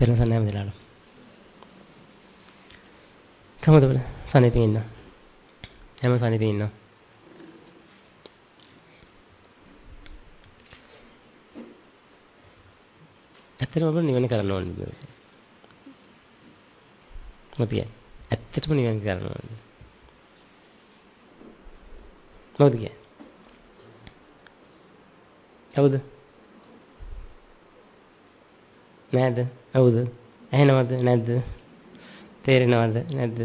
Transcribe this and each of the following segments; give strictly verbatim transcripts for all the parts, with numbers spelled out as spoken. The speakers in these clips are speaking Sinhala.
තෙරුවන් සරණයි හැමදෙනාටම. කවුද බල? සනීපේ ඉන්නවා. හැම සනීපේ ඉන්නවා. ඇත්තටම ඔබ නිවන කරන්න ඕනේ. මොකද ඇත්තටම නිවන කරන්න ඕනේ. මොකද කියන්නේ? හවුද? නේද? හවුද? ඇහෙනවද නැද්ද? තේරෙනවද නැද්ද?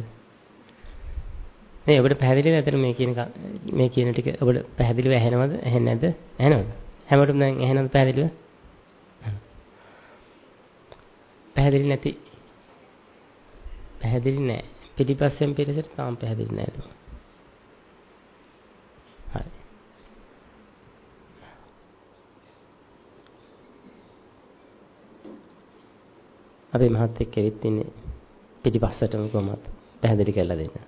මේ ඔබට පැහැදිලිද ඇත්තට මේ කියන මේ කියන ටික ඔබට පැහැදිලිව ඇහෙනවද? ඇහෙන්නේ නැද්ද? ඇහෙනවද? හැමෝටම දැන් ඇහෙනවද පැහැදිලිව? පැහැදිලි නැති. පැහැදිලි නෑ. පිටිපස්සෙන් පිටසට තාම පැහැදිලි නෑ නේද? හරි. අපි මහත් එක්ක ඇවිත් ඉන්නේ පිටිපස්සටම කොහොමද පැහැදිලි කරලා දෙන්න.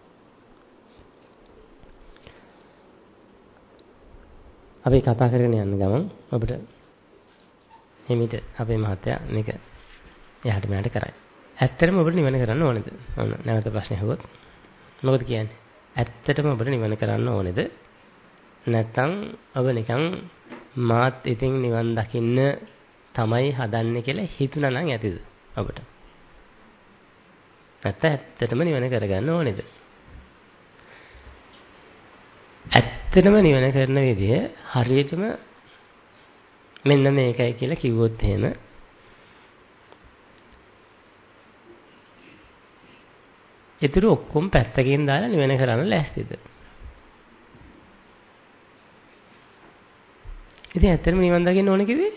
අපි කතා කරගෙන යන ගමන් ඔබට හිමිට අපේ මහත්තයා මේක එහාට මෙහාට කරයි. ඇත්තටම ඔබට නිවන කරන්න ඕනේද? ඔන්න නැවත ප්‍රශ්න අහුවොත් මොකද කියන්නේ? ඇත්තටම ඔබට නිවන කරන්න ඕනේද? නැත්නම් ඔබ නිකන් මාත් ඉතින් නිවන් දකින්න තමයි හදන්නේ කියලා හිතුණා නම් ඇතිද ඔබට? නැත්නම් ඇත්තටම නිවන කරගන්න ඕනේද? ඇත්තටම නිවන කරන විදිය හරියටම මෙන්න මේකයි කියලා කිව්වොත් එහෙම ඒතර ඔක්කොම පැත්තකින් දාලා නිවන කරන්න ලෑස්තිද? ඉතින් ඇත්තටම නිවන් දකින්න ඕනේ කිව්වේ?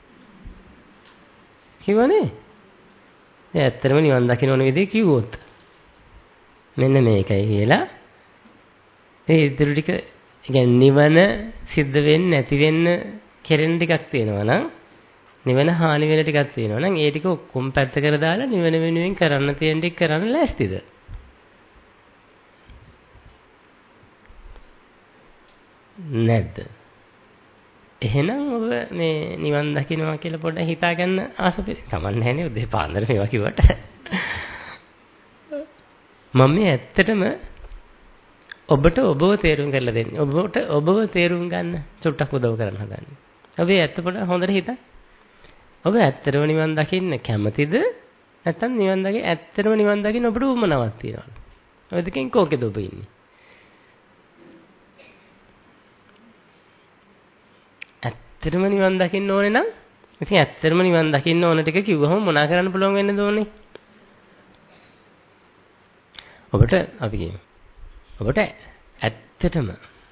කිව්වනේ. ඒ ඇත්තටම නිවන් දකින්න ඕනේ විදිහ කිව්වොත් මෙන්න මේකයි කියලා ඒ ඉදිරි ටික කියන්නේ නිවන සිද්ධ වෙන්නේ නැති වෙන්න කෙරෙන ටිකක් තියෙනවා නම් නිවන හානි වෙන ටිකක් තියෙනවා නම් ඒ ටික ඔක්කොම පැත්ත කර දාලා නිවන වෙනුවෙන් කරන්න තියෙන ටික කරන්න ලෑස්තිද? නැද්ද? එහෙනම් ඔබ මේ නිවන් දකින්නවා කියලා පොඩ්ඩක් හිතාගන්න ආසපෙ කමක් නැහැ නේ උදේ පාන්දර මේවා කිව්වට. මම මේ ඇත්තටම ඔබට ඔබව තේරුම් කරලා දෙන්නේ. ඔබට ඔබව තේරුම් ගන්න චුට්ටක් උදව් කරන්න හදන්නේ. ඔබ ඇත්ත පොඩ්ඩක් හොඳට හිතන්න. ඔබ ඇත්තටම නිවන් දකින්න කැමතිද? නැත්නම් නිවන් දකින්න ඇත්තටම නිවන් දකින්න ඔබට උවමනාවක් තියනවද? ඔය දෙකෙන් කෝකේද ඔබ ඉන්නේ? ඇත්තටම නිවන් දකින්න ඕනේ නම් ඉතින් ඇත්තටම නිවන් දකින්න ඕන ටික කිව්වහම මොනා කරන්න පුළුවන් වෙන්නද ඕනේ? ඔබට අපි කියමු. ඔබට ඇත්තටම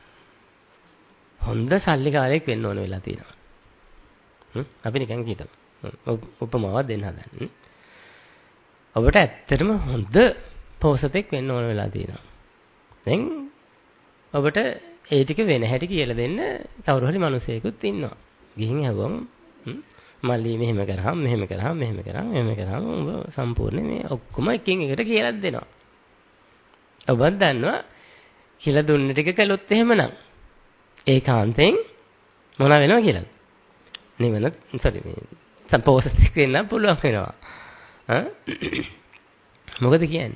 හොඳ සල්ලිකාරයෙක් වෙන්න ඕන වෙලා තියෙනවා. හ්ම් අපි නිකන් හිතමු. උපමාවක් දෙන්න හදන්නේ. ඔබට ඇත්තටම හොඳ පොසතෙක් වෙන්න ඕන වෙලා තියෙනවා. දැන් ඔබට ඒ ටික වෙන හැටි කියලා දෙන්න කවුරු හරි මිනිසෙකුත් ඉන්නවා. ගිහින් ඇහුවම මල්ලි මෙහෙම කරාම මෙහෙම කරාම මෙහෙම කරාම මෙහෙම කරාම ඔබ සම්පූර්ණ මේ ඔක්කොම එකින් එකට කියලා දෙනවා. ඔබත් දන්නවා කියලා දුන්න ටික කළොත් එහෙමනම් ඒකාන්තයෙන් මොන වෙනව කියලාද? නිවන සරි මේ සම්පෝසතික වෙන්න පුළුවන් වෙනවා. ආ මොකද කියන්නේ?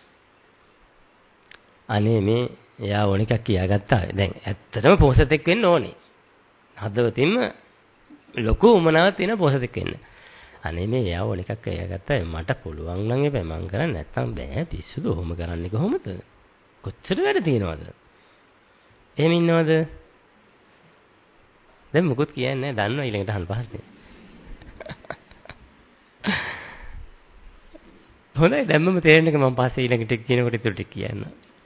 අනේ මේ එයා ඕන එකක් කියාගත්තා. දැන් ඇත්තටම පොසතෙක් වෙන්න ඕනේ. හදවතින්ම ලොකු උමනාවක් තියෙන පොසතෙක් වෙන්න. අනේ මේ එයා ඕන එකක් කියාගත්තා. මට පුළුවන් නම් එපා මං කරන්නේ නැත්තම් බෑ පිස්සුද ඔහොම කරන්නේ කොහොමද? කොච්චර වැඩ තියෙනවද? එහෙම ඉන්නවද? දැන් මොකොත් කියන්නේ නැහැ. දන්නවා ඊළඟට අහන්න පස්සේ. හොඳයි දැම්මම තේරෙන එක මම පස්සේ ඊළඟට කියනකොට ඉතුරු ටික කියන්න.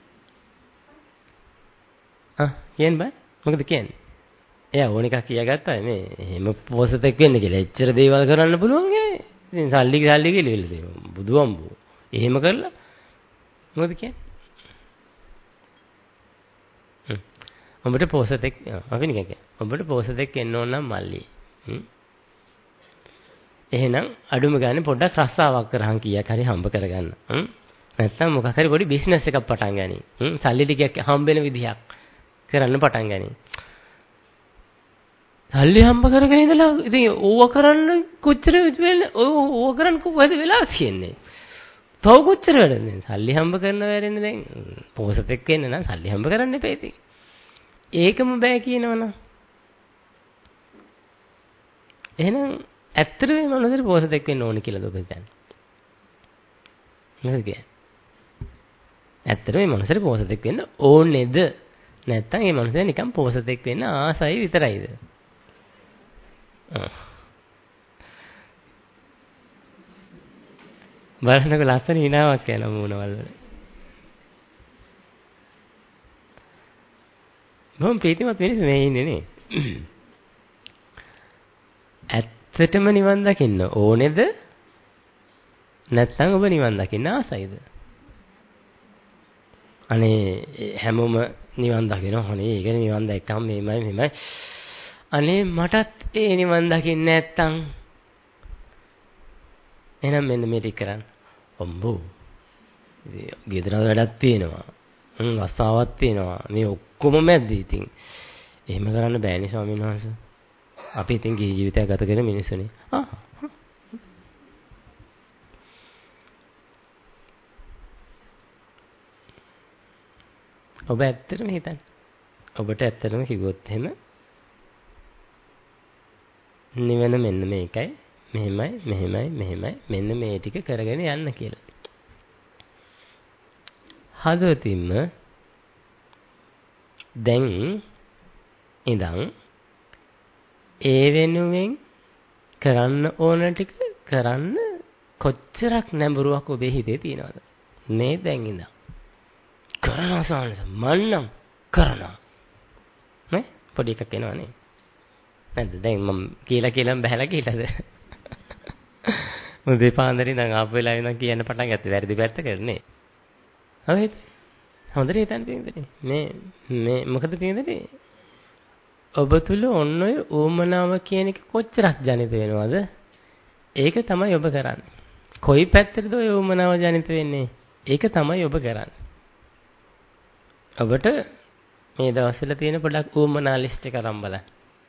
ආ කියන්න බෑ. මොකද කියන්නේ? එයා ඕන එකක් කියාගත්තා මේ එහෙම පොසතෙක් වෙන්න කියලා. එච්චර දේවල් කරන්න පුළුවන් ඒ. ඉතින් සල්ලි සල්ලි කියලා ඉල්ල දෙනවා. බුදුවම්බෝ. එහෙම කරලා මොකද කියන්නේ? හ්ම්. ඔබට පොසතෙක් අපි නිකන් කියන්නේ. ඔබට පොසතෙක් වෙන්න ඕන නම් මල්ලි. හ්ම්. එහෙනම් අඩුම ගානේ පොඩ්ඩක් රස්සාවක් කරහන් කීයක් හරි හම්බ කරගන්න. හ්ම්. නැත්තම් මොකක් හරි පොඩි බිස්නස් එකක් පටන් ගනි. හ්ම්. සල්ලි ටිකක් හම්බ වෙන විදිහක් කරන්න පටන් ගනි. සල්ලි හම්බ කරගෙන ඉඳලා ඉතින් ඕව කරන්න කොච්චර වෙන්නේ ඕව කරන්න කොහොමද වෙලා කියන්නේ? තව කොච්චර වැඩද? සල්ලි හම්බ කරන වෙරෙන්නේ දැන් පොසතෙක් වෙන්න නම් සල්ලි හම්බ කරන්න එපා ඉතින්. ඒකම බෑ කියනවනම්. එහෙනම් ඇත්තට මේ මනුස්සයෙක් පොසතෙක් වෙන්න ඕනේ කියලාද ඔබ හිතන්නේ? මොකද කියන්නේ? ඇත්තට මේ මනුස්සයෙක් පොසතෙක් වෙන්න ඕනේද? නැත්තම් මේ මනුස්සයා නිකන් පොසතෙක් වෙන්න ආසයි විතරයිද? බලන්නකො ලස්සන හිනාවක් යන මූණවල වල. බොහොම ප්‍රීතිමත් මිනිස්සු මේ ඉන්නේ නේ. ඇත්තටම නිවන් දකින්න ඕනේද? නැත්නම් ඔබ නිවන් දකින්න ආසයිද? අනේ හැමෝම නිවන් දකිනවා. අනේ ඒක නිවන් දැක්කම මේමයි මේමයි. අනේ මටත් ඒ නිවන් දකින්න නැත්තම් එහෙනම් මෙන්න මේ ටික කරන්න. අම්බෝ. ගෙදර වැඩක් තියෙනවා. හ්ම් අස්සාවක් තියෙනවා. මේ ඔක්කොම මැද්ද ඉතින්. එහෙම කරන්න බෑනේ ස්වාමීන් වහන්සේ. අපි ඉතින් ගිහි ජීවිතයක් ගත කරන මිනිස්සුනේ. ආ. ඔබ ඇත්තටම හිතන්නේ. ඔබට ඇත්තටම කිව්වොත් එහෙම නිවන මෙන්න මේකයි. මෙහෙමයි මෙහෙමයි මෙහෙමයි මෙන්න මේ ටික කරගෙන යන්න කියලා. හදවතින්ම දැන් ඉඳන් ඒ වෙනුවෙන් කරන්න ඕන ටික කරන්න කොච්චරක් නැඹුරුවක් ඔබේ හිතේ තියෙනවද? මේ දැන් ඉඳන් කරනවා සානස මන්නම් කරනවා. නේ පොඩි එකක් එනවනේ. නැද්ද දැන් මම කියලා කියලා බහැලා කියලාද? මම දෙපාන්දරින් දැන් ආපු වෙලාවෙ ඉඳන් කියන්න පටන් ගත්තේ වැරදි පැත්ත කරන්නේ. හරිද? හොඳට හිතන්න තියෙන්නේ. මේ මේ මොකද තියෙන්නේ? ඔබ තුල ඔන්න ඔය ඕමනාව කියන එක කොච්චරක් ජනිත වෙනවද? ඒක තමයි ඔබ කරන්නේ. කොයි පැත්තටද ඔය ඕමනාව ජනිත වෙන්නේ? ඒක තමයි ඔබ කරන්නේ. ඔබට මේ දවස්වල තියෙන පොඩක් ඕමනා ලිස්ට් එක අරන් බලන්න.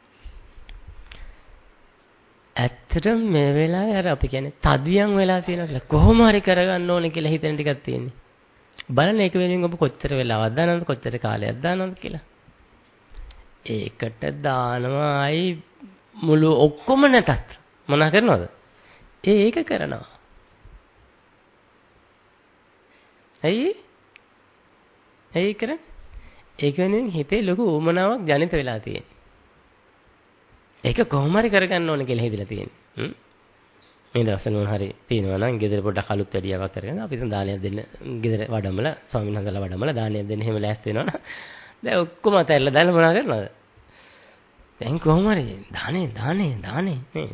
ඇත්තටම මේ වෙලාවේ අර අපි කියන්නේ තදියම් වෙලා තියෙනවා කියලා කොහොම හරි කරගන්න ඕනේ කියලා හිතන ටිකක් තියෙන්නේ. බලන්න ඒක වෙනුවෙන් ඔබ කොච්චර වෙලාවක් දානවද කොච්චර කාලයක් දානවද කියලා. ඒකට දානවා අයි මුළු ඔක්කොම නැතත් මොනා කරනවද? ඒ ඒක කරනවා. ඇයි? ඇයි කරන්නේ? ඒක වෙනුවෙන් හිතේ ලොකු උමනාවක් ජනිත වෙලා තියෙන්නේ. ඒක කොහොම හරි කරගන්න ඕනේ කියලා හිතලා තියෙන්නේ. හ්ම්. මේ දවස්වල මොන හරි තියෙනවා නම් ගෙදර පොඩ්ඩක් අලුත් වැඩියාවක් කරගෙන අපි දැන් දානයක් දෙන්න ගෙදර වඩම්මලා ස්වාමීන් වහන්සේලා වඩම්මලා දානයක් දෙන්න එහෙම ලෑස්ති වෙනවනම් දැන් ඔක්කොම අතහැරලා දාලා මොනා කරනවද? දැන් කොහොම හරි දානේ දානේ දානේ නේ.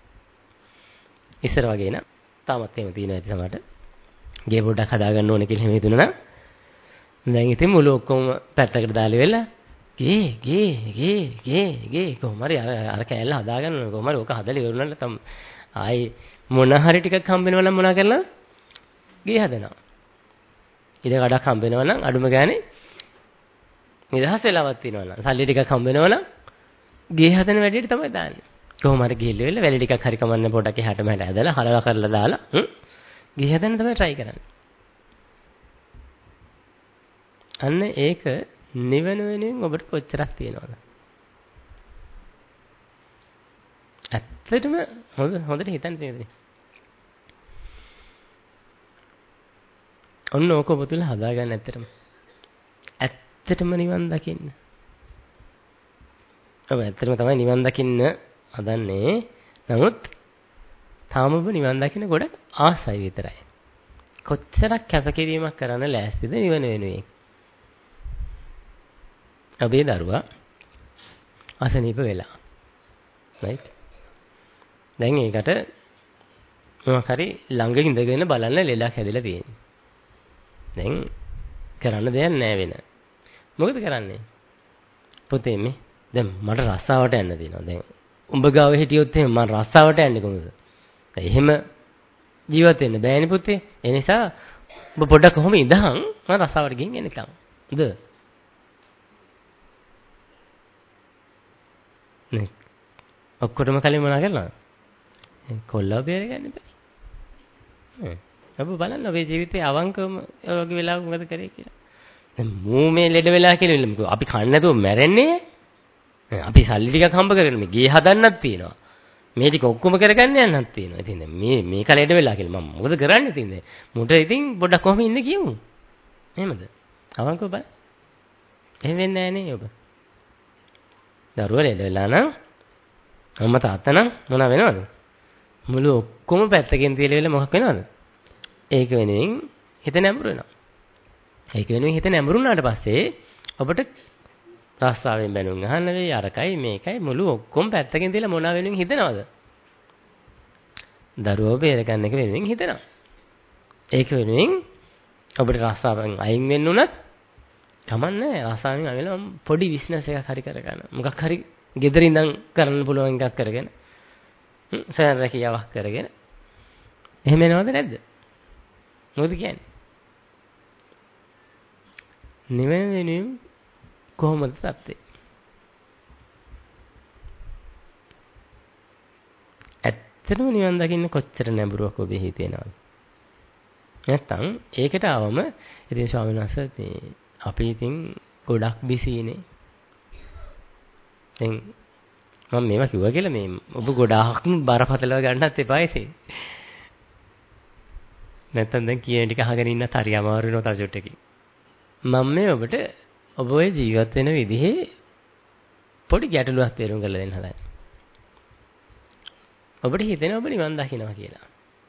ඉස්සර වගේ නා තාමත් එහෙම තියෙනවා ඇති සමහරට. ගේ පොඩ්ඩක් හදාගන්න ඕනේ කියලා එහෙම හිතුණා නම් දැන් ඉතින් මුළු ඔක්කොම පැත්තකට දාලා වෙලා ගේ ගේ ගේ ගේ ගේ කොහොම හරි අර අර කෑල්ල හදාගන්න ඕනේ. කොහොම හරි ඕක හදලා ඉවරුනට තම ආයි මොන හරි ටිකක් හම්බ වෙනවා නම් මොනා කරලා ගේ හදනවා. ඉතින් කඩක් හම්බ වෙනවා නම් අඩුම ගානේ නිදහස් වෙලාවක් තියෙනවා නම් සල්ලි ටිකක් හම්බ වෙනවා නම් ගේ හදන වැඩේට තමයි දාන්නේ. කොහොම හරි ගිහිල්ලා වෙලා වැලි ටිකක් හරි කමන්න පොඩක් එහාට මෙහාට ඇදලා හලවා කරලා දාලා හ්ම් ගේ හදන්න තමයි try කරන්නේ. අන්න ඒක නිවන වෙනුවෙන් ඔබට කොච්චරක් තියෙනවද? ඇත්තටම හොඳ හොඳට හිතන්න තියෙන්නේ. ඔන්න ඕක ඔබ තුල හදාගන්න ඇත්තටම. ඇත්තටම නිවන් දකින්න. ඔබ ඇත්තටම තමයි නිවන් දකින්න හදන්නේ. නමුත් තාම ඔබ නිවන් දකින්න ගොඩක් ආසයි විතරයි. කොච්චරක් කැපකිරීමක් කරන්න ලෑස්තිද නිවන වෙනුවෙන්? ඔබේ දරුවා අසනීප වෙලා. right? දැන් ඒකට මොකක් හරි ළඟ ඉඳගෙන බලන්න ලෙඩක් හැදිලා තියෙනවා. දැන් කරන්න දෙයක් නැහැ වෙන. මොකද කරන්නේ? පුතේ මේ දැන් මට රස්සාවට යන්න තියෙනවා. දැන් උඹ ගාව හිටියොත් එහෙම මම රස්සාවට යන්නේ කොහොමද? එහෙම ජීවත් වෙන්න බෑනේ පුතේ. ඒ නිසා ඔබ පොඩ්ඩක් කොහොම ඉඳහන් මම රස්සාවට ගිහින් එන්නකම්. ද? නේ ඔක්කොටම කලින් මොනා කරනවද? කොල්ලව බේරගන්න බෑ. ඔබ බලන්න ඔබේ ජීවිතේ අවංකවම ඔයගේ වෙලාවක මොකද කරේ කියලා. දැන් මූ මේ ලෙඩ වෙලා කියලා ඉල්ලමුකෝ. අපි කන්නේ නැතුව මැරෙන්නේ. අපි සල්ලි ටිකක් හම්බ කරගෙන මේ ගේ හදන්නත් තියෙනවා. මේ ටික ඔක්කොම කරගන්න යන්නත් තියෙනවා. ඉතින් දැන් මේ මේක ලෙඩ වෙලා කියලා මම මොකද කරන්නේ ඉතින් දැන්? මුට ඉතින් පොඩ්ඩක් කොහොම ඉන්න කියමු. එහෙමද? අවංකව බලන්න. එහෙම වෙන්නේ නැහැ නේ ඔබ. දරුවා ලෙඩ වෙලා නම් අම්මා තාත්තා නම් මොනවා වෙනවද? මුළු ඔක්කොම පැත්තකින් තියලා වෙලා මොකක් වෙනවද? ඒක වෙනුවෙන් හිත නැඹුරු වෙනවා. ඒක වෙනුවෙන් හිත නැඹුරුනාට පස්සේ ඔබට රස්සාවෙන් බැනුම් අහන්න වෙයි අරකයි මේකයි මුළු ඔක්කොම පැත්තකින් තියලා මොනවා වෙනුවෙන් හිතනවද? දරුවෝ බේර ගන්න එක වෙනුවෙන් හිතනවා. ඒක වෙනුවෙන් ඔබට රස්සාවෙන් අයින් වෙන්න උනත් කමන්නේ රස්සාවෙන් අවිලා පොඩි බිස්නස් එකක් හරි කරගන්න. මොකක් හරි ගෙදර ඉඳන් කරන්න පුළුවන් එකක් කරගෙන සෑහෙන රැකියාවක් කරගෙන එහෙම එනවද නැද්ද? මොකද කියන්නේ? නිවෙන වෙනුවෙන් කොහොමද තත්ත්වය? ඇත්තටම නිවන් දකින්න කොච්චර නැඹුරුවක් ඔබේ හිතේ නේද? නැත්තම් ඒකට ආවම ඉතින් ස්වාමීන් වහන්සේ මේ අපි ඉතින් ගොඩක් බිසීනේ. දැන් මම මේවා කිව්වා කියලා මේ ඔබ ගොඩාක් බරපතලව ගන්නත් එපා ඉතින්. නැත්තම් දැන් කියන ටික අහගෙන ඉන්නත් හරි අමාරු වෙනවා තව චුට්ටකින්. මම මේ ඔබට ඔබ ඔය ජීවත් වෙන විදිහේ පොඩි ගැටලුවක් තේරුම් කරලා දෙන්න හදන්නේ. ඔබට හිතෙනවා ඔබ නිවන් දකින්නවා කියලා.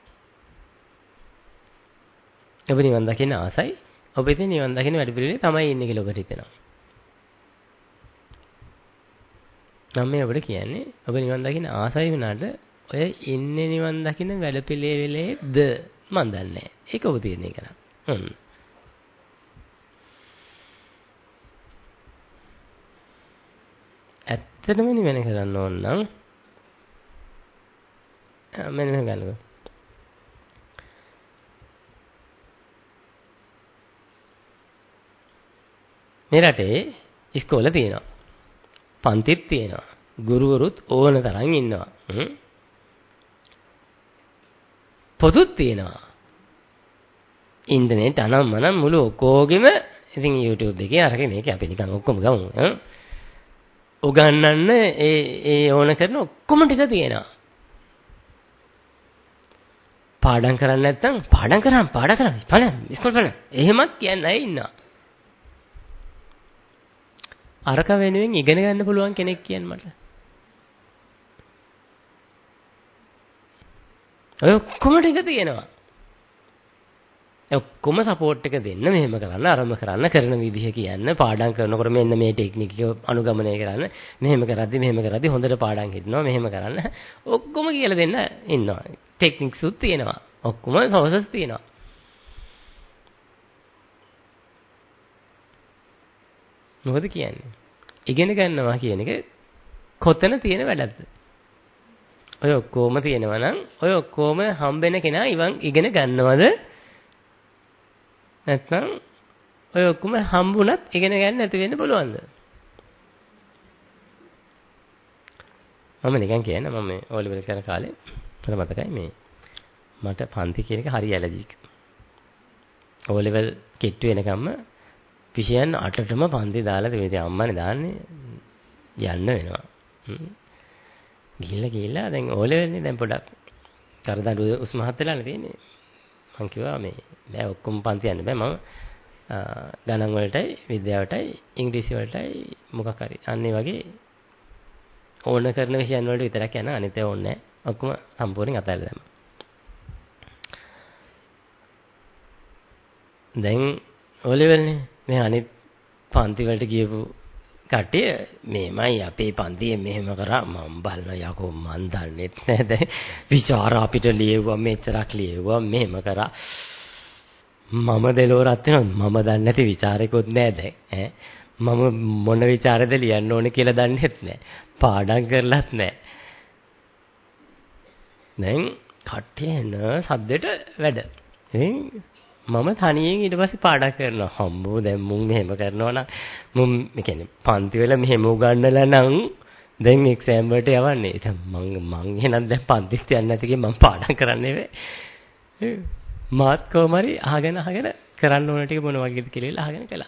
ඔබ නිවන් දකින්න ආසයි. ඔබ ඉතින් නිවන් දකින්න වැඩ පිළිවෙලේ තමයි ඉන්නේ කියලා ඔබට හිතෙනවා. මම මේ ඔබට කියන්නේ ඔබ නිවන් දකින්න ආසයි වුණාට ඔය ඉන්නේ නිවන් දකින්න වැඩ පිළිවෙලේද මන් දන්නේ නැහැ. ඒක ඔබ තීරණය කරන්න. හ්ම්. ඇත්තටම නිවන කරන්න ඕන නම් මෙන්න මෙහෙම ගන්නකො. මේ රටේ ඉස්කෝල තියෙනවා. පන්තිත් තියෙනවා. ගුරුවරුත් ඕන තරම් ඉන්නවා. පොදුත් තියෙනවා. ඉන්ටර්නෙට් අනම්මනම් මුළු ඔකෝගෙම ඉතින් YouTube එකේ අරගෙන මේක අපි නිකන් ඔක්කොම ගමු. උගන්නන්න ඒ ඒ ඕන කරන ඔක්කොම ටික තියෙනවා. පාඩම් කරන්නේ නැත්නම් පාඩම් කරාම පාඩම් කරා. බලන්න ඉස්කෝල බලන්න. එහෙමත් කියන්නේ අය ඉන්නවා. අරක වෙනුවෙන් ඉගෙන ගන්න පුළුවන් කෙනෙක් කියන්න මට. ඔය ඔක්කොම ටික තියෙනවා. ඔක්කොම සපෝට් එක දෙන්න මෙහෙම කරන්න අරම කරන්න කරන විදිහ කියන්න පාඩම් කරනකොට මෙන්න මේ ටෙක්නික් එක අනුගමනය කරන්න මෙහෙම කරද්දි මෙහෙම කරද්දි හොඳට පාඩම් හිටිනවා මෙහෙම කරන්න ඔක්කොම කියලා දෙන්න ඉන්නවා. ටෙක්නික්ස් උත් තියෙනවා. ඔක්කොම සෝසස් තියෙනවා. මොකද කියන්නේ? ඉගෙන ගන්නවා කියන එක කොතන තියෙන වැඩක්ද? ඔය ඔක්කොම තියෙනවා නම් ඔය ඔක්කොම හම්බෙන කෙනා ඉවන් ඉගෙන ගන්නවද? නැත්නම් ඔය ඔක්කොම හම්බුණත් ඉගෙන ගන්න නැති වෙන්න පුළුවන්ද? මම නිකන් කියන්නේ මම මේ ඕ ලෙවල් කරන කාලේ මට මතකයි මේ මට පන්ති කියන එක හරි ඇලර්ජික්. ඕ ලෙවල් කිට්ටු වෙනකම්ම විෂයන් අටටම පන්ති දාලා දෙවියන් අම්මනේ දාන්නේ යන්න වෙනවා. ගිහිල්ලා ගිහිල්ලා දැන් ඕ ලෙවල්නේ දැන් පොඩක් කරදඬු උස්මහත් වෙලානේ තියෙන්නේ. මං කිව්වා මේ බෑ ඔක්කොම පන්ති යන්න බෑ මම ගණන් වලටයි විද්‍යාවටයි ඉංග්‍රීසි වලටයි මොකක් හරි අන්න ඒ වගේ ඕන කරන විෂයන් වලට විතරක් යන අනිත් ඒවා ඕනේ නැහැ. ඔක්කොම සම්පූර්ණයෙන් අතහැරලා දැම්මා. දැන් ඕ ලෙවල්නේ මේ අනිත් පන්ති වලට ගියපු කට්ටිය මේමයි අපේ පන්තියේ මෙහෙම කරා මම බලන යකෝ මන් දන්නෙත් නෑ දැන් විචාර අපිට ලියුවා මෙච්චරක් ලියුවා මෙහෙම කරා මම දෙලෝරත් වෙනවා මම දන්නේ නැති ਵਿਚාරෙකුත් නෑ දැන් ඈ මම මොන ਵਿਚාරෙද ලියන්න ඕනේ කියලා දන්නෙත් නෑ පාඩම් කරලත් නෑ දැන් කට්ටිය එන සද්දෙට වැඩ ඉතින් මම තනියෙන් ඊට පස්සේ පාඩම් කරනවා. හම්බෝ දැන් මුන් මෙහෙම කරනවා නම් මුන් මේ කියන්නේ පන්ති වල මෙහෙම උගන්නලා නම් දැන් එක්සෑම් වලට යවන්නේ. දැන් මං මං එහෙනම් දැන් පන්තිත් යන්නේ නැති කි මං පාඩම් කරන්නේ නෙවෙයි. මාත් කොහමරි අහගෙන අහගෙන කරන්න ඕන ටික මොන වගේද කියලා අහගෙන කළා.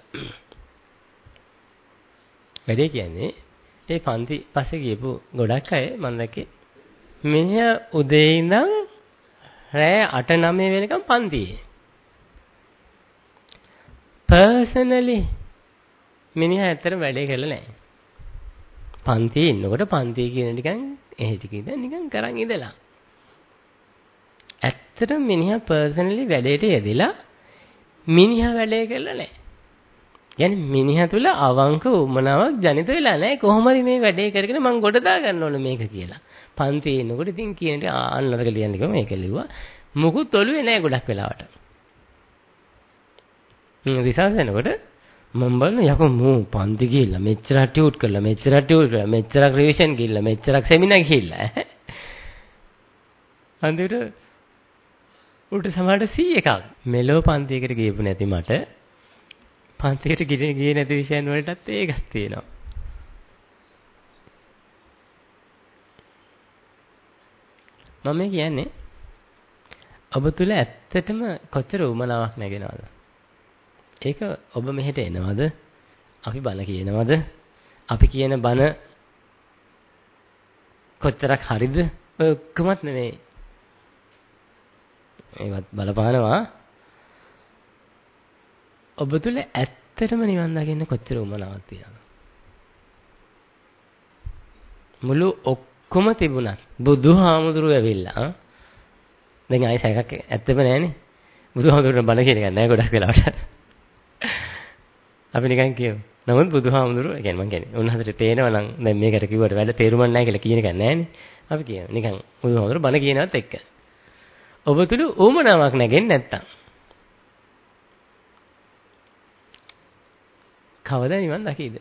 වැඩේ කියන්නේ ඒ පන්ති පස්සේ ගියපු ගොඩක් අය මම දැක්කේ මිනිහා උදේ ඉඳන් රෑ අට නවය වෙනකම් පන්තියේ. පර්සනලි මිනිහා ඇත්තටම වැඩේ කළා නෑ. පන්තියේ ඉන්නකොට පන්තිය කියන නිකන් එහෙ ටික ඉඳන් නිකන් කරන් ඉඳලා. ඇත්තටම මිනිහා පර්සනලි වැඩේට යෙදিলা මිනිහා වැඩේ කළා නෑ. يعني මිනිහා තුල අවංක උමනාවක් ජනිත වෙලා නැහැ. කොහොමද මේ වැඩේ කරගෙන මං ගොඩ දා ගන්න ඕන මේක කියලා. පන්තියේ ඉන්නකොට ඉතින් කියන දේ අන්නරක ලියන්න කිව්වා මේක ලිව්වා. මුකුත් ඔළුවේ නැහැ ගොඩක් වෙලාවට. මම රිසර්ච් කරනකොට මම බලන යකෝ මූ පන්ති ගිහිල්ලා මෙච්චර ටියුට් කරලා මෙච්චර ටියුට් කරලා මෙච්චර රිවිෂන් ගිහිල්ලා මෙච්චර සෙමිනාර් ගිහිල්ලා. අන්තිමට උට සමහරට සී එකක්. මෙලෝ පන්තියකට ගියපු නැති මට පන්තියට ගියේ නැති විෂයන් වලටත් ඒකක් තියෙනවා. මම කියන්නේ ඔබ තුල ඇත්තටම කොච්චර උමනාවක් නැගෙනවද? ඒක ඔබ මෙහෙට එනවද? අපි බණ කියනවද? අපි කියන බණ කොච්චරක් හරිද? ඔය ඔක්කොමත් නෙමෙයි. ඒවත් බලපානවා. ඔබ තුල ඇත්තටම නිවන් දකින්න කොච්චර උමනාවක් තියෙනවද? මුළු ඔක්කොම තිබුණත් බුදුහාමුදුරුවෝ ඇවිල්ලා දැන් ආයෙ සැකක් ඇත්තම නැහනේ. බුදුහාමුදුරුවෝ බණ කියන එක නෑ ගොඩක් වෙලාවට. අපි නිකන් කියමු. නමුත් බුදුහාමුදුරුවෝ කියන්නේ මං කියන්නේ උන්වහන්සේට තේරෙනවා නම් දැන් මේකට කිව්වට වැඩ තේරුමක් නැහැ කියලා කියන එක නෑනේ. අපි කියමු නිකන් බුදුහාමුදුරුවෝ බණ කියනවත් එක්ක. ඔබ තුල උමනාවක් නැගෙන්නේ නැත්තම් කවදා නිවන් දකීද?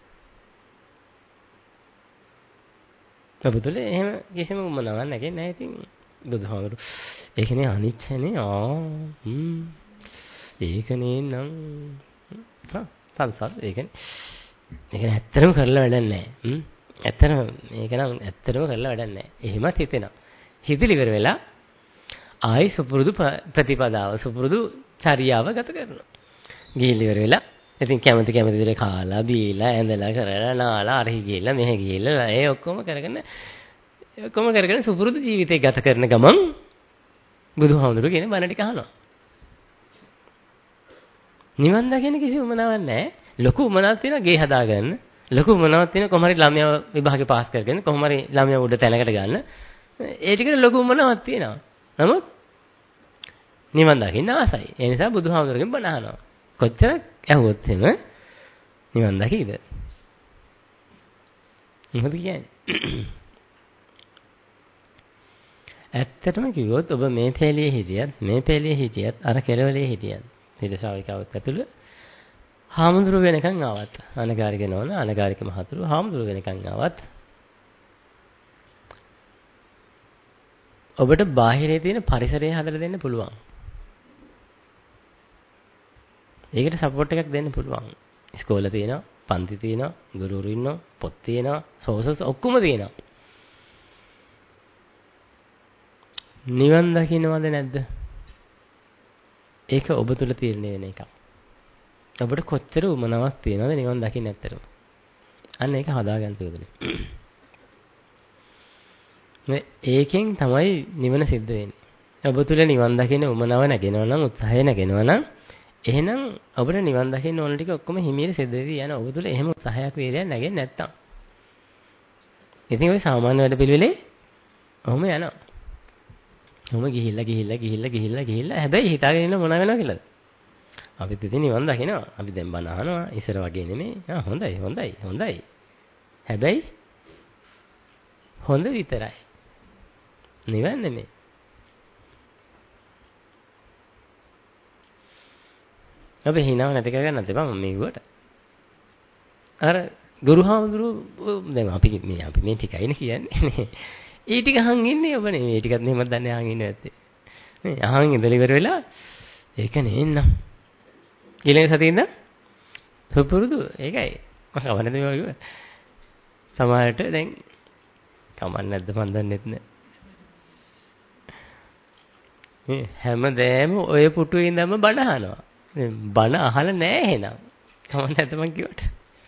ඔබ තුල එහෙම කිසිම උමනාවක් නැගෙන්නේ නැහැ. ඉතින් බුදුහාමුදුරු ඒකනේ අනිච්චනේ. ආ හ්ම් ඒකනේ නම් හා සංසාර ඒකනේ. ඒක ඇත්තටම කරලා වැඩක් නැහැ. හ්ම් ඇත්තටම මේක නම් ඇත්තටම කරලා වැඩක් නැහැ. එහෙමත් හිතෙනවා. හිතලි ඉවර වෙලා ආයි සුපුරුදු ප්‍රතිපදාව සුපුරුදු චර්යාව ගත කරනවා. ගිහිලි ඉවර වෙලා ඉතින් කැමති කැමති විදිහට කාලා බීලා ඇඳලා කරලා නාලා අරහි ගිහිල්ලා මෙහෙ ගිහිල්ලා ඒ ඔක්කොම කරගෙන ඔක්කොම කරගෙන සුපුරුදු ජීවිතයක් ගත කරන ගමන් බුදුහාමුදුරුවෝ කියන බණ ටික අහනවා. නිවන් දකින්න කිසි උමනාවක් නැහැ. ලොකු උමනාවක් තියෙනවා ගේ හදාගන්න. ලොකු උමනාවක් තියෙනවා කොහොම හරි ළමයා විභාගේ පාස් කරගෙන කොහොම හරි ළමයා උඩ තැනකට ගන්න. ඒ ටිකට ලොකු උමනාවක් තියෙනවා. නමුත් නිවන් දකින්න ආසයි. ඒ නිසා බුදුහාමුදුරුවෝගෙන් බණ අහනවා. කොච්චර ඇහුවොත් එහෙම නිවන් දකීද? මොකද කියන්නේ? ඇත්තටම කිව්වොත් ඔබ මේ පෙළියේ හිටියත් මේ පෙළියේ හිටියත් අර කෙළවලේ හිටියත් නිරශාවිකාවත් ඇතුළු හාමුදුරුව වෙනකන් ආවත් අනගාരിക නෝන අනගාരിക මහතුරු හාමුදුරුව වෙනකන් ආවත් ඔබට බාහිරේ තියෙන පරිසරය හදලා දෙන්න පුළුවන්. ඒකට සපෝට් එකක් දෙන්න පුළුවන්. ඉස්කෝලේ තියෙනවා, පන්ති තියෙනවා, ගුරුවරු ඉන්නවා, පොත් තියෙනවා, සෝසස් ඔක්කොම තියෙනවා. නිවන් දකින්නවද නැද්ද? ඒක ඔබ තුල තීරණය වෙන එකක්. ඔබට කොච්චර උමනාවක් තියෙනවද නිවන් දකින්න ඇත්තටම? අන්න ඒක හදාගන්න ඕනේ. මේ ඒකෙන් තමයි නිවන සිද්ධ වෙන්නේ. ඔබ තුල නිවන් දකින්න උමනාව නැගෙනවා නම් උත්සාහය නැගෙනවා නම් එහෙනම් ඔබට නිවන් දකින්න ඕන ටික ඔක්කොම හිමීර සිද්ධ වෙවි යන ඔබ තුල එහෙම උත්සාහයක් වේරයක් නැගෙන්නේ නැත්තම්. ඉතින් ඔය සාමාන්‍ය වැඩ පිළිවෙලේ ඔහොම යනවා. ඔහොම ගිහිල්ලා ගිහිල්ලා ගිහිල්ලා ගිහිල්ලා ගිහිල්ලා හැබැයි හිතාගෙන ඉන්න මොන වෙනව කියලාද? අපිත් ඉතින් නිවන් දකිනවා. අපි දැන් බණ අහනවා. ඉස්සර වගේ නෙමෙයි. ආ හොඳයි හොඳයි හොඳයි. හැබැයි හොඳ විතරයි. නිවන් නෙමෙයි. අපි හිනාව නැති කරගන්නත් එපා මම මේවට. අර ගුරුහාමුදුරුවෝ දැන් අපි මේ අපි මේ ටිකයිනේ කියන්නේ. ඒ ටික අහන් ඉන්නේ ඔබ නේ. මේ ටිකත් මෙහෙමත් දන්නේ අහන් ඉන්නේ නැත්තේ. නේ අහන් ඉඳලා ඉවර වෙලා ඒක නේන්න. ඊළඟ සතියේ ඉඳන් සුපුරුදු ඒකයි. මම කවන්නද මේ වගේ. සමහරට දැන් කමක් නැද්ද මන් දන්නෙත් නෑ. මේ හැමදේම ඔය පුටුවේ ඉඳන්ම බණ අහනවා. මේ බණ අහලා නෑ එහෙනම්. කමක් නැද්ද මං කිව්වට.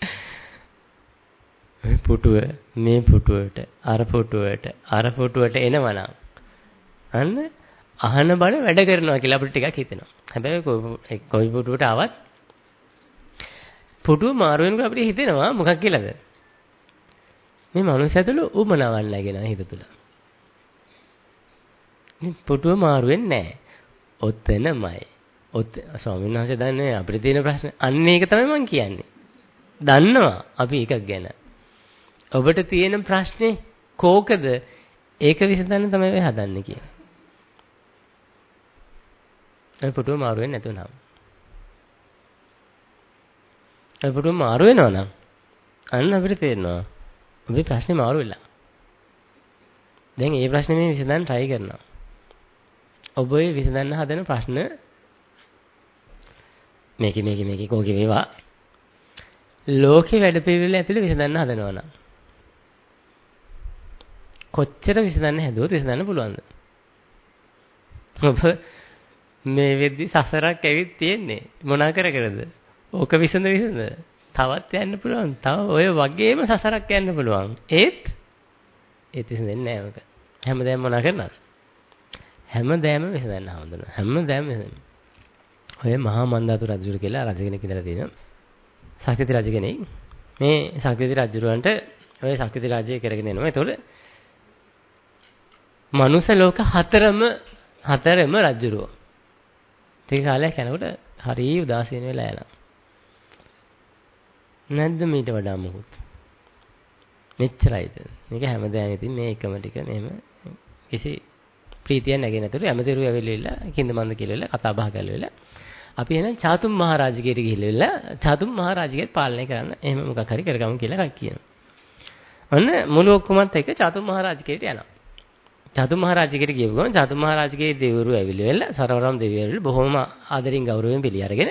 මේ පුටුව මේ පුටුවට අර පුටුවට අර පුටුවට එනවනම් අන්න අහන බණ වැඩ කරනවා කියලා අපිට ටිකක් හිතෙනවා. හැබැයි කොයි පුටුවට ආවත් පුටුව මාරු වෙනකොට අපිට හිතෙනවා මොකක් කියලාද? මේ මනුස්සය තුළ උමනාවක් නැගෙනවා හිත තුළ. මේ පුටුව මාරු වෙන්නේ නැහැ. ඔතනමයි. ඔත ස්වාමීන් වහන්සේ දන්නේ අපිට තියෙන ප්‍රශ්න. අන්න ඒක තමයි මම කියන්නේ. දන්නවා අපි එකක් ගැන. ඔබට තියෙන ප්‍රශ්නේ කෝකද? ඒක විසඳන්න තමයි ඔය හදන්නේ කියන්නේ. ඒ පුටුව මාරු වෙන්නේ නැතුව නම්. ඒ පුටුව මාරු වෙනවා නම් අන්න අපිට තේරෙනවා ඔබේ ප්‍රශ්නේ මාරු වෙලා. දැන් මේ ප්‍රශ්නේ මේ විසඳන්න try කරනවා. ඔබ ඒ විසඳන්න හදන ප්‍රශ්න මේකේ මේකේ මේකේ කෝකේ වේවා. ලෝකේ වැඩ පිළිවෙල ඇතුලේ විසඳන්න හදනවා නම් කොච්චර විසඳන්න හැදුවොත් විසඳන්න පුළුවන්ද? ඔබ මේ වෙද්දි සසරක් ඇවිත් තියෙන්නේ මොනා කර කරද? ඕක විසඳ විසඳ තවත් යන්න පුළුවන්. තව ඔය වගේම සසරක් යන්න පුළුවන්. ඒත් ඒත් විසඳෙන්නේ නැහැ ඔක. හැමදාම මොනා කරනවද? හැමදාම විසඳන්න හඳුනන. හැමදාම විසඳන්න. ඔය මහා මන්දාතු රජුර කියලා රජ කෙනෙක් ඉඳලා තියෙනවා. සක්විති රජ කෙනෙක්. මේ සක්විති රජුරවන්ට ඔය සක්විති රාජ්‍යය කරගෙන යනවා. ඒතකොට මනුස්ස ලෝක හතරම හතරම රජුරෝ. ටික කාලයක් යනකොට හරිය උදාසීන වෙලා යනවා. නැද්ද මීට වඩා මොකුත්? මෙච්චරයිද? මේක හැමදාම ඉතින් මේ එකම ටික මෙහෙම කිසි ප්‍රීතියක් නැගෙන නැතුව ඇමතිරු ඇවිල්ලා කිඳ මන්ද කියලා කතා බහ කරලා අපි එහෙනම් චාතුම් මහරජකීයට ගිහිල්ලා චාතුම් මහරජකීය පාලනය කරන්න එහෙම මොකක් හරි කරගමු කියලා කක් කියනවා. ඔන්න මුළු ඔක්කොමත් එක්ක චාතුම් මහරජකීයට යනවා. චාතුම් මහරජකීයට ගියපු ගමන් චාතුම් මහරජකීයේ දෙවිවරු ඇවිල්ලා සරවරම් දෙවිවරු බොහොම ආදරෙන් ගෞරවයෙන් පිළි අරගෙන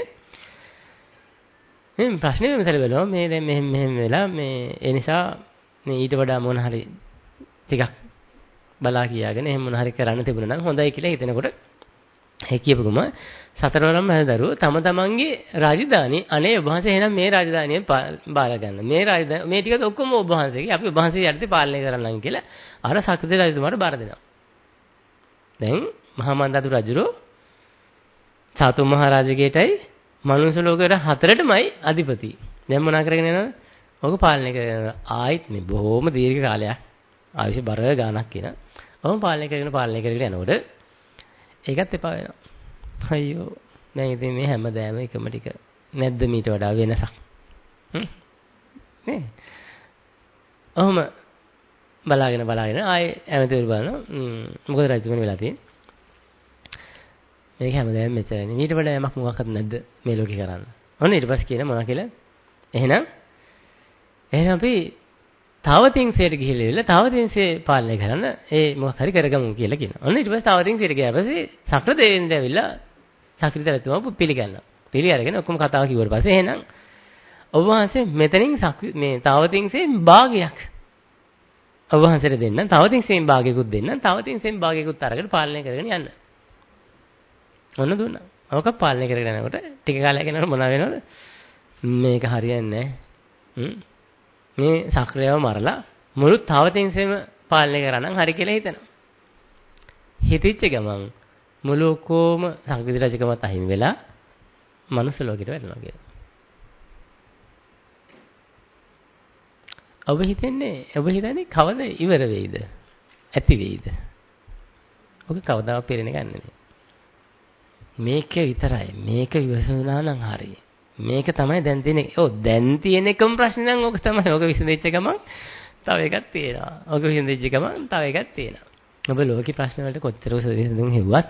මේ ප්‍රශ්නේ මෙතන බලනවා මේ දැන් මෙහෙම මෙහෙම වෙලා මේ ඒ නිසා මේ ඊට වඩා මොන හරි ටිකක් බලා කියාගෙන එහෙම මොන හරි කරන්න තිබුණා නම් හොඳයි කියලා හිතනකොට ඒ කියපුවම සතරවරම් හැදරුව තම තමන්ගේ රාජධානි අනේ ඔබ වහන්සේ එහෙනම් මේ රාජධානිය බාර ගන්න. මේ රාජධානි මේ ටිකත් ඔක්කොම ඔබ වහන්සේගේ අපි ඔබ වහන්සේ යටතේ පාලනය කරන්නම් කියලා අර සක්විති රජතුමාට බාර දෙනවා. දැන් මහා මන්දාතු රජුරෝ චාතුම් මහරජකීයටයි මනුස්ස ලෝකෙට හතරටමයි අධිපති. දැන් මොනා කරගෙන යනවද? ඔක පාලනය කරගෙන ආයිත් මේ බොහොම දීර්ඝ කාලයක් ආයුෂ බර ගාණක් කියන. ඔහොම පාලනය කරගෙන පාලනය කරගෙන යනකොට ඒකත් එපා වෙනවා. අයියෝ දැන් ඉතින් මේ හැමදාම එකම ටික නැද්ද මීට වඩා වෙනසක්? හ්ම් නේ? ඔහොම බලාගෙන බලාගෙන ආයේ ඇමතිවරු බලනවා. මොකද රජතුමනි වෙලා තියෙන්නේ? මේක හැමදාම මෙච්චරනේ. ඊට වඩා යමක් මොකක්වත් නැද්ද මේ ලෝකේ කරන්න? ඔන්න ඊට පස්සේ කියන මොනවා කියලා? එහෙනම් එහෙනම් අපි තාවතින්සයට ගිහිල්ලා තාවතින්සේ පාලනය කරන්න ඒ මොකක් හරි කරගමු කියලා කියනවා. ඔන්න ඊට පස්සේ තාවතින්සයට ගියා පස්සේ සක්‍ර දෙවියන් ඇවිල්ලා සක්‍රිත රජතුමා පිළිගන්නවා. පිළි අරගෙන ඔක්කොම කතාව කිව්වට පස්සේ එහෙනම් ඔබ වහන්සේ මෙතනින් මේ තාවතින්සෙන් භාගයක් ඔබ වහන්සේට දෙන්න. තාවතින්සෙන් භාගයකුත් දෙන්න. තාවතින්සෙන් භාගයකුත් අරගෙන පාලනය කරගෙන යන්න. ඔන්න දුන්නා. අවක පාලනය කරගෙන යනකොට ටික කාලයක් යනකොට මොනවා වෙනවද? මේක හරියන්නේ නැහැ. මේ සක්‍රියව මරලා මුළු තාවතින්සෙම පාලනය කරා නම් හරි කියලා හිතනවා. හිතෙච්ච ගමන් මුළු ඔක්කොම සක්විති රජකමත් අහිමි වෙලා මනුස්ස ලෝකෙට වැටෙනවා කියලා. ඔබ හිතන්නේ ඔබ හිතන්නේ කවද ඉවර වෙයිද? ඇති වෙයිද? ඔක කවදාවත් පිරෙන්නේ නැහැ. මේක විතරයි. මේක ඉවසුණා නම් හරි. මේක තමයි දැන් තියෙන. ඔව් දැන් තියෙන එකම ප්‍රශ්නේ නම් ඕක තමයි. ඕක විසඳෙච්ච ගමන් තව එකක් තියෙනවා. ඕක විසඳෙච්ච ගමන් තව එකක් තියෙනවා. ඔබ ලෝකේ ප්‍රශ්න වලට කොච්චර විසඳුම් හෙව්වත්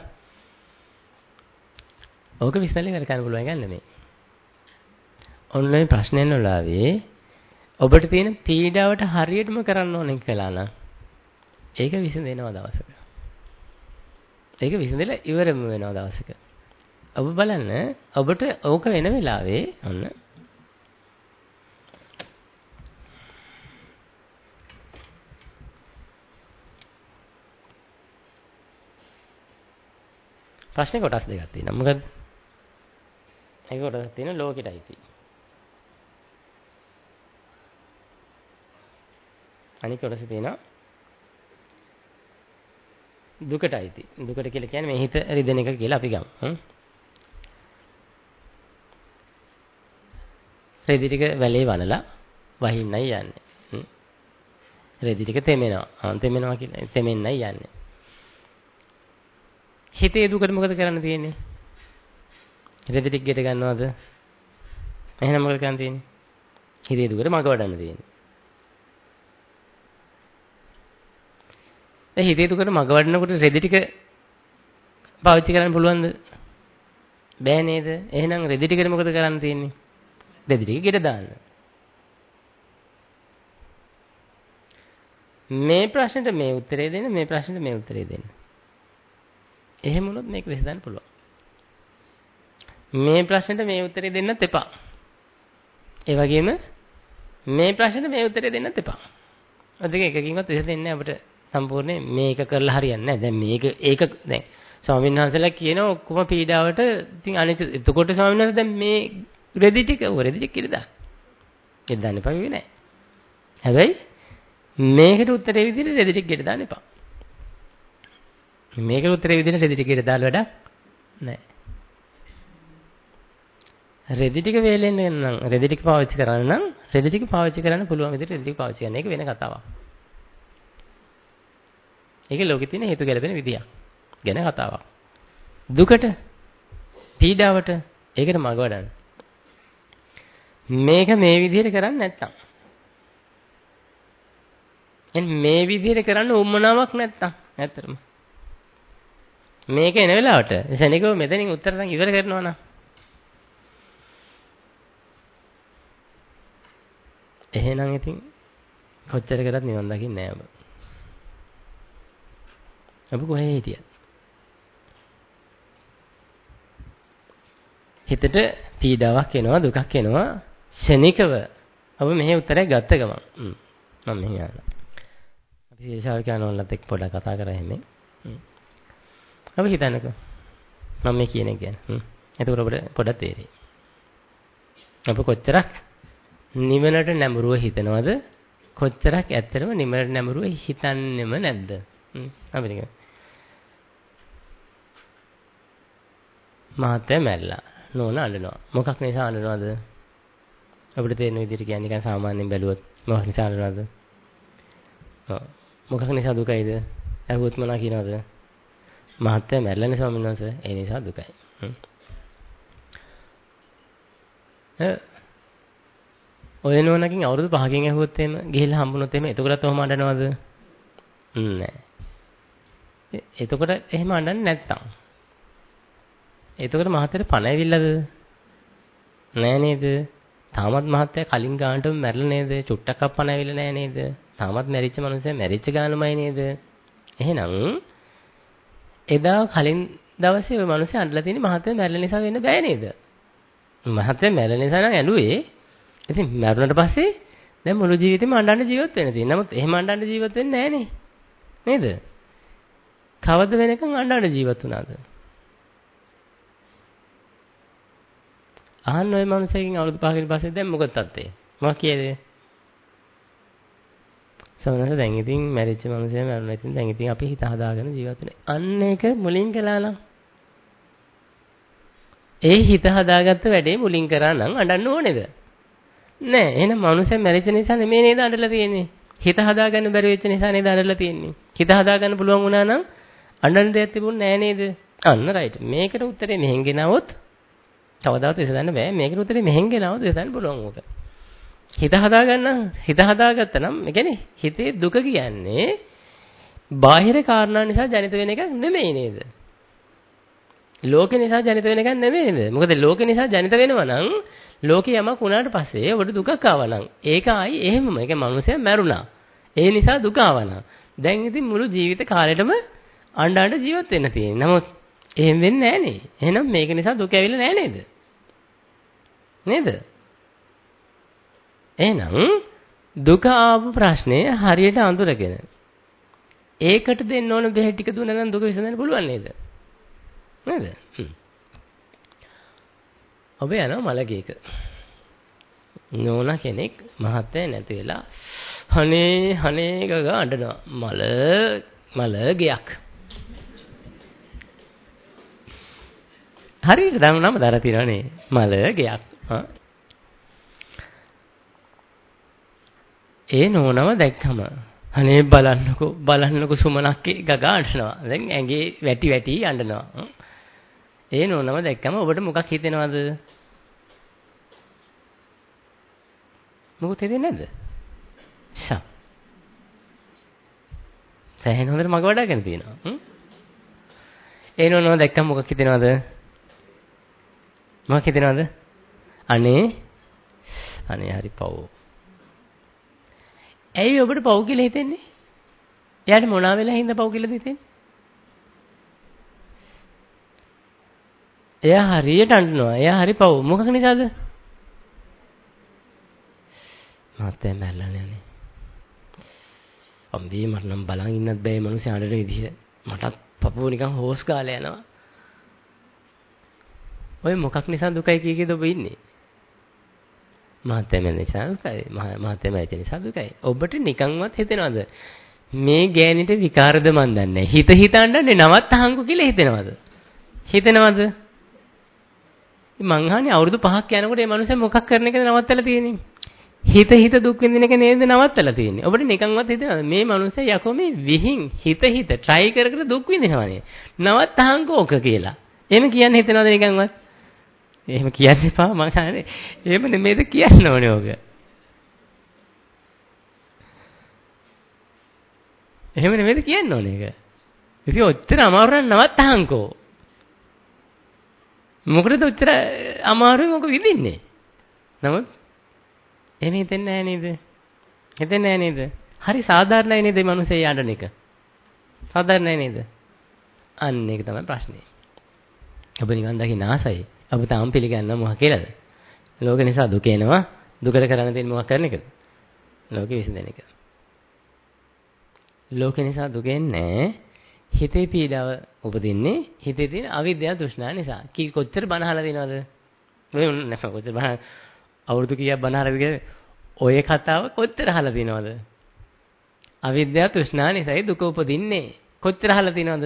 ඕක විසඳලා ඉවර කරන්න පුළුවන් ගන්න නෙමෙයි. ඔන්ලයින් ප්‍රශ්නයන් වලාවේ ඔබට තියෙන පීඩාවට හරියටම කරන්න ඕනේ කියලා නම් ඒක විසඳෙනවා දවසක. ඒක විසඳලා ඉවරම වෙනවා දවසක. ඔබ බලන්න ඔබට ඕක වෙන වෙලාවේ ඔන්න ප්‍රශ්නේ කොටස් දෙකක් තියෙනවා. මොකද? ඒක කොටස් තියෙන ලෝකෙටයි තියෙන්නේ. අනික කොටස තියෙනවා දුකටයි තියෙන්නේ. දුකට කියලා කියන්නේ මේ හිත රිදෙන එක කියලා අපි ගමු. හ්ම්. රෙදි ටික වැලේ වනලා වහින්නයි යන්නේ. හ්ම්. රෙදි ටික තෙමෙනවා. ආ තෙමෙනවා කියලා තෙමෙන්නයි යන්නේ. හිතේ දුකට මොකද කරන්න තියෙන්නේ? රෙදි ටික ගෙට ගන්නවද? එහෙනම් මොකද කරන්න තියෙන්නේ? හිතේ දුකට මග වඩන්න තියෙන්නේ. ඒ හිතේ දුකට මග වඩනකොට රෙදි ටික පාවිච්චි කරන්න පුළුවන්ද? බෑ නේද? එහෙනම් රෙදි ටිකට මොකද කරන්න තියෙන්නේ? රෙදි ටික ගෙට දාන්න. මේ ප්‍රශ්නෙට මේ උත්තරේ දෙන්න, මේ ප්‍රශ්නෙට මේ උත්තරේ දෙන්න. එහෙම වුණොත් මේක විසඳන්න පුළුවන්. මේ ප්‍රශ්නෙට මේ උත්තරේ දෙන්නත් එපා. ඒ වගේම මේ ප්‍රශ්නෙට මේ උත්තරේ දෙන්නත් එපා. ඔය දෙක එකකින්වත් විසඳෙන්නේ නැහැ අපිට. සම්පූර්ණයෙන් මේක කරලා හරියන්නේ නැහැ. දැන් මේක ඒක දැන් ස්වාමීන් වහන්සේලා කියන ඔක්කොම පීඩාවට ඉතින් අනිත් එතකොට ස්වාමීන් වහන්සේ දැන් මේ රෙදි ටික ඔය රෙදි ටික කියලා දාන්න. ඒක දාන්න එපා කිව්වේ නැහැ. හැබැයි මේකට උත්තරේ විදිහට රෙදි ටික ගෙට දාන්න එපා. මේකට උත්තරේ විදිහට රෙදි ටික ගෙට දාලා වැඩක් නැහැ. රෙදි ටික වේලෙන්න නම් රෙදි ටික පාවිච්චි කරන්න නම් රෙදි ටික පාවිච්චි කරන්න පුළුවන් විදිහට රෙදි ටික පාවිච්චි කරන එක වෙන කතාවක්. ඒක ලෝකෙ තියෙන හේතු ගැලපෙන විදියක්. ගැන කතාවක්. දුකට, පීඩාවට ඒකට මග වඩන්න. මේක මේ විදිහට කරන්නේ නැත්තම්. එන් මේ විදිහට කරන්න උවමනාවක් නැත්තම් ඇත්තටම. මේක එන වෙලාවට ශනිකව මෙතනින් උත්තර නම් ඉවර කරනවා නම් එහෙනම් ඉතින් කොච්චර කරත් නිවන් දකින්නේ නැහැ ඔබ. ඔබ කොහේ හිටියද? හිතට පීඩාවක් එනවා දුකක් එනවා ශනිකව ඔබ මෙහි උත්තරයක් ගත්ත ගමන් මම මෙහි යනවා. අපි ශාවිකානෝල්ලත් එක්ක පොඩ්ඩක් කතා කරා හැමෙන්. ඔබ හිතන්නකෝ මම මේ කියන එක ගැන. එතකොට ඔබට පොඩ්ඩක් තේරෙයි. ඔබ කොච්චරක් නිවනට නැඹුරුව හිතනවද? කොච්චරක් ඇත්තටම නිවනට නැඹුරුව හිතන්නෙම නැද්ද? අපි නිකන් මහත්තයා මැරිලා නෝන අඬනවා. මොකක් නිසා අඬනවද? අපිට තේරෙන විදිහට කියන්නේ නිකන් සාමාන්‍යයෙන් බැලුවොත් මොකක් නිසා අඬනවද? ඔව්. මොකක් නිසා දුකයිද? ඇහුවොත් මොනවා කියනවද? මහත්තයා මැරිලා නේ ස්වාමීන් වහන්සේ. ඒ නිසා දුකයි. හ්ම්. ඔය නෝනකින් අවුරුදු පහකින් ඇහුවොත් එහෙම ගිහිල්ලා හම්බුනොත් එහෙම එතකොටත් ඔහොම අඬනවද? නෑ. එතකොට එහෙම අඬන්නේ නැත්තම්. එතකොට මහත්තයාට පණ ඇවිල්ලාද? නෑ නේද? තාමත් මහත්තයා කලින් ගානටම මැරෙලා නේද? චුට්ටක්වත් පණ ඇවිල්ලා නෑ නේද? තාමත් මැරිච්ච මනුස්සයා මැරිච්ච ගානමයි නේද? එහෙනම් එදා කලින් දවසේ ওই මනුස්සයා අඬලා තියෙන්නේ මහත්තයා මැරෙලා නිසා වෙන්න බෑ නේද? මහත්තයා මැරෙලා නිසා නම් ඇඬුවේ. ඉතින් මැරුණට පස්සේ දැන් මුළු ජීවිතේම අඬන්න ජීවත් වෙන්න තියෙනවා. නමුත් එහෙම අඬන්න ජීවත් වෙන්නේ නෑනේ. නේද? කවද වෙනකන් අඬන්න ජීවත් වුණාද? අහන්න ওই මනුස්සයකින් අවුරුදු පහකින් පස්සේ දැන් මොකද තත්ත්වය? මොකක් කියේද? සමහරවිට දැන් ඉතින් මැරිච්ච මනුස්සයා මැරුණා. ඉතින් දැන් ඉතින් අපි හිත හදාගෙන ජීවත් වෙන්නේ. අන්න ඒක මුලින් කළා නම්. ඒ හිත හදාගත්ත වැඩේ මුලින් කරා නම් අඬන්න ඕනේද? නෑ. එහෙනම් මනුස්සයා මැරිච්ච නිසා නෙමෙයි නේද අඬලා තියෙන්නේ. හිත හදාගන්න බැරි වෙච්ච නිසා නේද අඬලා තියෙන්නේ. හිත හදාගන්න පුළුවන් වුණා නම් අඬන්න දෙයක් තිබුණේ නෑ නේද? අන්න රයිට්. මේකට උත්තරේ මෙහෙන් ගෙනවොත් කවදාවත් විසඳන්න බෑ. මේකට උත්තරේ මෙහෙන් ගෙනවොත් විසඳන්න පුළුවන් ඕක. හිත හදාගන්න හිත හදාගත්තා නම් ඒ කියන්නේ හිතේ දුක කියන්නේ බාහිර කාරණා නිසා ජනිත වෙන එකක් නෙමෙයි නේද? ලෝකේ නිසා ජනිත වෙන එකක් නෙමෙයි නේද? මොකද ලෝකේ නිසා ජනිත වෙනවා නම් ලෝකේ යමක් වුණාට පස්සේ ඔබට දුකක් ආවා නම් ඒක ආයි එහෙමම. ඒක මනුස්සයා මැරුණා. ඒ නිසා දුක ආවා නම් දැන් ඉතින් මුළු ජීවිත කාලෙටම අඬ අඬ ජීවත් වෙන්න තියෙනවා. නමුත් එහෙම වෙන්නේ නැහනේ. එහෙනම් මේක නිසා දුක ඇවිල්ලා නැහැ නේද? නේද? එහෙනම් දුක ආපු ප්‍රශ්නේ හරියට අඳුරගෙන ඒකට දෙන්න ඕන බෙහෙත් ටික දුන්නා නම් දුක විසඳන්න පුළුවන් නේද? නේද? ඔබ යනවා මලගේක. නෝනා කෙනෙක් මහත්තයා නැති වෙලා හනේ හනේ ගග අඬනවා. මල මල ගයක්. හරියට දැන් නම දාලා තියෙනවනේ. මල ගයක්. ඒ නෝනව දැක්කම අනේ බලන්නකෝ බලන්නකෝ සුමනක් ගගා අඬනවා. දැන් ඇඟේ වැටි වැටි අඬනවා. ඒ නෝනව දැක්කම ඔබට මොකක් හිතෙනවද? මොකද හිතෙන්නේ නැද්ද? ෂා. සෑහෙන හොඳට මග වඩාගෙන තියෙනවා. ඒ නෝනව දැක්කම මොකක් හිතෙනවද? මොකක් හිතෙනවද? අනේ අනේ හරි පව්. ඇයි ඔබට පව් කියලා හිතෙන්නේ? එයාට මොනවා වෙලා හින්දා පව් කියලාද හිතෙන්නේ? එයා හරියට අඬනවා. එයා හරි පව්. මොකක් නිසාද? මාතේ මැල්ලන්නේ. අම්බී මට නම් බලන් ඉන්නත් බෑ මේ මිනිස්සු අඬන විදිහ. මටත් පපුව නිකන් හොස් ගාලා යනවා. ඔය මොකක් නිසා දුකයි කිය කීද ඔබ ඉන්නේ? මාතේ මැල්ලේ නිසා දුකයි. මාතේ මැල්ලේ නිසා දුකයි. ඔබට නිකන්වත් හිතෙනවද? මේ ගෑනිට විකාරද මන් දන්නේ. හිත හිත අඬන්නේ නවත්තහන්කෝ කියලා හිතෙනවද? හිතෙනවද? මං අහන්නේ අවුරුදු පහක් යනකොට මේ මිනිස්සු මොකක් කරන එකද නවත්තලා තියෙන්නේ? හිත හිත දුක් විඳින එක නේද නවත්තලා තියෙන්නේ. ඔබට නිකන්වත් හිතෙනවද මේ මිනිස්සු යකෝ මේ විහිං හිත හිත try කර කර දුක් විඳිනවනේ. නවත්තහන්කෝ ඔක කියලා. එහෙම කියන්න හිතෙනවද නිකන්වත්? එහෙම කියන්න එපා මං අහන්නේ. එහෙම නෙමෙයිද කියන්න ඕනේ ඔක. එහෙම නෙමෙයිද කියන්න ඕනේ ඒක. ඉතින් ඔච්චර අමාරු නම් නවත්තහන්කෝ. මොකටද ඔච්චර අමාරුවෙන් ඔක විඳින්නේ? නමුත් එහෙම හිතෙන්නේ නැහැ නේද? හිතෙන්නේ නැහැ නේද? හරි සාධාරණයි නේද මේ මිනිස්සේ යඬන එක? සාධාරණයි නේද? අන්න ඒක තමයි ප්‍රශ්නේ. ඔබ නිවන් දකින්න ආසයි. ඔබ තාම පිළිගන්නව මොකක් කියලාද? ලෝක නිසා දුක එනවා. දුකට කරන්න තියෙන මොකක් කරන එකද? ලෝකෙ විසඳන එක. ලෝක නිසා දුක එන්නේ හිතේ පීඩාව උපදින්නේ හිතේ තියෙන අවිද්‍යාව තෘෂ්ණාව නිසා. කී කොච්චර බණ අහලා දිනවද? ඔය නැහැ කොච්චර බණ අවුරුදු කීයක් බණ අහලාද කියලා ඔය කතාව කොච්චර අහලා දිනවද? අවිද්‍යාව තෘෂ්ණාව නිසායි දුක උපදින්නේ. කොච්චර අහලා දිනවද?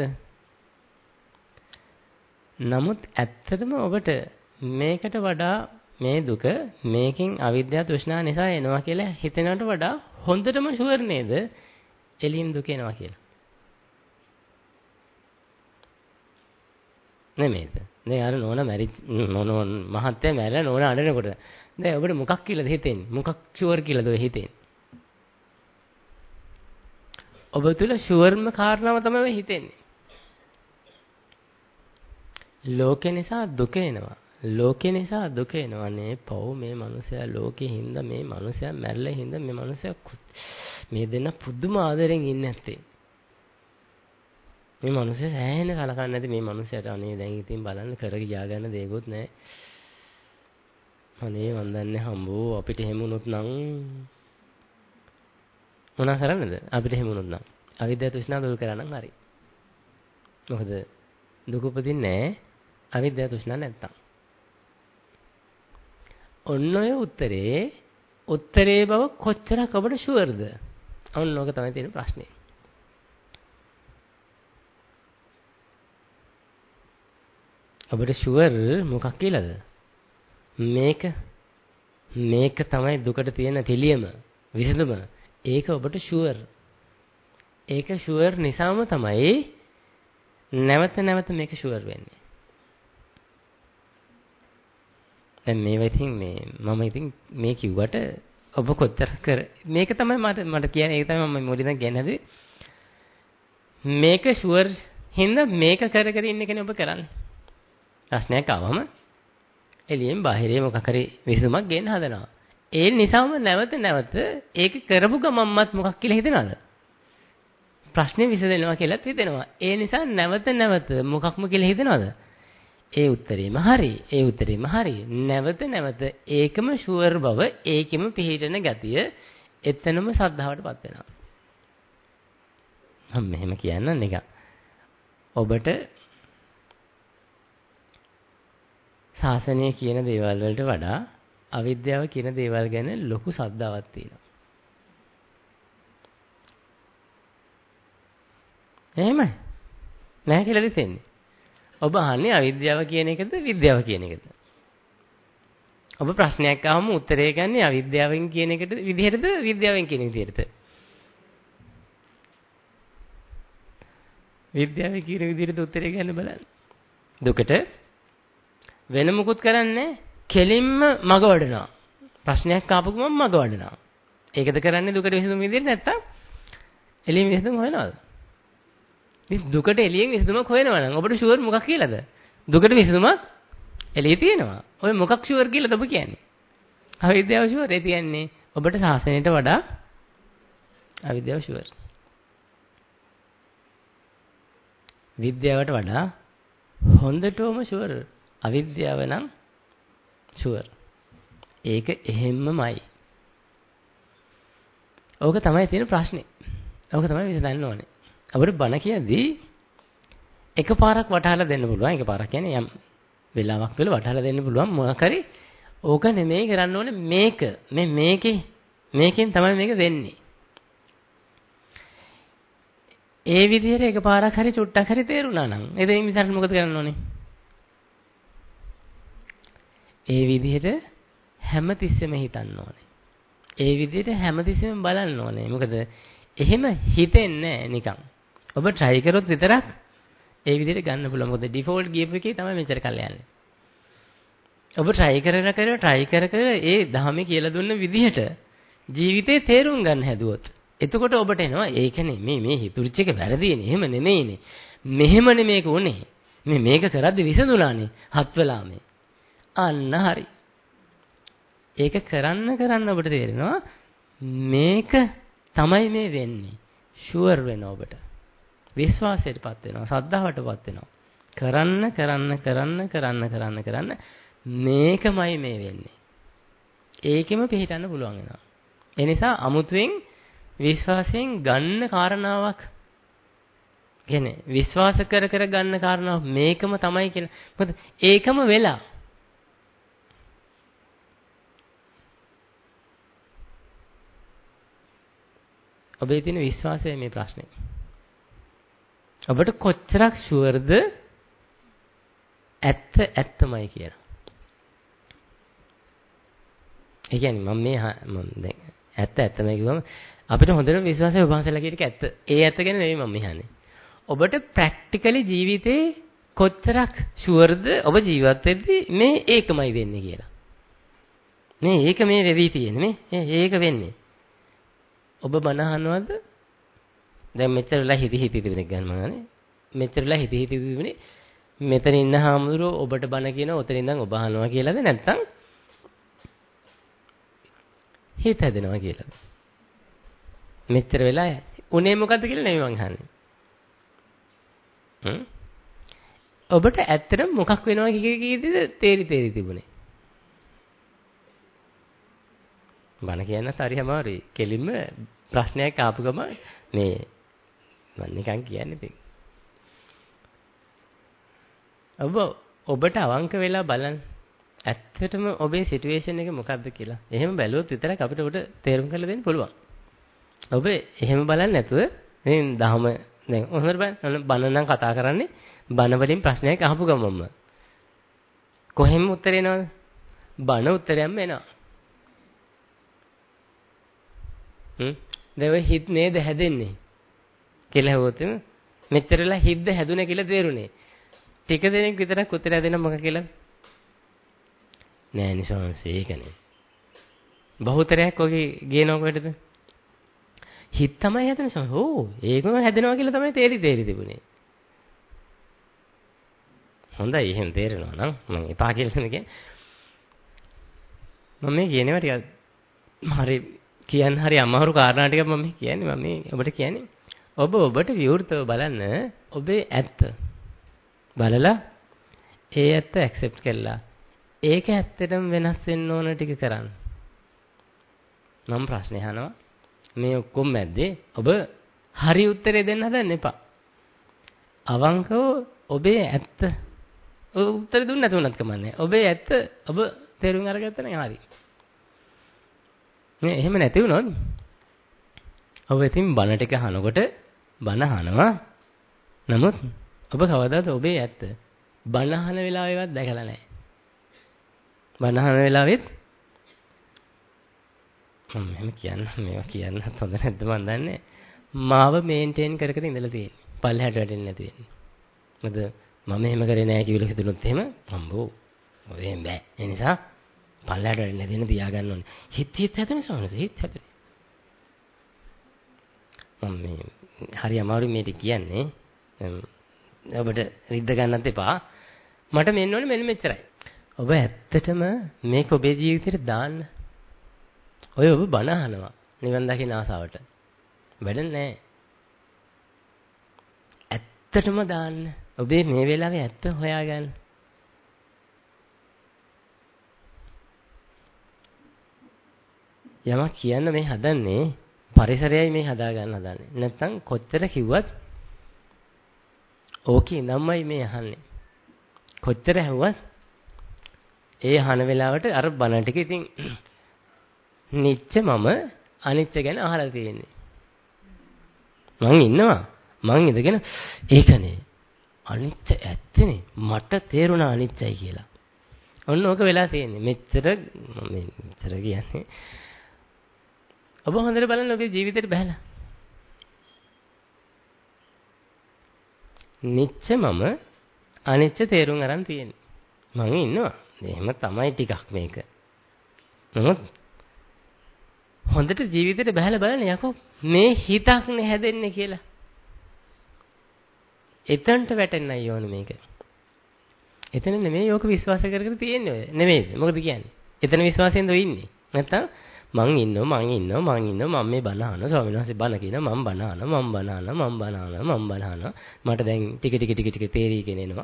නමුත් ඇත්තටම ඔබට මේකට වඩා මේ දුක මේකෙන් අවිද්‍යාව තෘෂ්ණාව නිසා එනවා කියලා හිතනකට වඩා හොඳටම ෂුවර් නේද? එළින් දුක එනවා කියලා. නෙමෙයිද? නේ අර නෝන මැරි නෝන මහත්තයා මැරලා නෝන අඬනකොට දැන් ඔබට මොකක් කියලාද හිතෙන්නේ? මොකක් ෂුවර් කියලාද ඔය හිතෙන්නේ? ඔබ තුල ෂුවර්ම කාරණාව තමයි හිතෙන්නේ. ලෝකේ නිසා දුක එනවා. ලෝකේ නිසා දුක එනවනේ. පව් මේ මනුස්සයා ලෝකේ හින්දා මේ මනුස්සයා මැරලා හින්දා මේ මනුස්සයා මේ දෙන්න පුදුම ආදරෙන් ඉන්නේ නැත්තේ. මේ මනුස්සයා සෑහෙන කලකන්නේ නැති මේ මනුස්සයාට අනේ දැන් ඉතින් බලන්න කර ගියා ගන්න දෙයක්වත් නැහැ. අනේ මන් දන්නේ හම්බෝ අපිට එහෙම වුණොත් නම් මොනා කරන්නද? අපිට එහෙම වුණොත් නම් අවිද්‍යාව තෘෂ්ණාව දුරු කරා නම් හරි. මොකද දුක උපදින්නේ අවිද්‍යාව තෘෂ්ණාව නැත්තම්. ඔන්න ඔය උත්තරේ උත්තරේ බව කොච්චරක් ඔබට ෂුවර්ද? ඔන්න ඕක තමයි තියෙන ප්‍රශ්නේ. ඔබට ෂුවර් මොකක් කියලාද? මේක මේක තමයි දුකට තියෙන පිළියම විසඳුම. ඒක ඔබට ෂුවර්. ඒක ෂුවර් නිසාම තමයි නැවත නැවත මේක ෂුවර් වෙන්නේ. දැන් මේවා ඉතින් මේ මම ඉතින් මේ කිව්වට ඔබ කොච්චර කර මේක තමයි මට මට කියන්නේ ඒක තමයි මම මුලින්ම කියන්නේ. මේක ෂුවර් හින්දා මේක කර කර ඉන්න කෙනේ ඔබ කරන්නේ. ප්‍රශ්නයක් ආවම එළියෙන් බාහිරේ මොකක් හරි විසඳුමක් ගන්න හදනවා. ඒ නිසාම නැවත නැවත ඒක කරපු ගමන්මත් මොකක් කියලා හිතනවද? ප්‍රශ්නේ විසඳෙනවා කියලාත් හිතෙනවා. ඒ නිසා නැවත නැවත මොකක්ම කියලා හිතනවද? ඒ උත්තරේම හරි. ඒ උත්තරේම හරි. නැවත නැවත ඒකම ෂුවර් බව ඒකෙම පිළිහිටන ගතිය එතනම සද්ධාවටපත් වෙනවා. මම මෙහෙම කියන්නම් නිකන්. ඔබට ශාසනය කියන දේවල් වලට වඩා අවිද්‍යාව කියන දේවල් ගැන ලොකු ශ්‍රද්ධාවක් තියෙනවා. එහෙමයි. නැහැ කියලා දෙන්නේ. ඔබ අහන්නේ අවිද්‍යාව කියන එකද විද්‍යාව කියන එකද? ඔබ ප්‍රශ්නයක් අහම උත්තරේ ගන්නේ අවිද්‍යාවෙන් කියන එකට විදිහටද විද්‍යාවෙන් කියන විදිහටද? විද්‍යාවේ කියන විදිහට උත්තරේ ගන්න බලන්න. දුකට වෙන මුකුත් කරන්නේ කෙලින්ම මග වඩනවා. ප්‍රශ්නයක් ආපු ගමන් මග වඩනවා. ඒකද කරන්නේ දුකට විසඳුම් විදිහට නැත්තම් එළියෙන් විසඳුම් හොයනවද? මේ දුකට එළියෙන් විසඳුමක් හොයනවා නම් ඔබට ෂුවර් මොකක් කියලාද? දුකට විසඳුමක් එළියේ තියෙනවා. ඔය මොකක් ෂුවර් කියලාද ඔබ කියන්නේ? අවිද්‍යාව ෂුවර්. ඒ කියන්නේ ඔබට සාසනයට වඩා අවිද්‍යාව ෂුවර්. විද්‍යාවට වඩා හොඳටම ෂුවර්. අවිද්‍යාව නම් ෂුවර්. ඒක එහෙම්මමයි. ඕක තමයි තියෙන ප්‍රශ්නේ. ඕක තමයි විසඳන්න ඕනේ. අපිට බණ කියද්දී එකපාරක් වටහලා දෙන්න පුළුවන්. එකපාරක් කියන්නේ යම් වෙලාවක් වල වටහලා දෙන්න පුළුවන් මොකක් හරි. ඕක නෙමෙයි කරන්න ඕනේ මේක. මේ මේකේ මේකෙන් තමයි මේක වෙන්නේ. ඒ විදිහට එකපාරක් හරි චුට්ටක් හරි තේරුණා නම් එතනින් මිසක් මොකද කරන්න ඕනේ? ඒ විදිහට හැමතිස්සෙම හිතන්න ඕනේ. ඒ විදිහට හැමතිස්සෙම බලන්න ඕනේ. මොකද එහෙම හිතෙන්නේ නැහැ නිකන්. ඔබ try කරොත් විතරක් ඒ විදිහට ගන්න පුළුවන්. මොකද default ගියපු එකේ තමයි මෙච්චර කල් යන්නේ. ඔබ try කරන කර try කර කර ඒ ධර්මයේ කියලා දුන්න විදිහට ජීවිතේ තේරුම් ගන්න හැදුවොත් එතකොට ඔබට එනවා ඒක නෙමෙයි මේ හිතුරිච්ච එක වැරදිනේ. එහෙම නෙමෙයිනේ. මෙහෙමනේ මේක උනේ. මේ මේක කරද්දි විසඳුණානේ. හත් වෙලාමේ. අන්න හරි. ඒක කරන්න කරන්න ඔබට තේරෙනවා මේක තමයි මේ වෙන්නේ. ෂුවර් වෙනවා ඔබට. විශ්වාසයටපත් වෙනවා, ශ්‍රද්ධාවටපත් වෙනවා. කරන්න කරන්න කරන්න කරන්න කරන්න කරන්න මේකමයි මේ වෙන්නේ. ඒකෙම පිළිටන්න පුළුවන් වෙනවා. ඒ නිසා අමුතුවෙන් විශ්වාසයෙන් ගන්න කාරණාවක් කියන්නේ විශ්වාස කර කර ගන්න කාරණාව මේකම තමයි කියලා. මොකද ඒකම වෙලා ඔබේ තියෙන විශ්වාසය මේ ප්‍රශ්නේ. ඔබට කොච්චරක් ෂුවර්ද ඇත්ත ඇත්තමයි කියලා. ඒ කියන්නේ මම මේ මම දැන් ඇත්ත ඇත්තමයි කිව්වම අපිට හොඳට විශ්වාසය ඔබ වහන්සේලා කියන එක ඇත්ත. ඒ ඇත්ත ගැන නෙවෙයි මම කියන්නේ. ඔබට ප්‍රැක්ටිකලි ජීවිතේ කොච්චරක් ෂුවර්ද ඔබ ජීවත් වෙද්දී මේ ඒකමයි වෙන්නේ කියලා. මේ ඒක මේ වෙවි තියෙන්නේ මේ ඒක වෙන්නේ. ඔබ බණ අහනවද? දැන් මෙච්චර වෙලා හිත හිත තිබුණේ ගන්න මම මෙච්චර වෙලා හිත හිත තිබුණේ මෙතන ඉන්න හාමුදුරුවෝ ඔබට බණ කියනවා ඔතන ඉඳන් ඔබ අහනවා කියලාද නැත්නම් හිත හැදෙනවා කියලාද? මෙච්චර වෙලා උනේ මොකද්ද කියලා නෙමෙයි මං අහන්නේ. හ්ම් ඔබට ඇත්තටම මොකක් වෙනවා කීයේද තේරි තේරි තිබුණේ? බණ කියන්නත් හරි අමාරුයි. කෙලින්ම ප්‍රශ්නයක් ආපු ගම මේ මම නිකන් කියන්නේ ඉතින්. ඔබ ඔබට අවංක වෙලා බලන්න. ඇත්තටම ඔබේ සිටුේෂන් එක මොකක්ද කියලා. එහෙම බැලුවොත් විතරක් අපිට උඩ තේරුම් කරලා දෙන්න පුළුවන්. ඔබ එහෙම බලන්නේ නැතුව මේ දහම දැන් ඔහොමද බලන්න බණ නම් කතා කරන්නේ බණ වලින් ප්‍රශ්නයක් අහපු ගමන්ම කොහෙන්ම උත්තර එනවද? බණ උත්තරයක්ම එනවා. හ්ම් දැන් ඔය හිත නේද හැදෙන්නේ කියලා හෙවොත් මෙච්චරලා හිතද හැදුනේ කියලා තේරුනේ. ටික දෙනෙක් විතරක් උත්තර දෙන්න මොකක් කියලා? නෑ නිසංශ ඒකනේ. බහුතරයක් ඔගේ ගේනව කොහෙටද? හිත තමයි හැදෙන්නේ සම. ඕ ඒකම හැදෙනවා කියලා තමයි තේරි තේරි තිබුණේ. හොඳයි එහෙම තේරෙනවා නම් මම එපා කියලා කියන්නේ. මම මේ කියනවා ටිකක් හරි කියන්න හරි අමාරු කාරණා ටිකක් මම කියන්නේ මම මේ ඔබට කියන්නේ ඔබ ඔබට විවෘතව බලන්න ඔබේ ඇත්ත බලලා ඒ ඇත්ත ඇක්සෙප්ට් කළා ඒක ඇත්තටම වෙනස් වෙන්න ඕන ටික කරන්න මම ප්‍රශ්නේ අහනවා මේ ඔක්කොම මැද්දේ ඔබ හරි උත්තරේ දෙන්න හදන්න එපා අවංකව ඔබේ ඇත්ත උත්තර දුන්න නැතුණත් කමන්නේ. ඔබේ ඇත්ත ඔබ තේරුම් අරගත්තා නම් හරි. මේ එහෙම නැති වුණොත් ඔබ ඉතින් බණ ටික අහනකොට බණ අහනවා. නමුත් ඔබ කවදාද ඔබේ ඇත්ත බණ අහන වෙලාවෙවත් දැකලා නැහැ. බණ අහන වෙලාවෙත් මම එහෙම කියන්න මේවා කියන්න හොඳ නැද්ද මන් දන්නේ. මාව මේන්ටේන් කර කර ඉඳලා තියෙන්නේ. පල්ලෙහාට වැටෙන්නේ නැති වෙන්නේ. මොකද මම එහෙම කරේ නැහැ කියලා හිතුනොත් එහෙම අම්බෝ ඔය එහෙම බෑ. ඒ නිසා පල්ලෙහාට වැටෙන්නේ නැති වෙන තියාගන්න ඕනේ. හිත හිත හැදෙන සෝනස හිත හැදෙන. මම මේ හරි අමාරුයි මේක කියන්නේ. ඔබට රිද්ද ගන්නත් එපා. මට මෙන්න ඕනේ මෙන්න මෙච්චරයි. ඔබ ඇත්තටම මේක ඔබේ ජීවිතේට දාන්න. ඔය ඔබ බණ අහනවා නිවන් දකින්න ආසාවට. වැඩන්නේ නැහැ. ඇත්තටම දාන්න. ඔබේ මේ වෙලාවේ ඇත්ත හොයාගන්න. යමක් කියන්න මේ හදන්නේ පරිසරයයි මේ හදා ගන්න හදන්නේ. නැත්තම් කොච්චර කිව්වත් ඕකේ නම්මයි මේ අහන්නේ. කොච්චර ඇහුවත් ඒ අහන වෙලාවට අර බණ ටික ඉතින් නිච්ච මම අනිච්ච ගැන අහලා තියෙන්නේ. මං ඉන්නවා. මං ඉඳගෙන ඒකනේ අනිච්ච ඇත්තනේ මට තේරුණා අනිච්චයි කියලා. ඔන්න ඕක වෙලා තියෙන්නේ. මෙච්චර මේ මෙච්චර කියන්නේ ඔබ හොඳට බලන්න ඔබේ ජීවිතේට බහැලා. නිච්ච මම අනිච්ච තේරුම් අරන් තියෙන්නේ. මං ඉන්නවා. එහෙම තමයි ටිකක් මේක. නමුත් හොඳට ජීවිතේට බහැලා බලන්න යකෝ මේ හිතක් නේ හැදෙන්නේ කියලා. එතනට වැටෙන්නයි ඕන මේක. එතන නෙමෙයි යෝක විශ්වාස කර කර තියෙන්නේ ඔය. නෙමෙයිද? මොකද කියන්නේ? එතන විශ්වාසයෙන්ද ඔය ඉන්නේ? නැත්තම් මං ඉන්නවා මං ඉන්නවා මං ඉන්නවා මම මේ බණ අහනවා ස්වාමීන් වහන්සේ බණ කියනවා මම බණ අහනවා මම බණ අහනවා මම බණ අහනවා මම බණ අහනවා මට දැන් ටික ටික ටික ටික තේරීගෙන එනවා.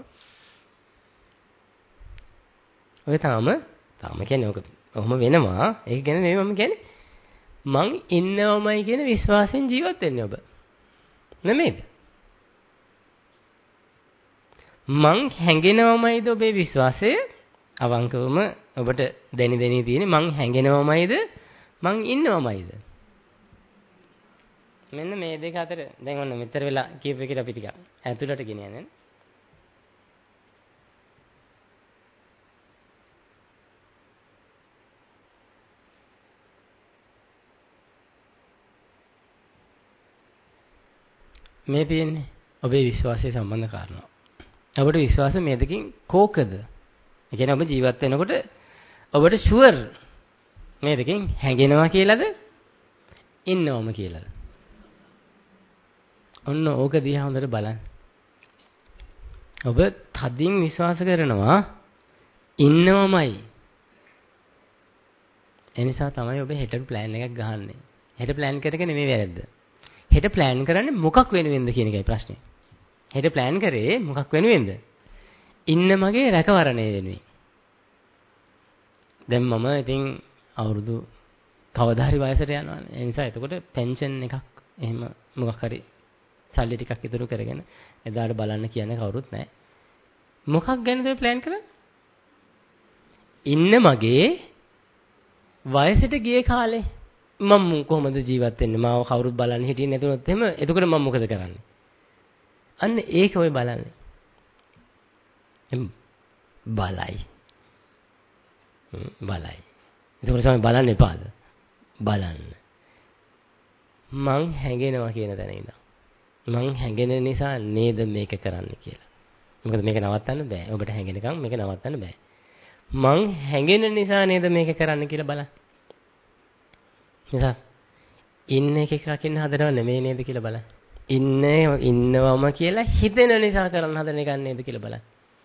ඔය තාම තාම කියන්නේ ඔක ඔහොම වෙනවා. ඒක කියන්නේ නෙමෙයි මම කියන්නේ මං ඉන්නවමයි කියන විශ්වාසයෙන් ජීවත් වෙන්නේ ඔබ. නෙමෙයිද? මං හැංගෙනවමයිද ඔබේ විශ්වාසය? අවංකවම ඔබට දැනි දැනි තියෙන්නේ මං හැංගෙනවමයිද? මං ඉන්නවමයිද? මෙන්න මේ දෙක අතර දැන් ඔන්න මෙතර වෙලා කියපු එකට අපි ටිකක් ඇතුළට ගෙනියන්නේ. මේ තියෙන්නේ ඔබේ විශ්වාසය සම්බන්ධ කාරණා. ඔබට විශ්වාස මේ දෙකකින් කෝකද? ඒ කියන්නේ ඔබ ජීවත් වෙනකොට ඔබට ෂුවර් මේ දෙකෙන් හැංගෙනවා කියලාද? ඉන්නවම කියලාද? ඔන්න ඕක දිහා හොඳට බලන්න. ඔබ තදින් විශ්වාස කරනවා ඉන්නවමයි. ඒ නිසා තමයි ඔබ හෙට ප්ලෑන් එකක් ගහන්නේ. හෙට ප්ලෑන් කරගෙන නෙමෙයි වැරද්ද. හෙට ප්ලෑන් කරන්නේ මොකක් වෙනුවෙන්ද කියන එකයි ප්‍රශ්නේ. හෙට ප්ලෑන් කරේ මොකක් වෙනුවෙන්ද? ඉන්න මගේ රැකවරණය වෙනුවෙන්. දැන් මම ඉතින් අවුරුදු කවදා හරි වයසට යනවානේ. ඒ නිසා එතකොට පෙන්ෂන් එකක් එහෙම මොකක් හරි සල්ලි ටිකක් ඉතුරු කරගෙන එදාට බලන්න කියන්නේ කවුරුත් නැහැ. මොකක් ගැනද ප්ලෑන් කරන්නේ? ඉන්න මගේ වයසට ගිය කාලේ මම කොහොමද ජීවත් වෙන්නේ? මාව කවුරුත් බලන්න හිටියේ නැතුනොත් එහෙම එතකොට මම මොකද කරන්නේ? අන්න ඒක ඔය බලන්නේ. බලයි. බලයි. එතකොට තමයි බලන්න එපාද? බලන්න. මං හැංගෙනවා කියන තැන ඉඳන්. මං හැංගෙන නිසා නේද මේක කරන්න කියලා. මොකද මේක නවත්තන්න බෑ. ඔබට හැංගෙනකම් මේක නවත්තන්න බෑ. මං හැංගෙන නිසා නේද මේක කරන්න කියලා බලන්න. නිසා ඉන්න එකක් රකින්න හදනව නෙමෙයි නේද කියලා බලන්න. ඉන්නේ ඉන්නවම කියලා හිතෙන නිසා කරන්න හදන එකක් නේද කියලා බලන්න.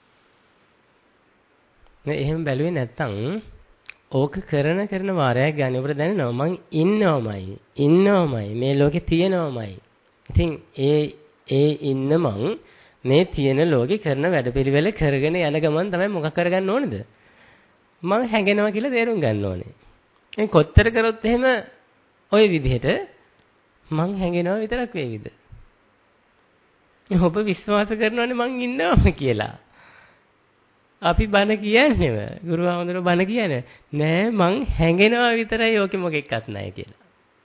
මේ එහෙම බැලුවේ නැත්තම් ඕක කරන කරන වාරයක් ගන්න ඔබට දැනෙනවා මං ඉන්නවමයි ඉන්නවමයි මේ ලෝකේ තියෙනවමයි. ඉතින් ඒ ඒ ඉන්න මං මේ තියෙන ලෝකේ කරන වැඩපිළිවෙල කරගෙන යන ගමන් තමයි මොකක් කරගන්න ඕනේද? මං හැංගෙනවා කියලා තේරුම් ගන්න ඕනේ. මේ කොච්චර කරොත් එහෙම ওই විදිහට මං හැංගෙනවා විතරක් වේවිද? ඔබ විශ්වාස කරනවනේ මං ඉන්නවම කියලා. අපි බණ කියන්නේ ගුරු ආමඳුර බණ කියන්නේ නෑ මං හැංගෙනවා විතරයි ඕකෙ මොකෙක්වත් නැහැ කියලා.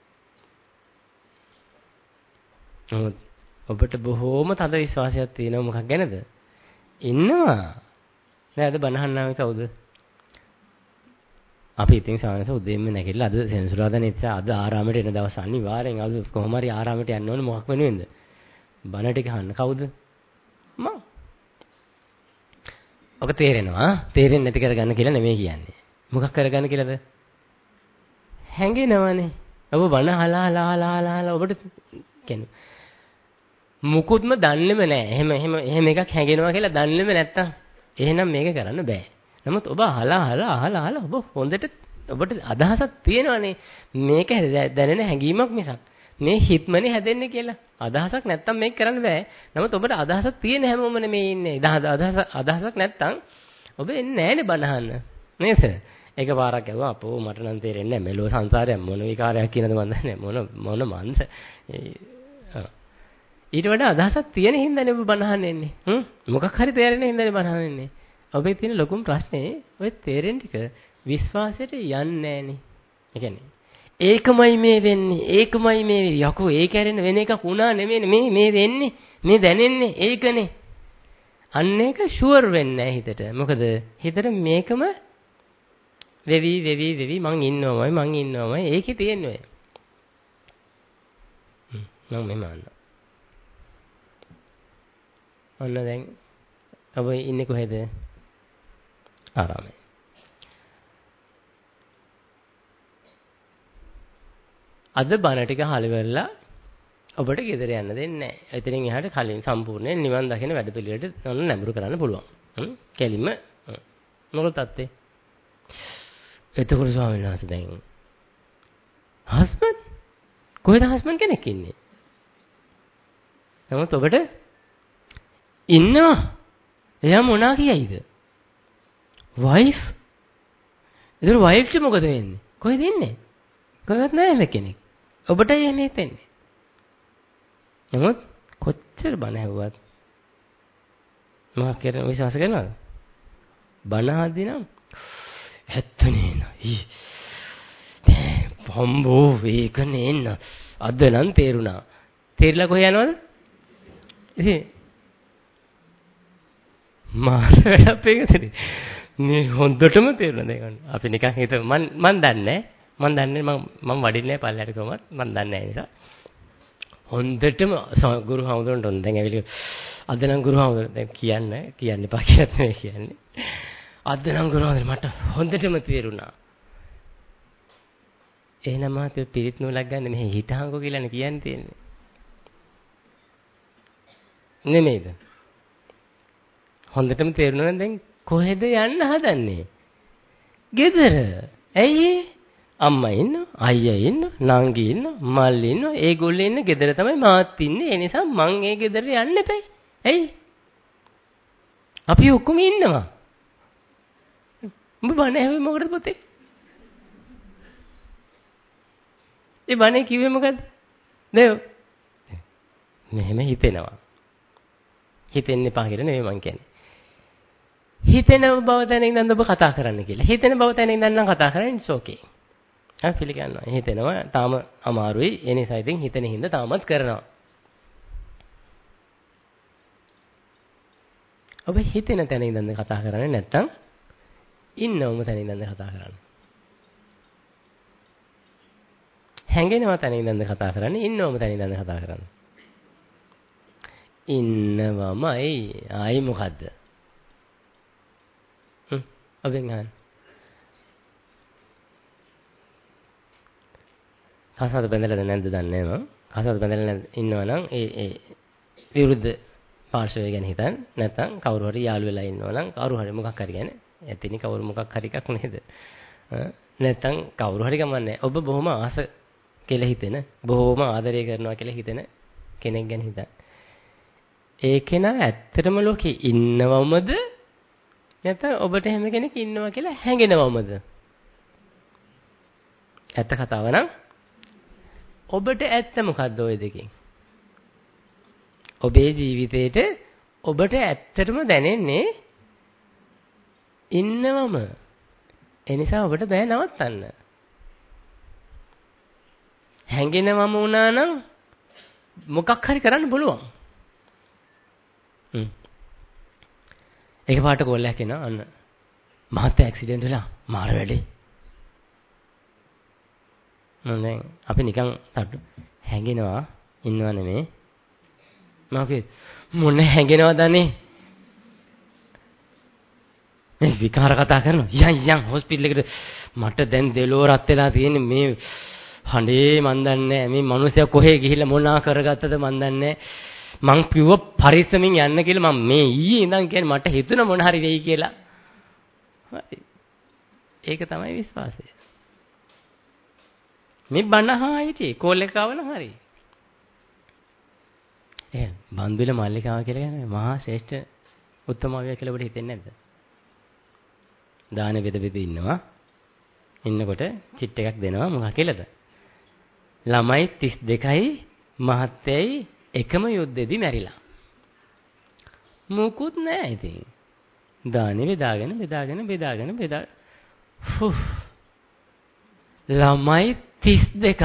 ඔබට බොහෝම තද විශ්වාසයක් තියෙනවා මොකක් ගැනද? ඉන්නවා. නේද බණහන්නාවේ කවුද? අපි ඉතින් සාමාන්‍යයෙන් උදේම නැගිටලා අද සෙන්සුරාදා නිසා අද ආරාමයට එන දවස් අනිවාර්යෙන් අද කොහොම හරි ආරාමයට යන්න ඕනේ මොකක් වෙනුවෙන්ද? බණ ටික අහන්න. කවුද? මම. ඔක තේරෙනවා. තේරෙන්නේ නැති කරගන්න කියලා නෙමෙයි කියන්නේ. මොකක් කරගන්න කියලාද? හැංගෙනවනේ. ඔබ බණ අහලා අහලා අහලා අහලා ඔබට කියන්නේ මුකුත්ම දන්නේම නැහැ. එහෙම එහෙම එහෙම එකක් හැංගෙනවා කියලා දන්නේම නැත්තම් එහෙනම් මේක කරන්න බෑ. නමුත් ඔබ අහලා අහලා අහලා අහලා ඔබ හොඳට ඔබට අදහසක් තියෙනවානේ මේක දැනෙන හැඟීමක් මිසක් මේ හිත්මනේ හැදෙන්නේ කියලා. අදහසක් නැත්තම් මේක කරන්න බෑ. නමුත් ඔබට අදහසක් තියෙන හැමෝම නෙමේ ඉන්නේ. අදහස අදහසක් නැත්තම් ඔබ එන්නේ නැහනේ බනහන්න. නේද? එකපාරක් ඇහුවා අපෝ මට නම් තේරෙන්නේ නැහැ. මෙලෝ සංසාරයක් මොන විකාරයක් කියනද මන් දන්නේ මොන මොන මන්ද. ඊට වඩා අදහසක් තියෙන හින්දානේ ඔබ බනහන්න එන්නේ. හ්ම් මොකක් හරි තේරෙන හින්දානේ බනහන්න එන්නේ. ඔබේ තියෙන ලොකුම ප්‍රශ්නේ ඔය තේරෙන ටික විශ්වාසයට යන්නේ නැහනේ. ඒ කියන්නේ ඒකමයි මේ වෙන්නේ. ඒකමයි මේ යකෝ ඒක ඇරෙන්න වෙන එකක් වුණා නෙමෙයි මේ මේ වෙන්නේ. මේ දැනෙන්නේ ඒකනේ. අන්න ඒක ෂුවර් වෙන්නේ නැහැ හිතට. මොකද හිතට මේකම වෙවි වෙවි වෙවි මං ඉන්නවමයි මං ඉන්නවමයි ඒකේ තියෙන්නේ. මම මෙහෙම අන්න. ඔන්න දැන් ඔබ ඉන්නේ කොහෙද? ආරාමේ. අද බණ ටික හලවෙලා ඔබට ගෙදර යන්න දෙන්නේ නැහැ. එතනින් එහාට කලින් සම්පූර්ණයෙන් නිවන් දකින වැඩ පිළිවෙලට ඔන්න නැඹුරු කරන්න පුළුවන්. හ්ම්. කෙලින්ම මොකද තත්ත්වේ? එතකොට ස්වාමීන් වහන්සේ දැන් හස්බන්ඩ් කොහෙද හස්බන්ඩ් කෙනෙක් ඉන්නේ? නමුත් ඔබට ඉන්නවා. එයා මොනා කියයිද? වයිෆ්. ඒතර වයිෆ්ට මොකද වෙන්නේ? කොහෙද ඉන්නේ? කොහෙවත් නැහැ මේ කෙනෙක්. ඔබට එහෙම හිතෙන්නේ. නමුත් කොච්චර බණ ඇහුවත් මොකක් කරන විශ්වාස කරනවද? බණ අහද්දී නම් ඇත්තනේ නයි. පම්බෝ වේක නේන්න. අද නම් තේරුණා. තේරිලා කොහෙ යනවද? ඉතින් මාර වැඩක් එකතේ. මේ හොඳටම තේරුණා දැන්. අපි නිකන් හිතුව මන් මන් දන්නේ මන් දන්නේ මම මම වඩින්නේ පල්ලයට කොහමත් මන් දන්නේ නැහැ නිසා. හොඳටම ගුරු හමුදුරන්ට ඕන දැන් ඇවිල්ලා අද නම් ගුරු හමුදුර දැන් කියන්න කියන්න එපා කියලා තමයි කියන්නේ. අද නම් ගුරු හමුදුර මට හොඳටම තේරුණා. එහෙනම් මහත්තයෝ පිරිත් නූලක් ගන්න මෙහි හිටහංගෝ කියලානේ කියන්න තියෙන්නේ. නෙමෙයිද? හොඳටම තේරුණා නම් දැන් කොහෙද යන්න හදන්නේ? ගෙදර. ඇයි? අම්මා ඉන්නවා, අයියා ඉන්නවා, නංගි ඉන්නවා, මල්ලි ඉන්නවා. ඒගොල්ලෝ ඉන්නේ ගෙදර තමයි මාත් ඉන්නේ. ඒ නිසා මං ඒ ගෙදරට යන්න එපයි. ඇයි? අපි ඔක්කොම ඉන්නවා. උඹ බණ ඇහුවේ මොකටද පුතේ? ඒ බණේ කිව්වේ මොකද්ද? දැන් මෙහෙම හිතෙනවා. හිතෙන්න එපා කියලා නෙමෙයි මං කියන්නේ. හිතෙන බව දැනින් නම් ඔබ කතා කරන්න කියලා. හිතෙන බව දැනින් නම් කතා කරන්නේ ඉట్స్ ඕකේ. ආ පිළිගන්නවා. හිතෙනවා තාම අමාරුයි. ඒ නිසා ඉතින් හිතෙන හින්දා තාමත් කරනවා. ඔබ හිතෙන තැන ඉඳන් කතා කරන්නේ නැත්තම් ඉන්නවම තැන ඉඳන් කතා කරන්නේ. හැංගෙනවා තැන ඉඳන් කතා කරන්නේ ඉන්නවම තැන ඉඳන් කතා කරන්නේ. ඉන්නවමයි ආයි මොකද්ද? හ්ම් ඔබෙන් අහන්න. කසාද බැඳලාද නැද්ද දන්නේ නැහැ මම. කසාද බැඳලා ඉන්නවනම් ඒ ඒ විරුද්ධ පාර්ශවය ගැන හිතන්න. නැත්නම් කවුරු හරි යාළු වෙලා ඉන්නවනම් කවුරු හරි මොකක් හරි ගැන ඇතිනේ කවුරු මොකක් හරි එකක් නේද? නැත්නම් කවුරු හරි ගමන්නේ. ඔබ බොහොම ආස කියලා හිතෙන, බොහොම ආදරය කරනවා කියලා හිතෙන කෙනෙක් ගැන හිතන්න. ඒ කෙනා ඇත්තටම ලෝකේ ඉන්නවමද? නැත්නම් ඔබට හැම කෙනෙක් ඉන්නවා කියලා හැඟෙනවමද? ඇත්ත කතාව නම් ඔබට ඇත්ත මොකද්ද ওই දෙකෙන්? ඔබේ ජීවිතේට ඔබට ඇත්තටම දැනෙන්නේ ඉන්නවම. ඒ නිසා ඔබට බෑ නවත්තන්න. හැංගෙනවම වුණා නම් මොකක් හරි කරන්න පුළුවන්. හ්ම්. එකපාරට කෝල්ලයක් එනවා අන්න. මහත් ඇක්සිඩන්ට් වෙලා මාර වැඩේ. මම දැන් අපි නිකන් තට්ටු හැංගෙනවා ඉන්නව නෙමේ. මම කිව්වේ මොන හැංගෙනවද අනේ? මේ විකාර කතා කරනවා. යන් යන් හොස්පිටල් එකට මට දැන් දෙලෝ රත් වෙලා තියෙන්නේ මේ හඬේ මන් දන්නේ මේ මිනිස්සයා කොහෙ ගිහිල්ලා මොනා කරගත්තද මන් දන්නේ මං කිව්ව පරිස්සමින් යන්න කියලා මම මේ ඊයේ ඉඳන් කියන්නේ මට හිතුණ මොන හරි වෙයි කියලා. හරි. ඒක තමයි විශ්වාසය. මේ බණහා හිටියේ කෝල් එක ආවම හරි. ඒ බන්දුල මල්ලිකාව කියලා කියන්නේ මහා ශ්‍රේෂ්ඨ උත්තමාවිය කියලා ඔබට හිතෙන්නේ නැද්ද? දාන බෙද බෙද ඉන්නවා. ඉන්නකොට චිට් එකක් දෙනවා මොකක් කියලාද? ළමයි තිස් දෙකයි මහත්තයයි එකම යුද්ධෙදී මැරිලා. මොකුත් නැහැ ඉතින්. දානි බෙදාගෙන බෙදාගෙන බෙදාගෙන බෙදා ළමයි තිස් දෙකක්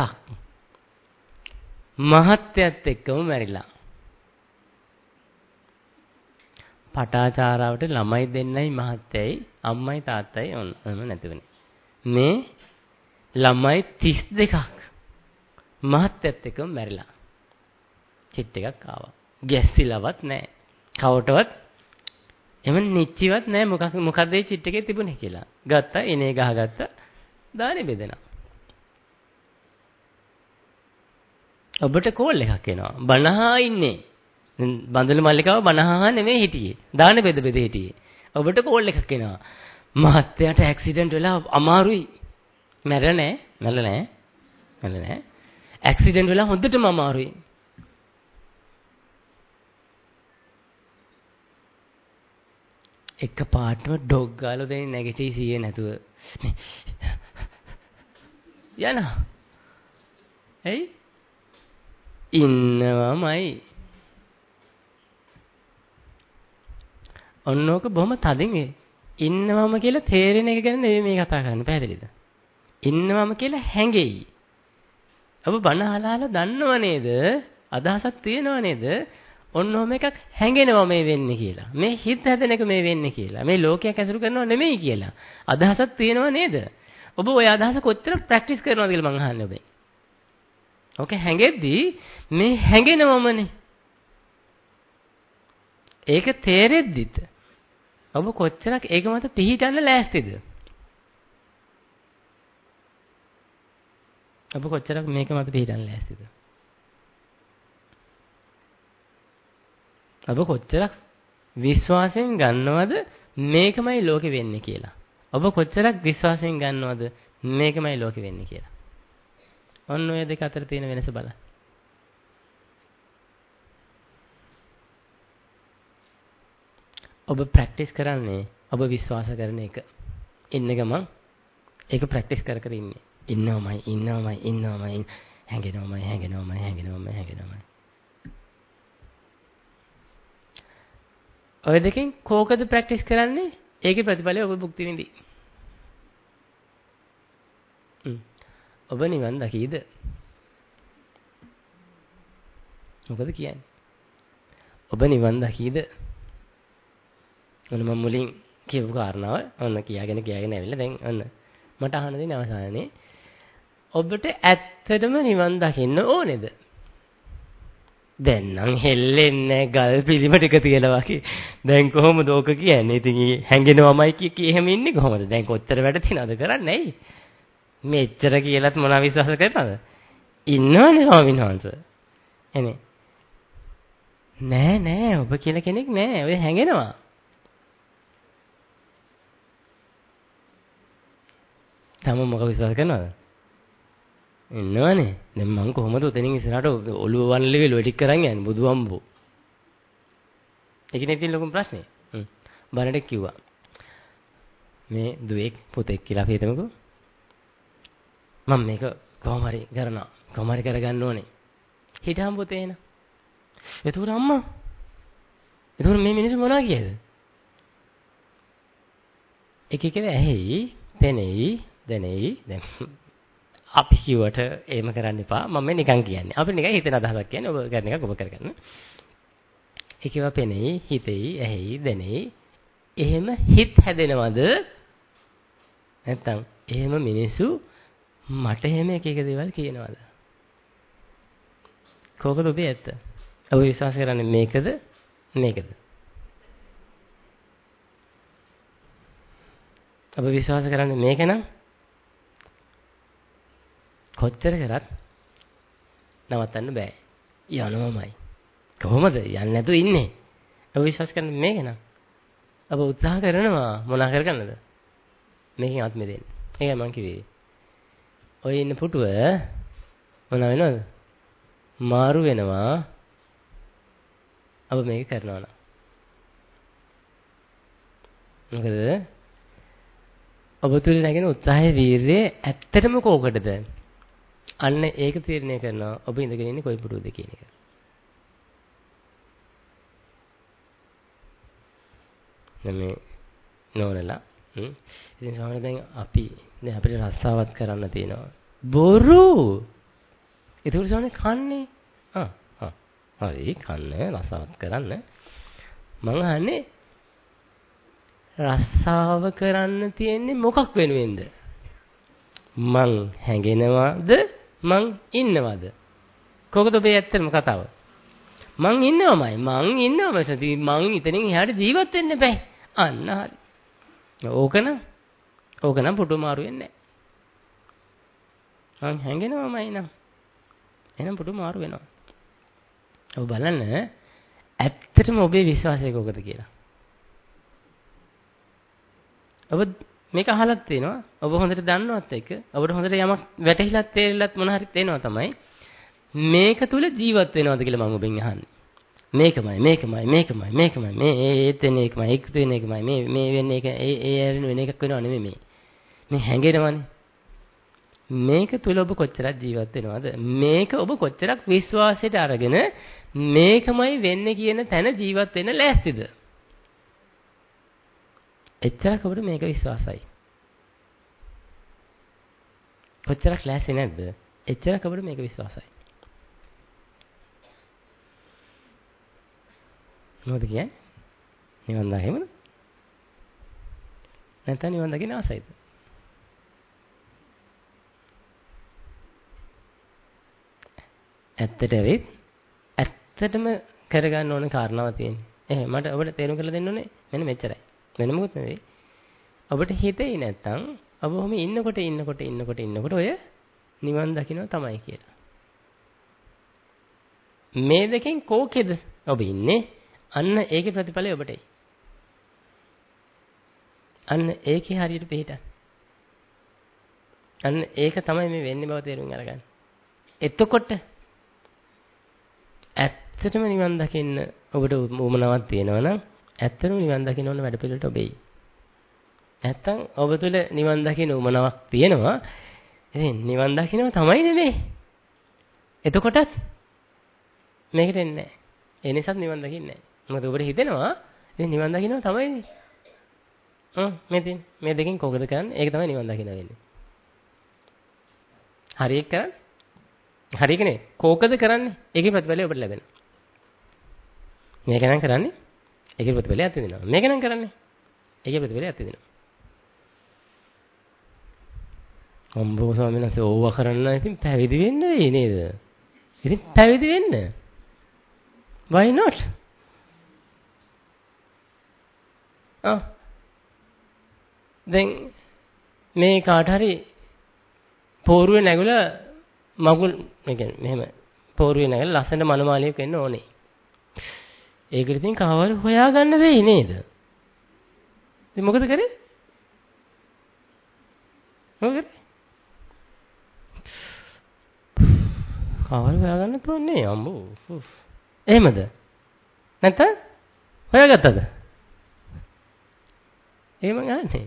මහත්තයත් එක්කම මැරිලා. පටාචාරාවට ළමයි දෙන්නයි මහත්තයයි අම්මයි තාත්තයි ඔන්න නැතිවනේ. මේ ළමයි තිස් දෙකක් මහත්තයත් එක්කම මැරිලා. චිට් එකක් ආවා. ගැස්සිලවත් නැහැ. කවටවත් එම නිච්චිවත් නැහැ. මොකක් මොකද මේ චිට් එකේ තිබුණේ කියලා. ගත්තා එනේ ගහගත්තා. දානේ බෙදෙනවා. ඔබට කෝල් එකක් එනවා. බනහා ඉන්නේ. බන්දල මල්ලිකාව බනහා නෙමෙයි හිටියේ. දාන බෙද බෙද හිටියේ. ඔබට කෝල් එකක් එනවා. මහත්තයාට ඇක්සිඩන්ට් වෙලා අමාරුයි. මැරෙලා නැහැ. මැරෙලා නැහැ. මැරෙලා නැහැ. ඇක්සිඩන්ට් වෙලා හොඳටම අමාරුයි. එක පාටම ඩොග් ගාලා දෙන්නේ නැගිටි සීයේ නැතුව. යනවා. එයි ඉන්නවමයි. ඔන්නෝක බොහොම තදින් ඉන්නවම කියලා තේරෙන එක ගැන නෙවෙයි මේ කතා කරන්නේ. පැහැදිලිද? ඉන්නවම කියලා හැඟෙයි. ඔබ බණ අහලා දන්නව නේද? අදහසක් තියෙනව නේද? ඔන්නෝම එකක් හැඟෙනවා මේ වෙන්නේ කියලා. මේ හිත හැදෙන එක මේ වෙන්නේ කියලා. මේ ලෝකයක් ඇසුරු කරනව නෙමෙයි කියලා. අදහසක් තියෙනව නේද? ඔබ ওই අදහස කොච්චර ප්‍රැක්ටිස් කරනවද කියලා මං අහන්නේ ඔබෙන්. ඕක හැඟෙද්දී මේ හැඟෙනවමනේ. ඒක තේරෙද්දිත් ඔබ කොච්චරක් ඒක මත පිහිටන්න ලෑස්තිද? ඔබ කොච්චරක් මේක මත පිහිටන්න ලෑස්තිද? ඔබ කොච්චරක් විශ්වාසයෙන් ගන්නවද මේකමයි ලෝකෙ වෙන්නේ කියලා? ඔබ කොච්චරක් විශ්වාසයෙන් ගන්නවද මේකමයි ලෝකෙ වෙන්නේ කියලා? ඔන්න ඔය දෙක අතර තියෙන වෙනස බලන්න. ඔබ ප්‍රැක්ටිස් කරන්නේ ඔබ විශ්වාස කරන එක. ඉන්න ගමන් ඒක ප්‍රැක්ටිස් කර කර ඉන්නේ. ඉන්නවමයි ඉන්නවමයි ඉන්නවමයි හැංගෙනවමයි හැංගෙනවමයි හැංගෙනවමයි හැංගෙනවමයි. ඔය දෙකෙන් කෝකද ප්‍රැක්ටිස් කරන්නේ? ඒකේ ප්‍රතිඵලය ඔබ භුක්ති විඳි. ඔබ නිවන් දකීද? මොකද කියන්නේ? ඔබ නිවන් දකීද? ඔන්න මම මුලින් කියපු කාරණාව ඔන්න කියාගෙන කියාගෙන ඇවිල්ලා දැන් ඔන්න මට අහන්න දෙන අවසානයේ ඔබට ඇත්තටම නිවන් දකින්න ඕනේද? දැන් නම් හෙල්ලෙන්නේ ගල් පිළිම ටික තියලා වගේ. දැන් කොහොමද ඕක කියන්නේ? ඉතින් හැංගෙනවමයි කිය කී එහෙම ඉන්නේ කොහොමද? දැන් කොච්චර වැඩ තියනවද කරන්නේ ඇයි? මෙච්චර කියලාත් මොනවා විශ්වාස කරනවද? ඉන්නවනේ ස්වාමීන් වහන්සේ. එනේ. නෑ නෑ ඔබ කියලා කෙනෙක් නෑ. ඔය හැංගෙනවා. තම මොකක් විශ්වාස කරනවද? ඉන්නවනේ. දැන් මං කොහොමද උතනින් ඉස්සරහට ඔළුව වන්නලේ ලොයි ටික කරන් යන්නේ බුදුහම්බෝ. ඒකනේ තියෙන ලොකුම ප්‍රශ්නේ. හ්ම්. බණට කිව්වා. මේ දුවෙක් පුතෙක් කියලා අපි හිතමුකෝ. මම මේක කොහොම හරි කරනවා. කොහොම හරි කරගන්න ඕනේ. හිටහම් පුතේ එන. එතකොට අම්මා. එතකොට මේ මිනිස්සු මොනවා කියද? එක එක ඇහි, පෙනෙයි, දැනෙයි. දැන් අපි කිව්වට එහෙම කරන්න එපා. මම නිකන් කියන්නේ. අපි නිකන් හිතන අදහසක් කියන්නේ. ඔබ කරන එකක් ඔබ කරගන්න. ඒකව පෙනෙයි, හිතෙයි, ඇහෙයි, දැනෙයි. එහෙම හිත හැදෙනවද? නැත්තම් එහෙම මිනිස්සු මට එහෙම එක එක දේවල් කියනවාද? කෝකද ඔබේ ඇත්ත? ඔබ විශ්වාස කරන්නේ මේකද? මේකද? ඔබ විශ්වාස කරන්නේ මේක නම් කොච්චර කරත් නවත්තන්න බෑ. යනවාමයි. කොහොමද යන්නේ නැතුව ඉන්නේ? ඔබ විශ්වාස කරන්නේ මේක නම් ඔබ උත්සාහ කරනවා මොනා කරගන්නද? මේකෙන් ආත්මෙ දෙන්න. ඒකයි මං කිව්වේ. ඔය ඉන්න පුටුව මොන වෙනවද? මාරු වෙනවා. ඔබ මේක කරනවා නම්. මොකද ඔබ තුල නැගෙන උත්සාහය වීරිය ඇත්තටම කෝකටද? අන්න ඒක තීරණය කරනවා ඔබ ඉඳගෙන ඉන්නේ කොයි පුටුවද කියන එක. මේ නෝනලා හ්ම් ඉතින් සමහර දැන් අපි දැන් අපිට රස්සාවක් කරන්න තියෙනවා. බොරු. ඒක උසන්නේ කන්නේ. ආ ආ හරි කන්න රස්සාවක් කරන්න. මං අහන්නේ රස්සාව කරන්න තියෙන්නේ මොකක් වෙනුවෙන්ද? මං හැංගෙනවද? මං ඉන්නවද? කොහොමද මේ ඇත්තම කතාව? මං ඉන්නවමයි. මං ඉන්නවමයි. මං ඉතින් එහාට ජීවත් වෙන්න බෑ. අන්න හරි. ඕකන ඕකන පුටු මාරු වෙන්නේ නැහැ. මං හැංගෙනවමයි නං. එහෙනම් පුටු මාරු වෙනවා. ඔබ බලන්න ඇත්තටම ඔබේ විශ්වාසය කොහොමද කියලා. ඔබ මේක අහලත් තියෙනවා. ඔබ හොඳට දන්නවත් එක. ඔබට හොඳට යමක් වැටහිලත් තේරිලත් මොන හරි තේනවා තමයි. මේක තුල ජීවත් වෙනවද කියලා මම ඔබෙන් අහන්නේ. මේකමයි මේකමයි මේකමයි මේකමයි මේ ඒත් වෙන්නේ එකමයි එක් වෙන්නේ එකමයි මේ මේ වෙන්නේ එක ඒ ඒ ඇරෙන වෙන එකක් වෙනව නෙමෙයි මේ. මේ හැංගෙනවනේ. මේක තුල ඔබ කොච්චරක් ජීවත් වෙනවද? මේක ඔබ කොච්චරක් විශ්වාසයට අරගෙන මේකමයි වෙන්නේ කියන තැන ජීවත් වෙන්න ලෑස්තිද? එච්චරක් ඔබට මේක විශ්වාසයි. කොච්චරක් ලෑස්ති නැද්ද? එච්චරක් ඔබට මේක විශ්වාසයි. මොකද කියන්නේ? නිවන් දකින්නද? නැත්නම් නිවන් දකින්න ආසයිද? ඇත්තට වෙත් ඇත්තටම කරගන්න ඕන කාරණාවක් තියෙනවා. එහෙනම් මට ඔබට තේරුම් කරලා දෙන්න ඕනේ මෙන්න මෙච්චරයි. වෙන මොකුත් නෙවෙයි. ඔබට හිතෙයි නැත්තම් ඔබ ඔහොම ඉන්නකොට ඉන්නකොට ඉන්නකොට ඉන්නකොට ඔය නිවන් දකින්න තමයි කියලා. මේ දෙකෙන් කෝකෙද ඔබ ඉන්නේ? අන්න ඒකේ ප්‍රතිඵලය ඔබටයි. අන්න ඒකේ හරියට පිළිහිටන්. අන්න ඒක තමයි මේ වෙන්නේ බව තේරුම් අරගන්න. එතකොට ඇත්තටම නිවන් දකින්න ඔබට උවමනාවක් තියෙනවා නම් ඇත්තටම නිවන් දකින්න ඕන වැඩ පිළිවෙලට ඔබෙයි. නැත්තම් ඔබ තුළ නිවන් දකින්න උවමනාවක් තියෙනවා. ඉතින් නිවන් දකින්නම තමයි නෙමෙයි. එතකොටත් මේකට එන්නේ නැහැ. ඒ නිසා නිවන් දකින්නේ නැහැ. මොකද ඔබට හිතෙනවා ඉතින් නිවන් දකින්නම තමයිනේ. හ්ම් මේ තින් මේ දෙකෙන් කොකද කරන්නේ? ඒක තමයි නිවන් දකින්න වෙන්නේ. හරි එක කරන්නේ? හරි එකනේ. කෝකද කරන්නේ? ඒකේ ප්‍රතිඵලය ඔබට ලැබෙනවා. මේක නම් කරන්නේ ඒකේ ප්‍රතිඵලය ඇති වෙනවා. මේක නම් කරන්නේ ඒකේ ප්‍රතිඵලය ඇති වෙනවා. අම්බෝ ස්වාමීන් වහන්සේ ඕවා කරන්න ඉතින් පැවිදි වෙන්න වෙයි නේද? ඉතින් පැවිදි වෙන්න. Why not? ආ දැන් මේ කාට හරි පෝරුවේ නැගලා මගුල් මේ කියන්නේ මෙහෙම පෝරුවේ නැගලා ලස්සන මනමාලියක් වෙන්න ඕනේ. ඒකට ඉතින් කවවරු හොයාගන්න වෙයි නේද? ඉතින් මොකද කරේ? මොකද? කවවරු හොයාගන්න තෝන්නේ අම්බෝ. එහෙමද? නැත්නම් හොයාගත්තද? එහෙම ගන්නෑ.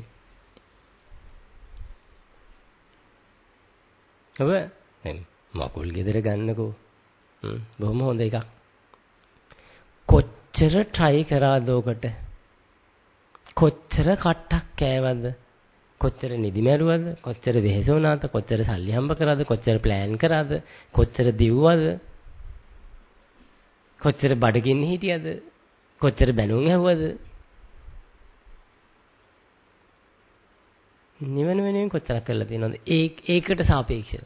ඔබ දැන් මකුල් ගෙදර ගන්නකෝ. හ්ම් බොහොම හොඳ එකක්. කොච්චර try කරාද ඔකට? කොච්චර කට්ටක් කෑවද? කොච්චර නිදි මැරුවද? කොච්චර වෙහෙස වුණාද? කොච්චර සල්ලි හම්බ කරාද? කොච්චර ප්ලෑන් කරාද? කොච්චර දිව්වද? කොච්චර බඩගින්න හිටියද? කොච්චර බැලුම් ඇහුවද? නිවන වෙනුවෙන් කොච්චරක් කරලා තියෙනවද? ඒ ඒකට සාපේක්ෂව.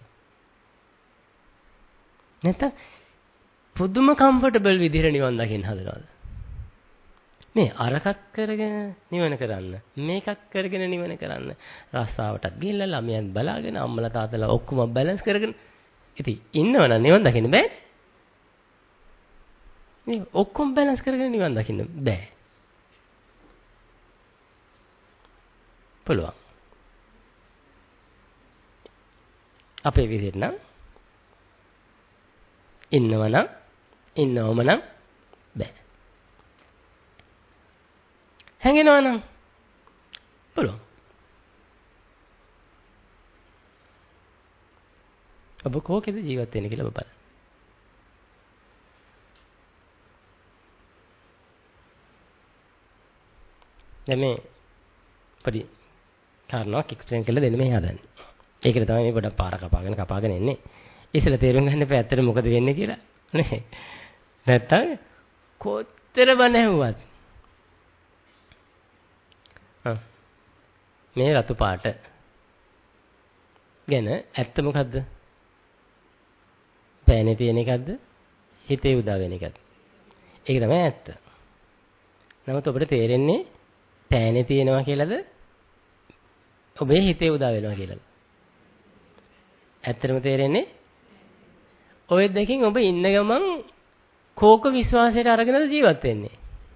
නැත්නම් පුදුම කම්ෆර්ටබල් විදිහට නිවන් දකින්න හදනවද? මේ අරකක් කරගෙන නිවන කරන්න, මේකක් කරගෙන නිවන කරන්න, රස්සාවටත් ගිහිල්ලා ළමයන් බලාගෙන අම්මලා තාත්තලා ඔක්කොම බැලන්ස් කරගෙන ඉතින් ඉන්නවනම් නිවන් දකින්න බෑ. මේ ඔක්කොම බැලන්ස් කරගෙන නිවන් දකින්න බෑ. පුළුවන්. අපේ විදිහට නම් ඉන්නවනම් ඉන්නවම නම් බෑ. හැංගෙනවනම් පුළුවන්. ඔබ කෝකේද ජීවත් වෙන්නේ කියලා බලන්න. දැන් මේ පොඩි කාරණාවක් එක්ස්ප්ලেইন කරලා දෙන්න මේ හදන්නේ. ඒකට තමයි මේ පොඩක් පාර කපාගෙන කපාගෙන එන්නේ. ඉස්සෙල්ලා තේරුම් ගන්න එපා ඇත්තට මොකද වෙන්නේ කියලා. නේ. නැත්තම් කොච්චර බණ ඇහුවත්. ආ. මේ රතු පාට ගැන ඇත්ත මොකද්ද? පෑනේ තියෙන එකක්ද? හිතේ උදා වෙන එකක්ද? ඒක තමයි ඇත්ත. නමුත් ඔබට තේරෙන්නේ පෑනේ තියෙනවා කියලාද? ඔබේ හිතේ උදා වෙනවා කියලාද? ඇත්තටම තේරෙන්නේ ඔය දෙකෙන් ඔබ ඉන්න ගමන් කෝක විශ්වාසයට අරගෙනද ජීවත් වෙන්නේ?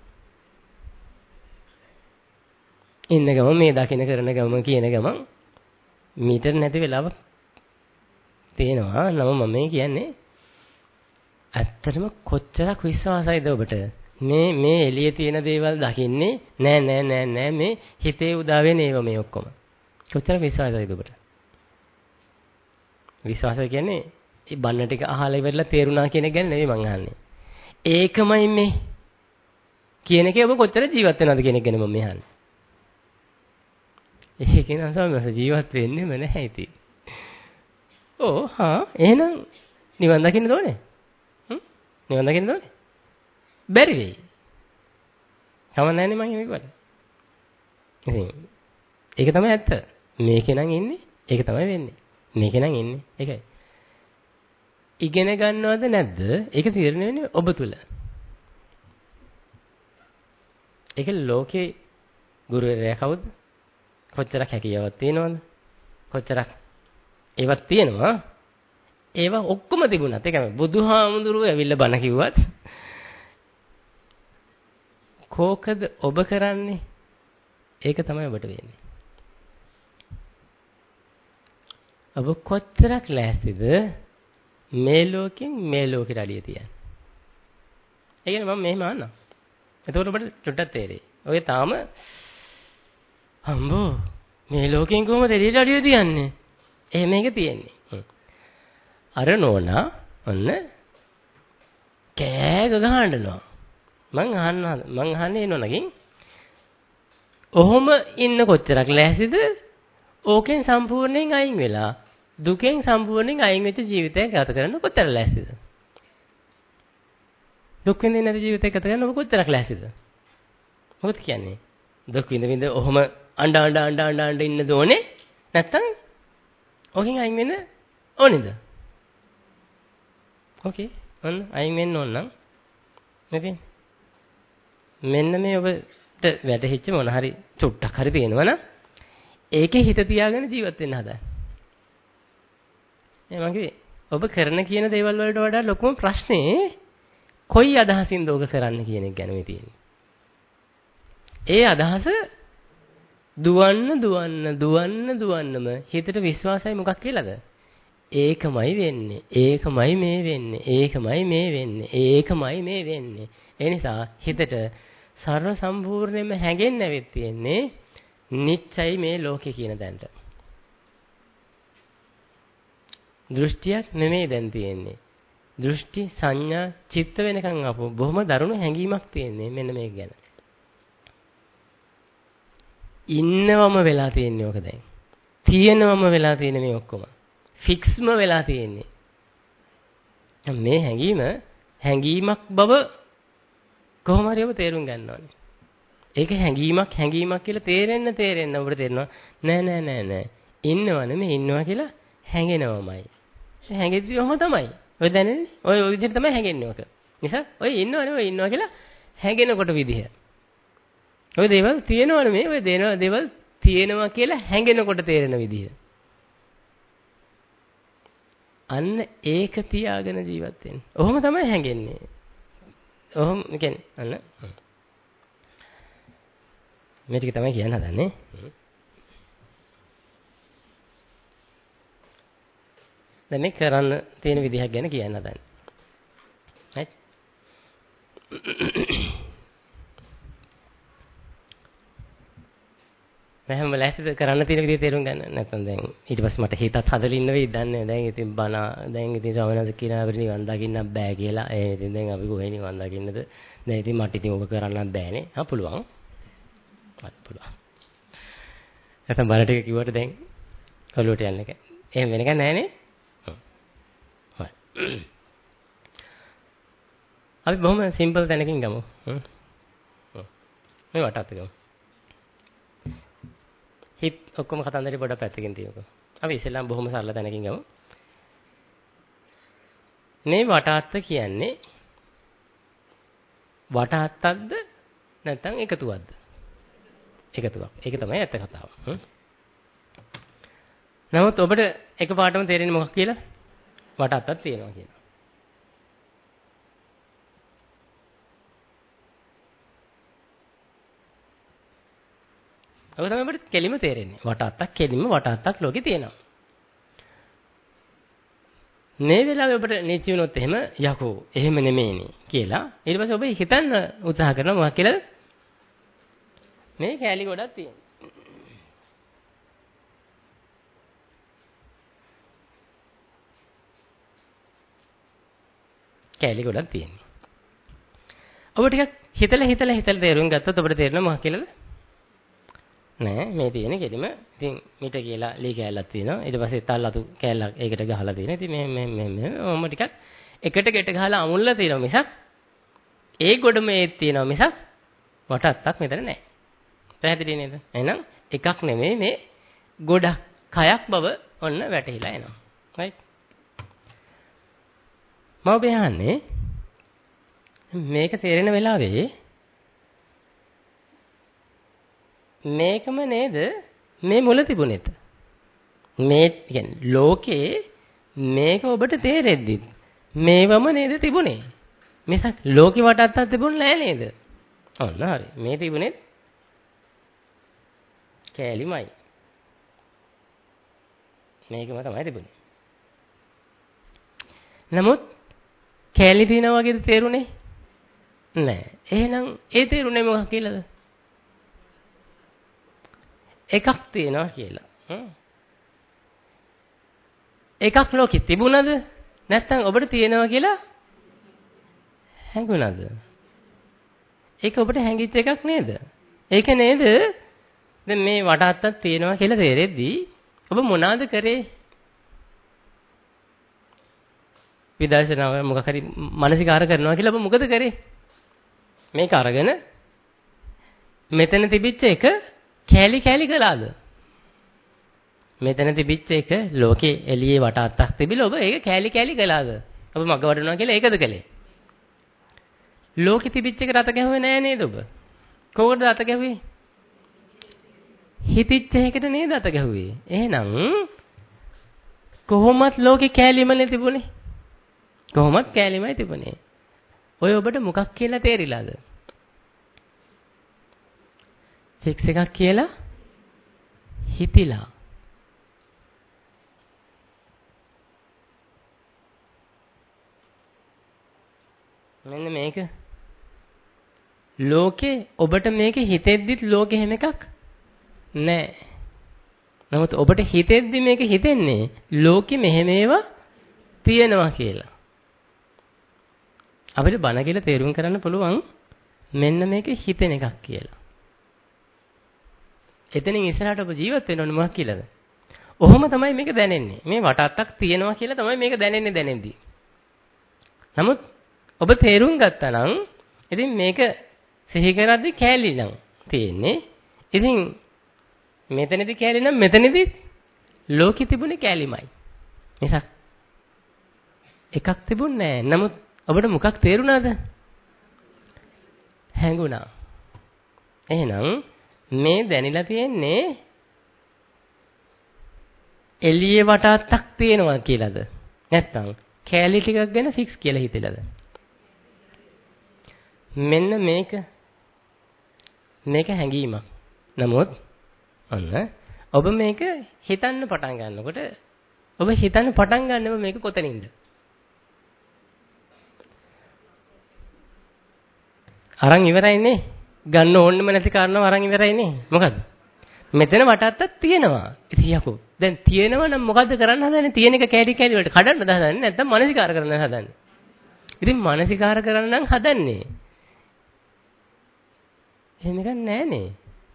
ඉන්න ගමන් මේ දකින්න කරන ගමන් කියන ගමන් මීටර නැති වෙලාව තියෙනවා. නම මම මේ කියන්නේ ඇත්තටම කොච්චරක් විශ්වාසයිද ඔබට? මේ මේ එළියේ තියෙන දේවල් දකින්නේ නෑ නෑ නෑ නෑ මේ හිතේ උදා වෙන ඒවා මේ ඔක්කොම. කොච්චරක් විශ්වාසයිද ඔබට? විශ්වාසය කියන්නේ ඒ බන්න ටික අහලා ඉවරලා තේරුණා කියන එක ගැන නෙවෙයි මං අහන්නේ. ඒකමයි මේ කියන එකේ ඔබ කොච්චර ජීවත් වෙනවද කියන එක ගැන මම අහන්නේ. ඒකේ නම් සමහර ජීවත් වෙන්නේම නැහැ ඉතින්. ඕ හා එහෙනම් නිවන් දකින්න ඕනේ. හ්ම් නිවන් දකින්න ඕනේ. බැරි වෙයි. කවන්නේ නැහැ මං මේක. ඉතින් ඒක තමයි ඇත්ත. මේකේ නම් ඉන්නේ. ඒක තමයි වෙන්නේ. මේකේ නම් ඉන්නේ. ඒකයි. ඉගෙන ගන්නවද නැද්ද? ඒක තීරණය වෙන්නේ ඔබ තුල. ඒක ලෝකේ ගුරුවරයා කවුද? කොච්චරක් හැකියාවක් තියෙනවද? කොච්චරක් ඒවත් තියෙනවා. ඒවා ඔක්කොම තිබුණත් ඒකම බුදුහාමුදුරුවෝ ඇවිල්ලා බණ කිව්වත් කෝකද ඔබ කරන්නේ? ඒක තමයි ඔබට වෙන්නේ. ඔබ කොච්චරක් ලෑස්තිද මේ ලෝකෙන් මේ ලෝකෙට අලිය තියන්න? ඒ කියන්නේ මම මෙහෙම අහන්නම්. එතකොට ඔබට චුට්ටක් තේරෙයි. ඔය තාම අම්බෝ මේ ලෝකෙන් කොහොමද එළියට අලිය තියන්නේ? එහෙම එක තියෙන්නේ. අර නෝනා ඔන්න කෑග ගහනවා. මං අහන්න මං අහන්නේ නෝනගෙන් ඔහොම ඉන්න කොච්චරක් ලෑස්තිද? ඕකෙන් සම්පූර්ණයෙන් අයින් වෙලා දුකෙන් සම්පූර්ණයෙන් අයින් වෙච්ච ජීවිතයක් ගත කරන්න කොච්චර ලෑස්තිද? දුක් විඳින්න නැති ජීවිතයක් ගත කරන්න ඔබ කොච්චරක් ලෑස්තිද? මොකද කියන්නේ? දුක් විඳ විඳ ඔහොම අඬ අඬ අඬ අඬ අඬ ඉන්න දෝනේ? නැත්තම් ඕකෙන් අයින් වෙන්න ඕනේද? ඕකේ. ඔන්න අයින් වෙන්න ඕන නම් නැතිනම් මෙන්න මේ ඔබට වැටහිච්ච මොන හරි චුට්ටක් හරි තියෙනවනම් ඒකේ හිත තියාගෙන ජීවත් වෙන්න හදන්න. ඒ මගේ ඔබ කරන කියන දේවල් වලට වඩා ලොකුම ප්‍රශ්නේ කොයි අදහසින්ද ඔබ කරන්න කියන එක ගැන මේ තියෙන්නේ. ඒ අදහස දුවන්න දුවන්න දුවන්න දුවන්නම හිතට විශ්වාසයි මොකක් කියලාද? ඒකමයි වෙන්නේ. ඒකමයි මේ වෙන්නේ. ඒකමයි මේ වෙන්නේ. ඒකමයි මේ වෙන්නේ. ඒ නිසා හිතට සර්ව සම්පූර්ණයෙන්ම හැඟෙන්න ඇවිත් තියෙන්නේ නිච්චයි මේ ලෝකේ කියන තැනට. දෘෂ්ටියක් නෙමෙයි දැන් තියෙන්නේ. දෘෂ්ටි සංඥා චිත්ත වෙනකන් ආපු බොහොම දරුණු හැඟීමක් තියෙන්නේ මෙන්න මේක ගැන. ඉන්නවම වෙලා තියෙන්නේ ඕක දැන්. තියෙනවම වෙලා තියෙන මේ ඔක්කොම. ෆික්ස්ම වෙලා තියෙන්නේ. මේ හැඟීම හැඟීමක් බව කොහොම හරි ඔබ තේරුම් ගන්න ඕනේ. ඒක හැඟීමක් හැඟීමක් කියලා තේරෙන්න තේරෙන්න ඔබට තේරෙනවා නෑ නෑ නෑ නෑ ඉන්නව නෙමෙයි ඉන්නවා කියලා හැඟෙනවමයි. හැඟෙද්දිවම තමයි. ඔය දැනෙන්නේ. ඔය ඔය විදිහට තමයි හැඟෙන්නේ ඔක. නිසා ඔය ඉන්නව නෙමෙයි ඉන්නවා කියලා හැඟෙනකොට විදිහ. ඔය දේවල් තියෙනව නෙමෙයි ඔය දේනවා දේවල් තියෙනවා කියලා හැඟෙනකොට තේරෙන විදිහ. අන්න ඒක තියාගෙන ජීවත් වෙන්න. ඔහොම තමයි හැඟෙන්නේ. ඔහොම කියන්නේ අන්න මේ ටික තමයි කියන්න හදන්නේ. දැන් මේ කරන්න තියෙන විදිහක් ගැන කියන්න හදන්නේ. right? මම ලෑස්තිද කරන්න තියෙන විදිහ තේරුම් ගන්න. නැත්නම් දැන් ඊට පස්සේ මට හිතත් හදලා ඉන්න වෙයි දන්නේ. දැන් ඉතින් බණ දැන් ඉතින් ශ්‍රවණද කියන අපිට නිවන් දකින්න බෑ කියලා. ඒ ඉතින් දැන් අපි කොහේ නිවන් දකින්නද? දැන් ඉතින් මට ඉතින් ඔබ කරන්නත් බෑනේ. හා පුළුවන්. මට පුළුවන්. නැත්නම් බණ ටික කිව්වට දැන් ඔළුවට යන්නේ නැහැ. එහෙම වෙනකන් නැහනේ. හ්ම්. අපි බොහොම සිම්පල් තැනකින් ගමු. හ්ම්. මේ වටත් ගමු. හිත ඔක්කොම කතන්දරේ පොඩක් පැත්තකින් තියමුකෝ. අපි ඉස්සෙල්ලාම බොහොම සරල තැනකින් ගමු. මේ වටාත්ත කියන්නේ වටාත්තක්ද නැත්නම් එකතුවක්ද? එකතුවක්. ඒක තමයි ඇත්ත කතාව. නමුත් ඔබට එකපාරටම තේරෙන්නේ මොකක් කියලා? වටාත්තක් තියෙනවා කියලා. ඔබ තමයි ඔබට කෙලිම තේරෙන්නේ. වටාත්තක් කෙලිම වටාත්තක් ලෝකේ තියෙනවා. මේ වෙලාවේ ඔබට නිච්ච වුණොත් එහෙම යකෝ එහෙම නෙමෙයිනේ කියලා ඊට පස්සේ ඔබ හිතන්න උත්සාහ කරනවා මොකක් කියලා? මේ කැලි ගොඩක් තියෙනවා. කැලි ගොඩක් තියෙනවා. ඔබ ටිකක් හිතලා හිතලා හිතලා තේරුම් ගත්තොත් ඔබට තේරෙනවා මොකක් කියලාද? නෑ මේ තියෙන කෙලිම ඉතින් මිට කියලා ලී කෑල්ලක් තියෙනවා. ඊට පස්සේ තල්ලතු කෑල්ලක් ඒකට ගහලා තියෙනවා. ඉතින් මේ මේ මේ මේ ඔම ටිකක් එකට ගෙට ගහලා අමුල්ලා තියෙනවා මිසක් ඒ ගොඩම ඒත් තියෙනවා මිසක් වටත්තක් මෙතන නෑ. පැහැදිලි නේද? එහෙනම් එකක් නෙමෙයි මේ ගොඩක් කයක් බව ඔන්න වැටහිලා එනවා. right? මම බයන්නේ මේක තේරෙන වෙලාවේ මේකම නේද මේ මුල තිබුණෙත් මේ කියන්නේ ලෝකේ මේක ඔබට තේරෙද්දි මේවම නේද තිබුණේ මිසක් ලෝකෙ වටත්තක් තිබුණේ නෑ නේද? ඔන්න හරි. මේ තිබුණෙත් කෑලිමයි. මේකම තමයි තිබුණේ. නමුත් කෑලි දිනා වගේද තේරුනේ නෑ. එහෙනම් ඒ තේරුනේ මොකක් කියලාද? එකක් තියෙනවා කියලා. එකක් ලෝකෙ තිබුණද නැත්නම් ඔබට තියෙනවා කියලා හැඟුණාද? ඒක ඔබට හැඟිච්ච එකක් නේද? ඒක නේද? දැන් මේ වටාත්තක් තියෙනවා කියලා තේරෙද්දී ඔබ මොනවාද කරේ? විදර්ශනාව මොකක් හරි මානසිකාර කරනවා කියලා ඔබ මොකද කරේ? මේක අරගෙන මෙතන තිබිච්ච එක කෑලි කෑලි කළාද? මෙතන තිබිච්ච එක ලෝකේ එළියේ වටාත්තක් තිබිලා ඔබ ඒක කෑලි කෑලි කළාද? ඔබ මග වඩනවා කියලා ඒකද කළේ? ලෝකෙ තිබිච්ච එක රත ගැහුවේ නෑ නේද ඔබ? කොහොමද රත ගැහුවේ? හිතිච්ච එකට නේද රත ගැහුවේ? එහෙනම් කොහොමත් ලෝකේ කෑලිමනේ තිබුණේ? කොහොමත් කෑලිමයි තිබුණේ. ඔය ඔබට මොකක් කියලා තේරිලාද? ෆික්ස් එකක් කියලා හිතිලා. මෙන්න මේක. ලෝකේ ඔබට මේක හිතෙද්දිත් ලෝකේ හැම එකක් නෑ. නමුත් ඔබට හිතෙද්දි මේක හිතෙන්නේ ලෝකෙ මෙහෙම ඒවා තියෙනවා කියලා. අපිට බණ කියලා තේරුම් කරන්න පුළුවන් මෙන්න මේක හිතෙන එකක් කියලා. එතනින් ඉස්සරහට ඔබ ජීවත් වෙන්න ඕනේ මොකක් කියලාද? ඔහොම තමයි මේක දැනෙන්නේ. මේ වටාත්තක් තියෙනවා කියලා තමයි මේක දැනෙන්නේ දැනෙන්දී. නමුත් ඔබ තේරුම් ගත්තා නම් ඉතින් මේක සිහි කරද්දි කෑලි නම් තියෙන්නේ. ඉතින් මෙතනදී කෑලි නම් මෙතනදී ලෝකෙ තිබුණේ කෑලිමයි. මිසක් එකක් තිබුණේ නැහැ. නමුත් ඔබට මොකක් තේරුණාද? හැඟුණා. එහෙනම් මේ දැනිලා තියෙන්නේ එළියේ වටාත්තක් තියෙනවා කියලාද? නැත්නම් කෑලි ටිකක් ගැන ෆික්ස් කියලා හිතලාද? මෙන්න මේක මේක හැඟීමක්. නමුත් අන්න ඔබ මේක හිතන්න පටන් ගන්නකොට ඔබ හිතන්න පටන් ගන්නව මේක කොතනින්ද? අරන් ඉවරයිනේ. ගන්න ඕනෙම නැති කාරණාව අරන් ඉවරයිනේ. මොකද්ද? මෙතන වටාත්තක් තියෙනවා. ඉතින් යකෝ. දැන් තියෙනවා නම් මොකද්ද කරන්න හදන්නේ? තියෙන එක කැඩි කැඩි වලට කඩන්නද හදන්නේ? නැත්නම් මානසිකාර කරන්න හදන්නේ? ඉතින් මානසිකාර කරන්න නම් හදන්නේ. එහෙම එකක් නෑනේ.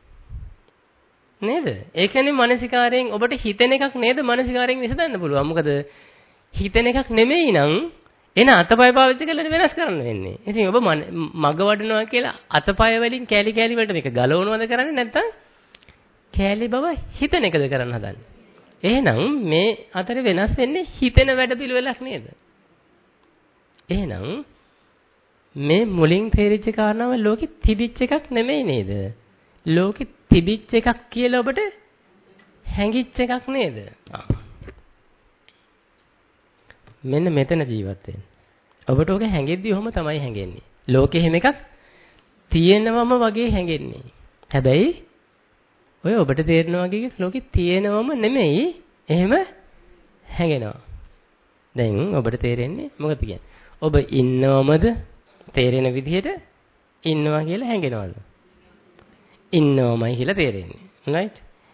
නේද? ඒ කියන්නේ මානසිකාරයෙන් ඔබට හිතෙන එකක් නේද මානසිකාරයෙන් විසඳන්න පුළුවන්. මොකද හිතෙන එකක් නෙමෙයි නම් එන අතපය පාවිච්චි කරලා වෙනස් කරන්න වෙන්නේ. ඉතින් ඔබ මග වඩනවා කියලා අතපය වලින් කෑලි කෑලි වලට මේක ගලවනවද කරන්නේ නැත්නම් කෑලි බව හිතන එකද කරන්න හදන්නේ? එහෙනම් මේ අතර වෙනස් වෙන්නේ හිතෙන වැඩ පිළිවෙලක් නේද? එහෙනම් මේ මුලින් තේරිච්ච කාරණාව ලෝකෙ තිබිච්ච එකක් නෙමෙයි නේද? ලෝකෙ තිබිච්ච එකක් කියලා ඔබට හැඟිච්ච එකක් නේද? මෙන්න මෙතන ජීවත් වෙන්න. ඔබට ඔක හැඟෙද්දි ඔහොම තමයි හැඟෙන්නේ. ලෝකෙ හැම එකක් තියෙනවම වගේ හැඟෙන්නේ. හැබැයි ඔය ඔබට තේරෙනවා වගේ ලෝකෙ තියෙනවම නෙමෙයි එහෙම හැඟෙනවා. දැන් ඔබට තේරෙන්නේ මොකද කියන්නේ? ඔබ ඉන්නවමද තේරෙන විදිහට ඉන්නවා කියලා හැඟෙනවද? ඉන්නවමයි කියලා තේරෙන්නේ. right?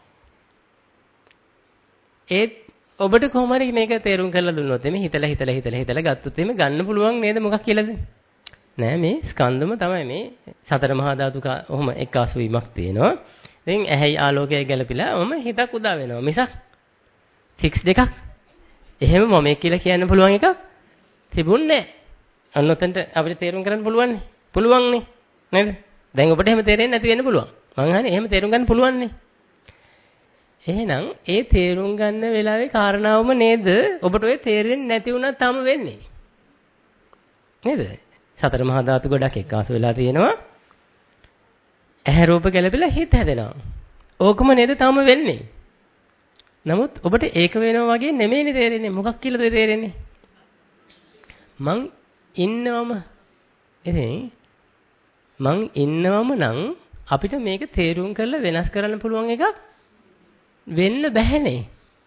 ඒත් ඔබට කොහොම හරි මේක තේරුම් කරලා දුන්නොත් එමේ හිතලා හිතලා හිතලා හිතලා ගත්තොත් එමේ ගන්න පුළුවන් නේද මොකක් කියලාද? නෑ මේ ස්කන්ධම තමයි මේ සතර මහා ධාතු කොහොම එක්කාසු වීමක් තියෙනවා. ඉතින් ඇහැයි ආලෝකයයි ගැලපිලා ඔහොම හිතක් උදා වෙනවා. මිසක් ෆික්ස් දෙකක් එහෙම මම කියලා කියන්න පුළුවන් එකක් තිබුණේ නෑ. අන්න ඔතෙන්ට අපිට තේරුම් ගන්න පුළුවන් නේ. පුළුවන් නේ. නේද? දැන් ඔබට එහෙම තේරෙන්නේ නැති වෙන්න පුළුවන්. මං අහන්නේ එහෙම තේරුම් ගන්න පුළුවන් නේ. එහෙනම් ඒ තේරුම් ගන්න වෙලාවේ කාරණාවම නේද ඔබට ඔය තේරෙන්නේ නැති වුණා තම වෙන්නේ. නේද? සතර මහා ධාතු ගොඩක් එක්කාසු වෙලා තියෙනවා. ඇහැ රූප ගැලපිලා හිත හැදෙනවා. ඕකම නේද තම වෙන්නේ. නමුත් ඔබට ඒක වෙනවා වගේ නෙමෙයිනේ තේරෙන්නේ. මොකක් කියලාද තේරෙන්නේ? මං ඉන්නවම ඉතින් මං ඉන්නවම නම් අපිට මේක තේරුම් කරලා වෙනස් කරන්න පුළුවන් එකක් වෙන්න බැහැනේ.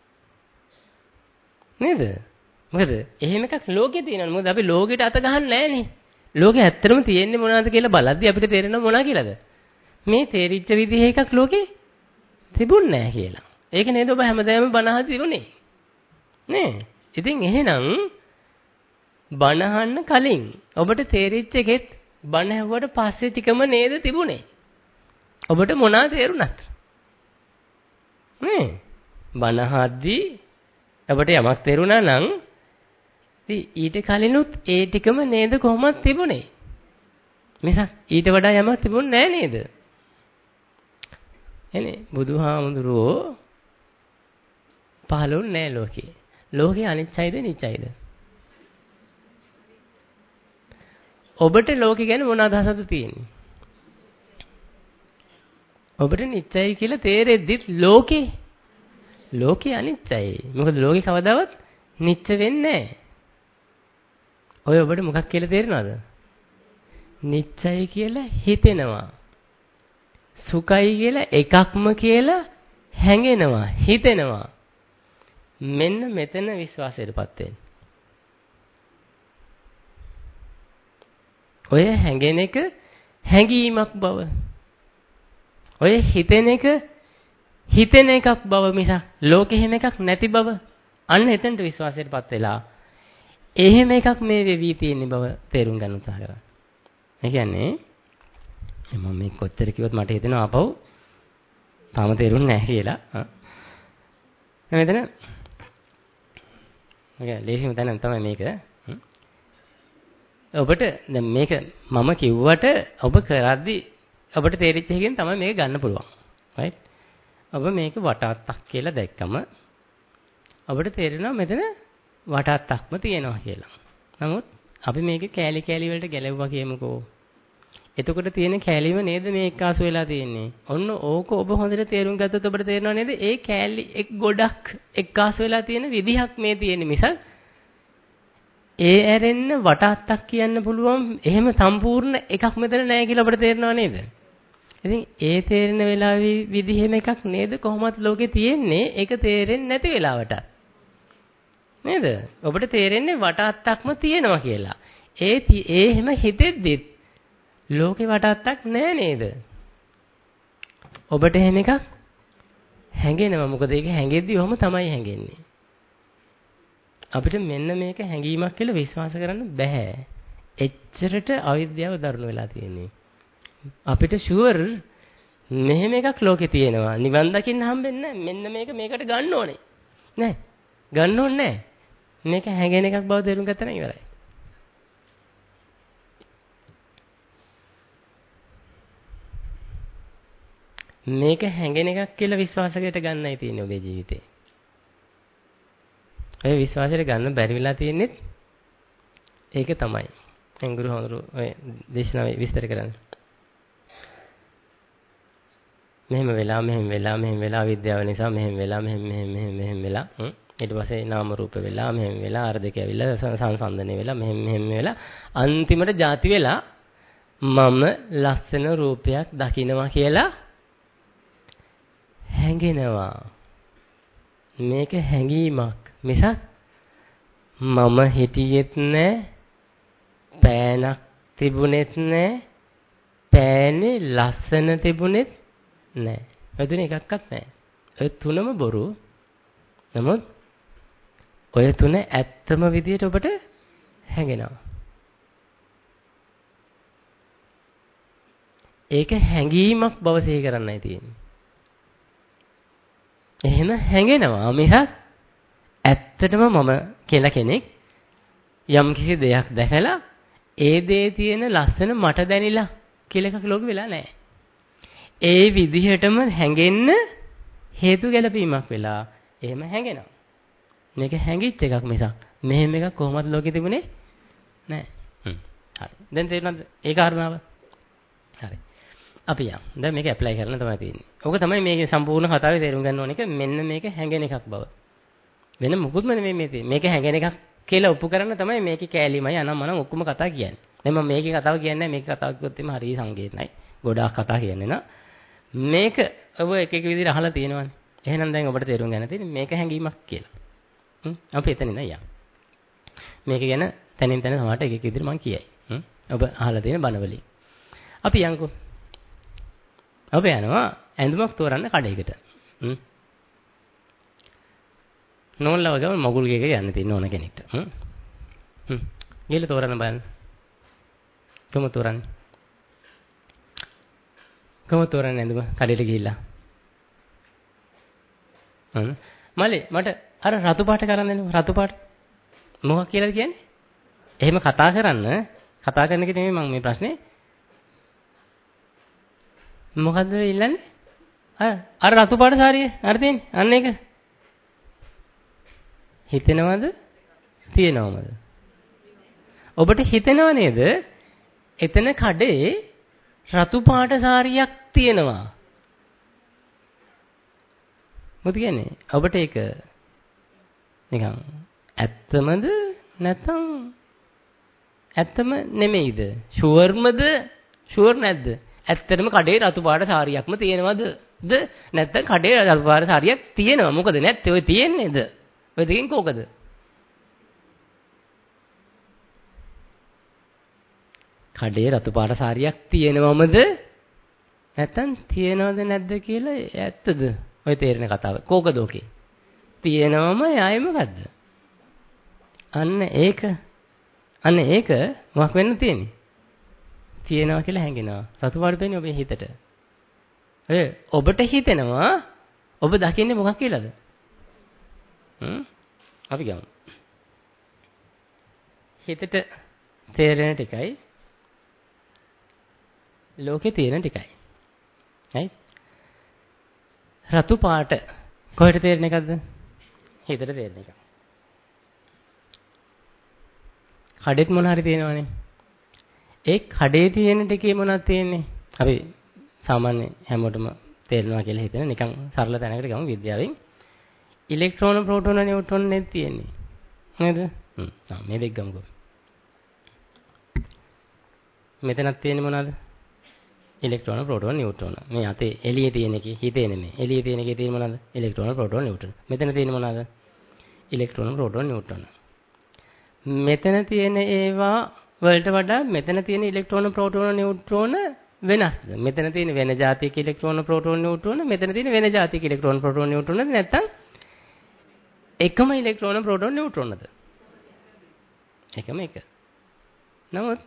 නේද? මොකද එහෙම එකක් ලෝකේ තියෙනවා. මොකද අපි ලෝකෙට අත ගහන්නේ නැහනේ. ලෝකේ ඇත්තටම තියෙන්නේ මොනවද කියලා බලද්දි අපිට තේරෙනවා මොනවා කියලාද? මේ තේරිච්ච විදිහ එකක් ලෝකේ තිබුණ නැහැ කියලා. ඒක නේද ඔබ හැමදාම බනහද තිබුණේ? නේ? ඉතින් එහෙනම් බනහන්න කලින් ඔබට තේරිච්ච එකෙත් බන ඇහුවට පස්සේ ටිකම නේද තිබුණේ? ඔබට මොනවා තේරුණාද? නේ බනහද්දී ඔබට යමක් තේරුණා නම් ඊට කලිනුත් ඒ ටිකම නේද කොහොමද තිබුණේ? මිසක් ඊට වඩා යමක් තිබුණේ නැහැ නේද? එනේ බුදුහාමුදුරුවෝ පහළුන්නේ නැහැ ලෝකේ. ලෝකේ අනිච්චයිද නිච්චයිද? ඔබට ලෝකේ ගැන මොන අදහසක්ද තියෙන්නේ? ඔබට නිච්චයි කියලා තේරෙද්දිත් ලෝකේ ලෝකේ අනිච්චයි. මොකද ලෝකේ කවදාවත් නිච්ච වෙන්නේ නැහැ. ඔය ඔබට මොකක් කියලා තේරෙනවද? නිච්චයි කියලා හිතෙනවා. සුඛයි කියලා එකක්ම කියලා හැඟෙනවා, හිතෙනවා. මෙන්න මෙතන විශ්වාසයටපත් වෙන්න. ඔය හැඟෙන එක හැඟීමක් බව. ඔය හිතෙන එක හිතෙන එකක් බව මිස ලෝකෙ හැම එකක් නැති බව. අන්න එතනට විශ්වාසයටපත් වෙලා එහෙම එකක් මේ වෙවි තියෙන බව තේරුම් ගන්න උත්සාහ කරා. ඒ කියන්නේ මම මේ කොච්චර කිව්වත් මට හිතෙනවා ආපහු තාම තේරුන්නේ නැහැ කියලා. දැන් මෙතන මගේ ලේසිම තැන තමයි මේක. ඔබට දැන් මේක මම කිව්වට ඔබ කරද්දී ඔබට තේරිච්ච එකෙන් තමයි මේක ගන්න පුළුවන්. right? ඔබ මේක වටාත්තක් කියලා දැක්කම ඔබට තේරෙනවා මෙතන වටාත්තක්ම තියෙනවා කියලා. නමුත් අපි මේක කෑලි කෑලි වලට ගැලවුවා කියමුකෝ. එතකොට තියෙන කෑලිම නේද මේ එක්කාසු වෙලා තියෙන්නේ. ඔන්න ඕක ඔබ හොඳට තේරුම් ගත්තොත් ඔබට තේරෙනව නේද? ඒ කෑලි එක් ගොඩක් එක්කාසු වෙලා තියෙන විදිහක් මේ තියෙන්නේ මිසක් ඒ ඇරෙන්න වටාත්තක් කියන්න පුළුවන් එහෙම සම්පූර්ණ එකක් මෙතන නැහැ කියලා ඔබට තේරෙනව නේද? ඉතින් ඒ තේරෙන වෙලාවේ විදිහෙම එකක් නේද කොහොමත් ලෝකේ තියෙන්නේ ඒක තේරෙන්නේ නැති වෙලාවට. නේද? ඔබට තේරෙන්නේ වටාත්තක්ම තියෙනවා කියලා. ඒ ඒ එහෙම හිතෙද්දිත් ලෝකේ වටාත්තක් නැහැ නේද? ඔබට එහෙම එකක් හැඟෙනවා. මොකද ඒක හැඟෙද්දි ඔහම තමයි හැඟෙන්නේ. අපිට මෙන්න මේක හැඟීමක් කියලා විශ්වාස කරන්න බෑ. එච්චරට අවිද්‍යාව දරුණු වෙලා තියෙන්නේ. අපිට ෂුවර් මෙහෙම එකක් ලෝකේ තියෙනවා. නිවන් දකින්න හම්බෙන්නේ නැහැ. මෙන්න මේක මේකට ගන්න ඕනේ. නෑ. ගන්න ඕනේ නෑ. මේක හැඟෙන එකක් බව තේරුම් ගත්තා නම් ඉවරයි. මේක හැඟෙන එකක් කියලා විශ්වාසයකට ගන්නයි තියෙන්නේ ඔබේ ජීවිතේ. ඔය විශ්වාසයට ගන්න බැරි වෙලා තියෙන්නේ ඒක තමයි. එංගුරු හඳුරු ඔය දේශනාවේ විස්තර කරන්නේ. මෙහෙම වෙලා මෙහෙම වෙලා මෙහෙම වෙලා විද්‍යාව නිසා මෙහෙම වෙලා මෙහෙම මෙහෙම මෙහෙම මෙහෙම වෙලා ඊට පස්සේ නාම රූප වෙලා මෙහෙම වෙලා අර දෙක ඇවිල්ලා සංසන්දනය වෙලා මෙහෙම මෙහෙම වෙලා අන්තිමට ಜಾති වෙලා මම ලස්සන රූපයක් දකින්නවා කියලා හැඟෙනවා. මේක හැඟීමක් මිසක් මම හිටියෙත් නෑ පෑනක් තිබුණෙත් නෑ පෑනේ ලස්සන තිබුණෙත් නෑ. ඔය තුන එකක්වත් නෑ. ඔය තුනම බොරු. නමුත් ඔය තුන ඇත්තම විදියට ඔබට හැඟෙනවා. ඒක හැඟීමක් බව සිහි කරන්නයි තියෙන්නේ. එහෙම හැඟෙනවා මිසක් ඇත්තටම මම කියලා කෙනෙක් යම් කිසි දෙයක් දැකලා ඒ දේ තියෙන ලස්සන මට දැනිලා කියලා එකක් ලෝකෙ වෙලා නැහැ. ඒ විදිහටම හැඟෙන්න හේතු ගැලපීමක් වෙලා එහෙම හැඟෙනවා. මේක හැඟිච්ච එකක් මිසක් මෙහෙම එකක් කොහොමද ලෝකෙ තිබුණේ නැහැ. හ්ම්. හරි. දැන් තේරුණාද ඒ කාරණාව? හරි. අපි යම්. දැන් මේක ඇප්ලයි කරන්න තමයි තියෙන්නේ. ඕක තමයි මේකේ සම්පූර්ණ කතාවේ තේරුම් ගන්න ඕන එක. මෙන්න මේක හැඟෙන එකක් බව. වෙන මොකුත්ම නෙමෙයි මේ තියෙන්නේ. මේක හැඟෙන එකක් කියලා ඔප්පු කරන්න තමයි මේකේ කෑලිමයි අනම් මනම් ඔක්කොම කතා කියන්නේ. දැන් මම මේකේ කතාව කියන්නේ නැහැ. මේකේ කතාව කිව්වොත් එimhe හරිය සංකීර්ණයි. ගොඩාක් කතා කියන්නේ නා. මේක ඔබ එක එක විදිහට අහලා තියෙනවානේ. එහෙනම් දැන් ඔබට තේරුම් ගන්න තියෙන්නේ මේක හැඟීමක් කියලා. හ්ම්. අපි එතනින් නෑ යන්න. මේක ගැන තනින් තන සමහරට එක එක විදිහට මම කියයි. හ්ම්. ඔබ අහලා තියෙන බණවලින්. අපි යන්කෝ. ඔබ යනවා ඇඳුමක් තෝරන්න කඩේකට. හ්ම්. නෝන්ලා වගේම මගුල් ගෙක යන්න තියෙන ඕන කෙනෙක්ට. හ්ම්. හ්ම්. ගිහලා තෝරන්න බලන්න. කොහොමද තෝරන්නේ? කොහොමද තෝරන්නේ ඇඳුම කඩේට ගිහිල්ලා? හ්ම්. මලේ මට අර රතු පාට කරන් දෙන්න රතු පාට. මොකක් කියලාද කියන්නේ? එහෙම කතා කරන්න කතා කරන එක නෙමෙයි මම මේ ප්‍රශ්නේ. මොකද්ද ඉල්ලන්නේ? අර අර රතු පාට සාරිය අර තියෙන්නේ. අන්න ඒක. හිතෙනවද? තියෙනවමද? ඔබට හිතෙනව නේද? එතන කඩේ රතු පාට සාරියක් තියෙනවා. මොකද කියන්නේ? ඔබට ඒක නිකන් ඇත්තමද නැත්නම් ඇත්තම නෙමෙයිද? ෂුවර්මද? ෂුවර් නැද්ද? ඇත්තටම කඩේ රතු පාට සාරියක්ම තියෙනවද? ද නැත්නම් කඩේ රතු පාට සාරියක් තියෙනවා. මොකද නැත්තේ ඔය තියෙන්නේද? ඔය දෙකෙන් කෝකද? කඩේ රතු පාට සාරියක් තියෙනවමද? නැත්නම් තියෙනවද නැද්ද කියලා ඇත්තද? ඔය තේරෙන කතාව. කෝකද ඔකේ? තියෙනවම යයි මොකද්ද? අන්න ඒක. අන්න ඒක මොකක් වෙන්න තියෙන්නේ? තියෙනවා කියලා හැඟෙනවා. රතු පාට පෙන්නේ ඔබේ හිතට. ඔය ඔබට හිතෙනවා ඔබ දකින්නේ මොකක් කියලාද? හ්ම් අපි ගමු. හිතට තේරෙන ටිකයි ලෝකේ තියෙන ටිකයි. right? රතු පාට කොහෙට තේරෙන එකක්ද? හිතට තේරෙන එක. කඩේත් මොන හරි තියෙනවනේ. ඒ කඩේ තියෙන ටිකේ මොනවද තියෙන්නේ? අපි සාමාන්‍ය හැමෝටම තේරෙනවා කියලා හිතන නිකන් සරල තැනකට ගමු විද්‍යාවෙන්. ඉලෙක්ට්‍රෝන, ප්‍රෝටෝන, නියුට්‍රෝන නේ තියෙන්නේ. නේද? හ්ම්. ආ මේ දෙක ගමුකෝ. මෙතනක් තියෙන්නේ මොනවද? ඉලෙක්ට්‍රෝන, ප්‍රෝටෝන, නියුට්‍රෝන. මේ අතේ එළියේ තියෙන එකේ හිතේ නෙමෙයි. එළියේ තියෙන එකේ තියෙන මොනවද? ඉලෙක්ට්‍රෝන, ප්‍රෝටෝන, නියුට්‍රෝන. මෙතන තියෙන්නේ මොනවද? ඉලෙක්ට්‍රෝන, ප්‍රෝටෝන, නියුට්‍රෝන. මෙතන තියෙන ඒවා වලට වඩා මෙතන තියෙන ඉලෙක්ට්‍රෝන, ප්‍රෝටෝන, නියුට්‍රෝන වෙනස්ද? මෙතන තියෙන වෙන જાතියක ඉලෙක්ට්‍රෝන, ප්‍රෝටෝන, නියුට්‍රෝන, මෙතන තියෙන වෙන જાතියක ඉලෙක්ට්‍රෝන, ප්‍රෝටෝන, නියුට්‍රෝන නැත්නම් එකම ඉලෙක්ට්‍රෝන, ප්‍රෝටෝන, නියුට්‍රෝනද? එකම එක. නමුත්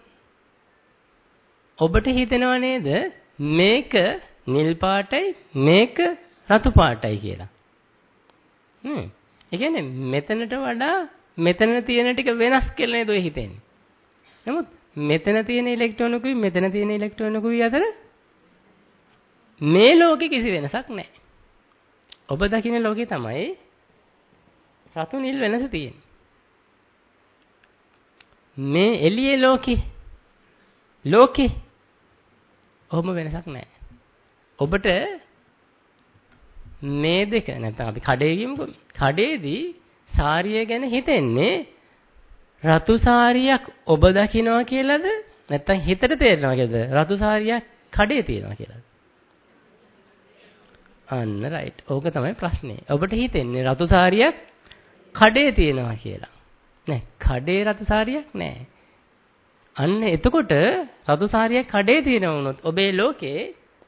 ඔබට හිතෙනව නේද මේක නිල් පාටයි මේක රතු පාටයි කියලා. හ්ම්. ඒ කියන්නේ මෙතනට වඩා මෙතන තියෙන ටික වෙනස් කියලා නේද ඔය හිතෙන්නේ. නමුත් මෙතන තියෙන ඉලෙක්ට්‍රෝනකුයි මෙතන තියෙන ඉලෙක්ට්‍රෝනකුයි අතර මේ ලෝකෙ කිසි වෙනසක් නැහැ. ඔබ දකින්න ලෝකේ තමයි රතු නිල් වෙනස තියෙන්නේ. මේ එළියේ ලෝකේ ලෝකේ ඔහොම වෙනසක් නැහැ. ඔබට මේ දෙක නැත්නම් අපි කඩේ ගියමුකෝ. කඩේදී සාරිය ගැන හිතෙන්නේ රතු සාරියක් ඔබ දකින්නවා කියලාද නැත්නම් හිතට තේරෙනවා කියලාද රතු සාරියක් කඩේ තියෙනවා කියලාද? අන්න රයිට්. ඕක තමයි ප්‍රශ්නේ. ඔබට හිතෙන්නේ රතු සාරියක් කඩේ තියෙනවා කියලා. නෑ කඩේ රතු සාරියක් නෑ. අන්න එතකොට රතු සාරියක් කඩේ තියෙනවා වුණොත් ඔබේ ලෝකේ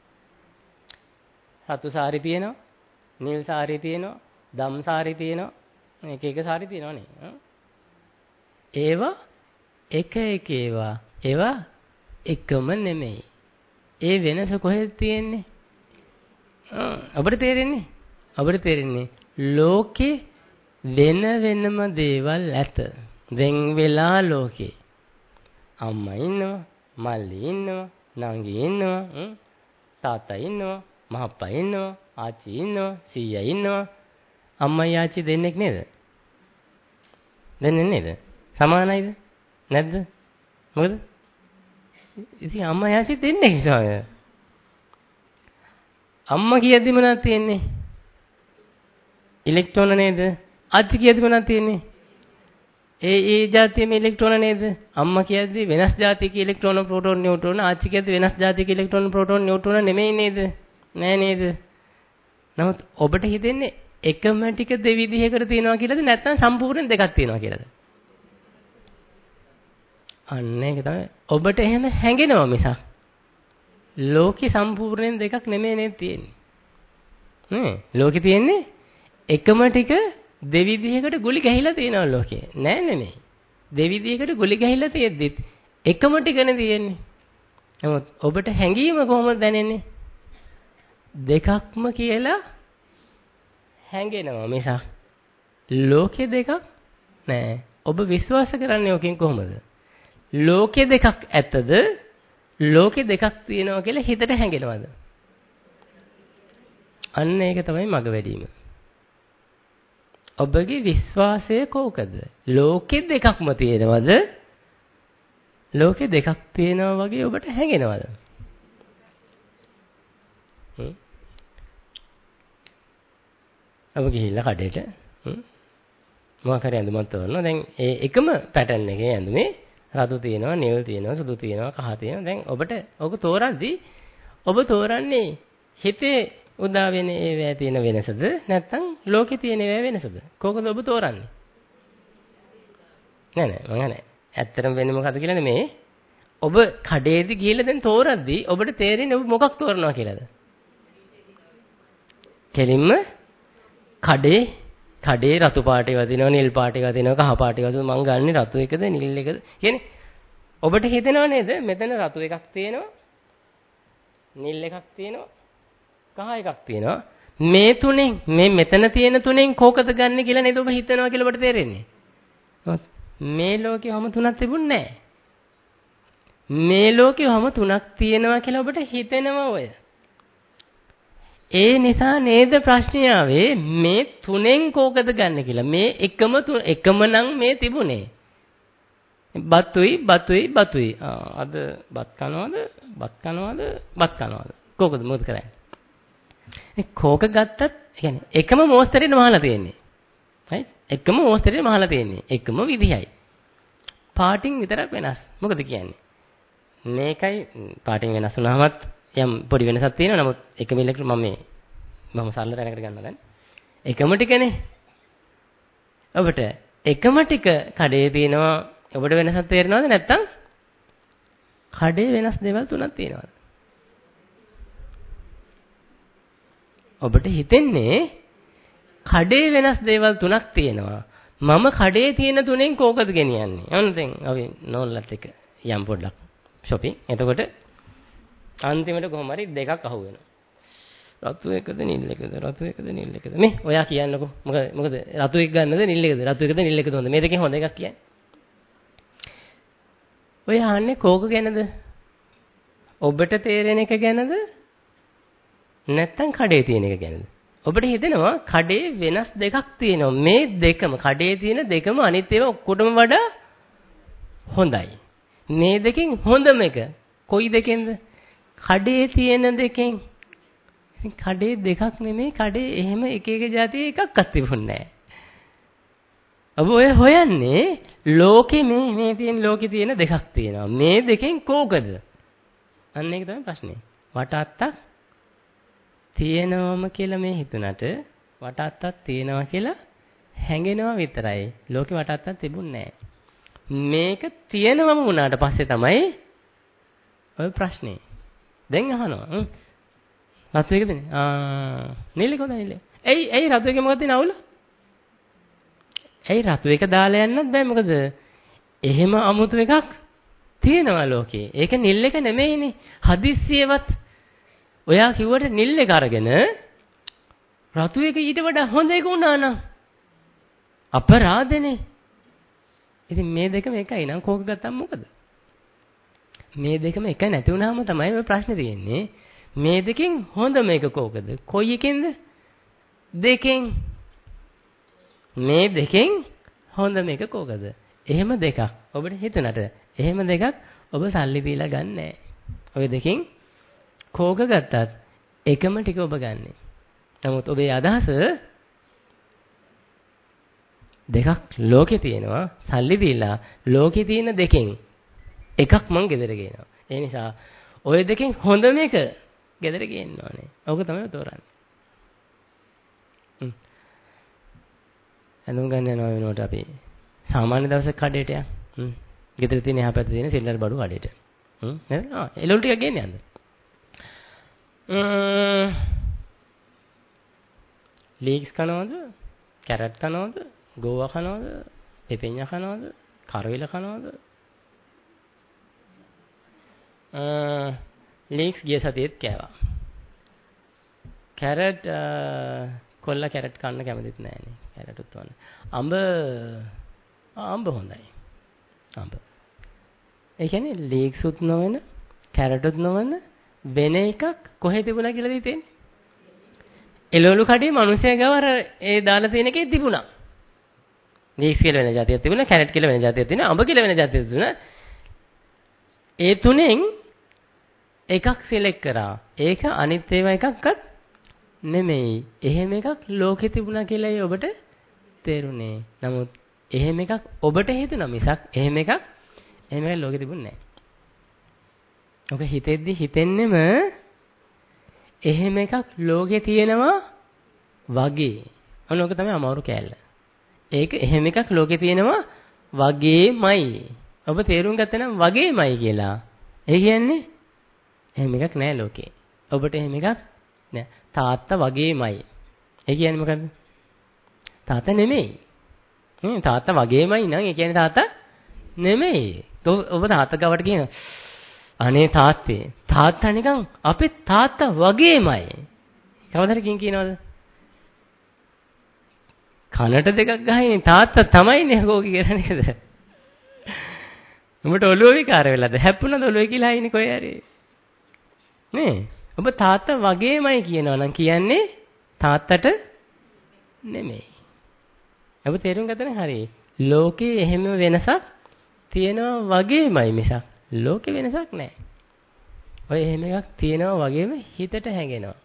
රතු සාරි තියෙනවා, නිල් සාරි තියෙනවා, දම් සාරි තියෙනවා, එක එක සාරි තියෙනවනේ. ඒවා එක එක ඒවා ඒවා එකම නෙමෙයි. ඒ වෙනස කොහෙද තියෙන්නේ? අපිට තේරෙන්නේ අපිට තේරෙන්නේ ලෝකේ වෙන වෙනම දේවල් ඇත. වෙන් වෙලා ලෝකේ අම්මා ඉන්නවා, මල්ලි ඉන්නවා, නංගි ඉන්නවා, තාත්තා ඉන්නවා, මහප්පා ඉන්නවා, ආච්චි ඉන්නවා, සීයා ඉන්නවා. අම්මයි ආච්චි දෙන්නෙක් නේද? දෙන්නේ නේද? සමානයිද? නැද්ද? මොකද? ඉතින් අම්මයි ආච්චි දෙන්නෙක් නේද? අම්මා කියද්දි මොනවද තියෙන්නේ? ඉලෙක්ට්‍රෝන නේද? ආච්චි කියද්දි මොනවද තියෙන්නේ? ඒ ඒ જાතියෙම ඉලෙක්ට්‍රෝන නේද? අම්මා කියද්දි වෙනස් જાතියක ඉලෙක්ට්‍රෝන, ප්‍රෝටෝන, නියුට්‍රෝන, ආච්චි කියද්දි වෙනස් જાතියක ඉලෙක්ට්‍රෝන, ප්‍රෝටෝන, නියුට්‍රෝන නෙමෙයි නේද? නෑ නේද? නමුත් ඔබට හිතෙන්නේ එකම ටික දෙවිදිහකට තියෙනවා කියලාද නැත්නම් සම්පූර්ණ දෙකක් තියෙනවා කියලාද? අන්න ඒක තමයි. ඔබට එහෙම හැඟෙනවා මිසක් ලෝකේ සම්පූර්ණයෙන් දෙකක් නෙමෙයි නේද තියෙන්නේ. නේ? ලෝකේ තියෙන්නේ එකම ටික දෙවිදිහකට ගුලි ගහිලා තියෙනවා ලෝකේ. නෑ නෙමෙයි. දෙවිදිහකට ගුලි ගහිලා තියෙද්දිත් එකම ටිකනේ තියෙන්නේ. නමුත් ඔබට හැඟීම කොහොමද දැනෙන්නේ? දෙකක්ම කියලා හැඟෙනවා මිසක් ලෝකේ දෙකක් නෑ. ඔබ විශ්වාස කරන්නේ ඔකෙන් කොහොමද? ලෝකේ දෙකක් ඇතද? ලෝකේ දෙකක් තියෙනවා කියලා හිතට හැඟෙනවද? අන්න ඒක තමයි මග වැඩිම. ඔබගේ විශ්වාසය කෝකද? ලෝකේ දෙකක්ම තියෙනවද? ලෝකේ දෙකක් තියෙනවා වගේ ඔබට හැඟෙනවද? හ්ම්. ඔබ ගිහිල්ලා කඩේට හ්ම් මොකක් හරි ඇඳුමක් තෝරනවා. දැන් ඒ එකම පැටර්න් එකේ ඇඳුමේ රතු තියෙනවා, නිල් තියෙනවා, සුදු තියෙනවා, කහ තියෙනවා. දැන් ඔබට ඔක තෝරද්දී ඔබ තෝරන්නේ හිතේ උදා වෙන ඒවැය තියෙන වෙනසද නැත්නම් ලෝකේ තියෙන ඒවැය වෙනසද? කොහොමද ඔබ තෝරන්නේ? නෑ නෑ මම නෑ. ඇත්තටම වෙන්නේ මොකද්ද කියලා නෙමේ. ඔබ කඩේදී ගිහලා දැන් තෝරද්දී ඔබට තේරෙන්නේ ඔබ මොකක් තෝරනවා කියලාද? කෙලින්ම කඩේ කඩේ රතු පාට ඒවා දිනනවා, නිල් පාට ඒවා දිනනවා, කහ පාට ඒවා දිනනවා. මං ගන්නේ රතු එකද නිල් එකද? කියන්නේ ඔබට හිතෙනව නේද මෙතන රතු එකක් තියෙනවා, නිල් එකක් තියෙනවා, කහ එකක් තියෙනවා. මේ තුනෙන් මේ මෙතන තියෙන තුනෙන් කෝකද ගන්න කියලා නේද ඔබ හිතනවා කියලා ඔබට තේරෙන්නේ. මේ ලෝකේ හැම තුනක් තිබුණේ නැහැ. මේ ලෝකේ හැම තුනක් තියෙනවා කියලා ඔබට හිතෙනවා ඔය. ඒ නිසා නේද ප්‍රශ්නේ ආවේ මේ තුනෙන් කෝකද ගන්න කියලා. මේ එකම තුන එකම නම් මේ තිබුණේ. බතුයි බතුයි බතුයි. අද බත් කනවද? බත් කනවද? බත් කනවද? කෝකද මොකද කරන්නේ? මේ කෝක ගත්තත් කියන්නේ එකම මොස්තරේ මහලා තියෙන්නේ. right? එකම මොස්තරේ මහලා තියෙන්නේ. එකම විදිහයි. පාටින් විතරක් වෙනස්. මොකද කියන්නේ? මේකයි පාටින් වෙනස් වුණාමත් යම් පොඩි වෙනසක් තියෙනවා. නමුත් එක මිලකට මම මේ මම සරල තැනකට ගන්නවා දැන්. එකම ටිකනේ. ඔබට එකම ටික කඩේ තියෙනවා. ඔබට වෙනසක් තේරෙනවද නැත්නම් කඩේ වෙනස් දේවල් තුනක් තියෙනවද? ඔබට හිතෙන්නේ කඩේ වෙනස් දේවල් තුනක් තියෙනවා. මම කඩේ තියෙන තුනෙන් කෝකද ගෙනියන්නේ? ඔන්න දැන් අපි නෝන්ලත් එක යම් පොඩ්ඩක් shopping. එතකොට අන්තිමට කොහොම හරි දෙකක් අහු වෙනවා. රතු එකද නිල් එකද? රතු එකද නිල් එකද? මේ ඔයා කියන්නකෝ. මොකද මොකද රතු එක ගන්නද නිල් එකද? රතු එකද නිල් එකද හොඳ? මේ දෙකෙන් හොඳ එකක් කියන්නේ. ඔය අහන්නේ කෝක ගැනද? ඔබට තේරෙන එක ගැනද? නැත්තම් කඩේ තියෙන එක ගැනද? ඔබට හිතෙනවා කඩේ වෙනස් දෙකක් තියෙනවා. මේ දෙකම කඩේ තියෙන දෙකම අනිත් ඒවා ඔක්කොටම වඩා හොඳයි. මේ දෙකෙන් හොඳම එක කොයි දෙකෙන්ද? කඩේ තියෙන දෙකෙන්. කඩේ දෙකක් නෙමෙයි කඩේ එහෙම එක එක જાතියේ එකක්වත් තිබුණේ නැහැ. ඔබ ඔය හොයන්නේ ලෝකේ මේ මේ තියෙන ලෝකේ තියෙන දෙකක් තියෙනවා. මේ දෙකෙන් කෝකද? අන්න ඒක තමයි ප්‍රශ්නේ. වටාත්තක් තියෙනවම කියලා මේ හිතුණට වටාත්තක් තියෙනවා කියලා හැඟෙනවා විතරයි. ලෝකේ වටාත්තක් තිබුණේ නැහැ. මේක තියෙනවම වුණාට පස්සේ තමයි ඔය ප්‍රශ්නේ. දැන් අහනවා. රතු එකද? ආ නිල් එක හොඳ නිල්. එයි එයි රතු එකේ මොකද තියෙන අවුල? ඇයි රතු එක දාලා යන්නත් බෑ මොකද එහෙම අමුතු එකක් තියෙනවා ලෝකේ. ඒක නිල් එක නෙමෙයිනේ. හදිස්සියවත් ඔයා කිව්වට නිල් එක අරගෙන රතු එක ඊට වඩා හොඳ එක වුණා නම් අපරාධනේ. ඉතින් මේ දෙකම එකයි නම් කෝක ගත්තම මොකද? මේ දෙකම එක නැති වුණාම තමයි ඔය ප්‍රශ්නේ තියෙන්නේ. මේ දෙකෙන් හොඳ මේක කෝකද? කොයි එකෙන්ද? දෙකෙන්. මේ දෙකෙන් හොඳ මේක කෝකද? එහෙම දෙකක්. ඔබට හිතුණට එහෙම දෙකක් ඔබ සල්ලි දීලා ගන්නෑ. ඔය දෙකෙන් කෝක ගත්තත් එකම ටික ඔබ ගන්නෙ. නමුත් ඔබේ අදහස දෙකක් ලෝකේ තියෙනවා. සල්ලි දීලා ලෝකේ තියෙන දෙකෙන් එකක් මං ගෙදර ගේනවා. ඒ නිසා ඔය දෙකෙන් හොඳ මේක ගෙදර ගේන්න ඕනේ. ඕක තමයි තෝරන්නේ. ඇඳුම් ගන්න යනවා වෙනකොට අපි සාමාන්‍ය දවසක කඩේට යන්. හ්ම්. ගෙදර තියෙන එහා පැත්තේ තියෙන සිල්ලර් බඩු කඩේට. හ්ම්. නේද? ආ එළවලු ටිකක් ගේන්න යන්න. ම්ම්. ලීක්ස් කනවද? කැරට් කනවද? ගෝවා කනවද? පෙපෙඤ්ඤා කනවද? කරවිල කනවද? අ ලීක්ස් ගිය සතියේත් කෑවා. කැරට් කොල්ලා කැරට් කන්න කැමතිත් නෑනේ. කැරට්ත් වන්න. අඹ අඹ හොඳයි. අඹ. ඒ කියන්නේ ලීක්ස්ුත් නොවන, කැරට්ුත් නොවන වෙන එකක් කොහෙ තිබුණා කියලාද හිතෙන්නේ? එළවලු කඩේ මිනිස්සයා ගාව අර ඒ දාලා තියෙන එකේ තිබුණා. ලීක්ස් කියලා වෙන જાතියක් තිබුණා, කැරට් කියලා වෙන જાතියක් තිබුණා, අඹ කියලා වෙන જાතියක් තිබුණා. ඒ තුනෙන් එකක් සිලෙක්ට් කරා. ඒක අනිත් ඒවා එකක්වත් නෙමෙයි. එහෙම එකක් ලෝකෙ තිබුණා කියලායි ඔබට තේරුනේ. නමුත් එහෙම එකක් ඔබට හිතුණා මිසක් එහෙම එකක් එහෙම එකක් ලෝකෙ තිබුණේ නැහැ. ඔක හිතෙද්දි හිතෙන්නෙම එහෙම එකක් ලෝකෙ තියෙනවා වගේ. අන්න ඔක තමයි අමාරු කෑල්ල. ඒක එහෙම එකක් ලෝකෙ තියෙනවා වගේමයි. ඔබ තේරුම් ගත්තා නම් වගේමයි කියලා. ඒ කියන්නේ එහෙම එකක් නෑ ලෝකේ. ඔබට එහෙම එකක් නෑ. තාත්තා වගේමයි. ඒ කියන්නේ මොකද්ද? තාත්තා නෙමෙයි. හ්ම් තාත්තා වගේමයි නම් ඒ කියන්නේ තාත්තා නෙමෙයි. ඔබ තාත්තා ගාවට කියනවා අනේ තාත්තේ තාත්තා නිකන් අපේ තාත්තා වගේමයි. කවදාද කින් කියනවද? කනට දෙකක් ගහන්නේ තාත්තා තමයිනේ කෝකි කියලා නේද? උඹට ඔළුව විකාර වෙලාද? හැප්පුණද ඔළුවේ කියලා ආයිනේ කොහේ හරි. නේ? ඔබ තාත්තා වගේමයි කියනවා නම් කියන්නේ තාත්තට නෙමෙයි. ඔබ තේරුම් ගත්තනේ හරි. ලෝකේ එහෙම වෙනසක් තියෙනවා වගේමයි මිසක් ලෝකේ වෙනසක් නැහැ. ඔය එහෙම එකක් තියෙනවා වගේම හිතට හැඟෙනවා.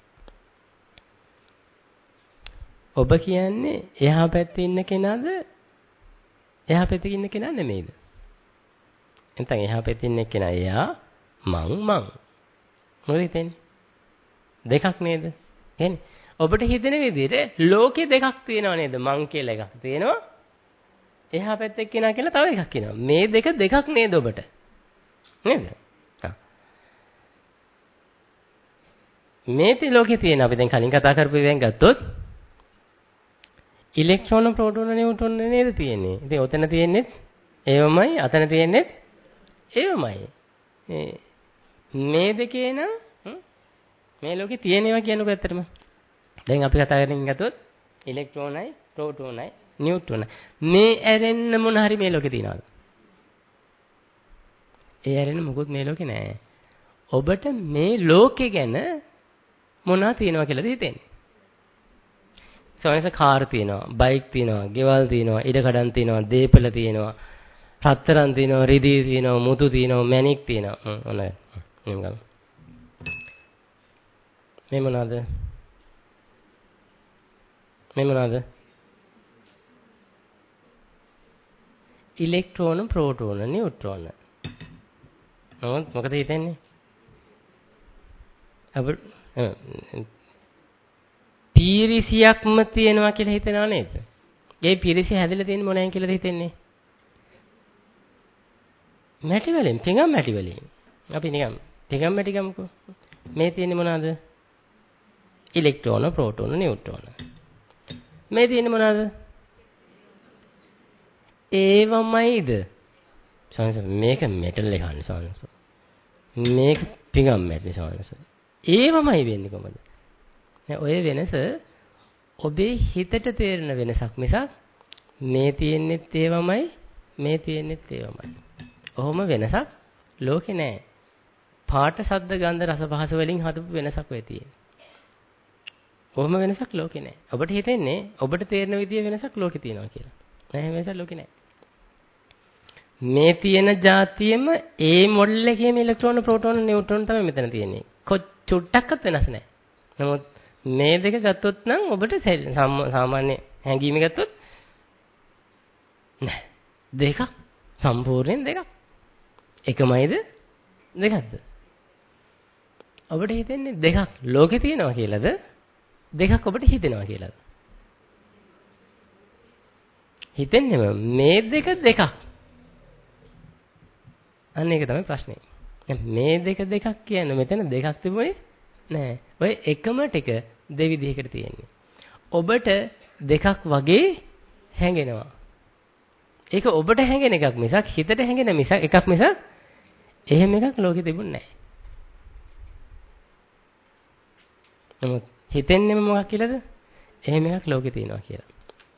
ඔබ කියන්නේ එහා පැත්තේ ඉන්න කෙනාද එහා පැත්තේ ඉන්න කෙනා නෙමෙයිද? නැත්නම් එහා පැත්තේ ඉන්න කෙනා එයා මං මං. මොකද හිතන්නේ? දෙකක් නේද? එහෙනම් ඔබට හිතෙන විදිහට ලෝකේ දෙකක් තියෙනව නේද? මං කියලා එකක් තියෙනවා. එහා පැත්තේ කෙනා කියලා තව එකක් කියනවා. මේ දෙක දෙකක් නේද ඔබට? නේද? හා. මේ තේ ලෝකේ තියෙන අපි දැන් කලින් කතා කරපු එකෙන් ගත්තොත් ඉලෙක්ට්‍රෝන ප්‍රෝටෝන නියුට්‍රෝන නේද තියෙන්නේ. ඉතින් ඔතන තියෙන්නේ ඒවමයි අතන තියෙන්නේ ඒවමයි. මේ දෙකේ නම් මේ ලෝකේ තියෙනවා කියනකො ඇත්තටම. දැන් අපි කතා කරගෙන ගත්තොත් ඉලෙක්ට්‍රෝනයි ප්‍රෝටෝනයි නියුට්‍රෝනයි මේ ඇරෙන්න මොන හරි මේ ලෝකේ තියනවාද? ඒ ඇරෙන්න මොකුත් මේ ලෝකේ නැහැ. ඔබට මේ ලෝකේ ගැන මොනවා තියෙනවා කියලාද හිතෙන්නේ? සෝනස කාර් තියෙනවා, බයික් තියෙනවා, ගෙවල් තියෙනවා, ඉඩකඩම් තියෙනවා, දීපල තියෙනවා, රත්තරන් තියෙනවා, රිදී තියෙනවා, මුතු තියෙනවා, මැණික් තියෙනවා. ඔන්න එහෙම මේ මොනවාද? මේ මොනවාද? ඉලෙක්ට්‍රෝන, ප්‍රෝටෝන, නියුට්‍රෝන. නමුත් මොකද හිතන්නේ? අප පීරිසියක්ම තියෙනවා කියලා හිතනවා නේද? ඒ පීරිසිය හැදලා තියෙන්නේ මොනෑන් කියලාද හිතන්නේ? මැටි වලින්, පිඟම් මැටි වලින්. අපි නිකන් පිඟම් මැටි ගමුකෝ. මේ තියෙන්නේ මොනවාද? ඉලෙක්ට්‍රෝන, ප්‍රෝටෝන, නියුට්‍රෝන. මේ තියෙන්නේ මොනවාද? ඒවමයිද? සෝනස මේක මෙටල් එකක් නේ සෝනස. මේක පිඟම් මැටි සෝනස. ඒවමයි වෙන්නේ කොහමද? ඔය වෙනස ඔබේ හිතට තේරෙන වෙනසක් මිසක් මේ තියෙන්නේත් ඒවමයි මේ තියෙන්නේත් ඒවමයි. ඔහොම වෙනසක් ලෝකේ නැහැ. පාට, ශබ්ද, ගන්ධ, රස, පහස වලින් හදපු වෙනසක් වෙයි තියෙන්නේ. ඔහොම වෙනසක් ලෝකේ නැහැ. ඔබට හිතෙන්නේ ඔබට තේරෙන විදිය වෙනසක් ලෝකේ තියෙනවා කියලා. නැහැ වෙනසක් ලෝකේ නැහැ. මේ තියෙන જાතියෙම ඒ මොඩල් එකේම ඉලෙක්ට්‍රෝන, ප්‍රෝටෝන, නියුට්‍රෝන තමයි මෙතන තියෙන්නේ. කොච්චුට්ටක්වත් වෙනස් නැහැ. නමුත් මේ දෙක ගත්තොත් නම් ඔබට සාමාන්‍ය හැඟීම ගත්තොත් නෑ දෙකක් සම්පූර්ණයෙන් දෙකක් එකමයිද දෙකක්ද ඔබට හිතෙන්නේ දෙකක් ලෝකේ තියෙනවා කියලාද දෙකක් ඔබට හිතෙනවා කියලාද හිතෙන්නේම මේ දෙක දෙකක් අන්න ඒක තමයි ප්‍රශ්නේ මේ දෙක දෙකක් කියන්නේ මෙතන දෙකක් තිබුණේ නෑ ඔය එකම ටික දෙවිදිහකට තියෙන්නේ. ඔබට දෙකක් වගේ හැඟෙනවා. ඒක ඔබට හැඟෙන එකක් මිසක් හිතට හැඟෙන මිසක් එකක් මිසක් එහෙම එකක් ලෝකෙ තිබුණේ නැහැ. නමුත් හිතෙන්නේ මොකක් කියලාද? එහෙම එකක් ලෝකෙ තියෙනවා කියලා.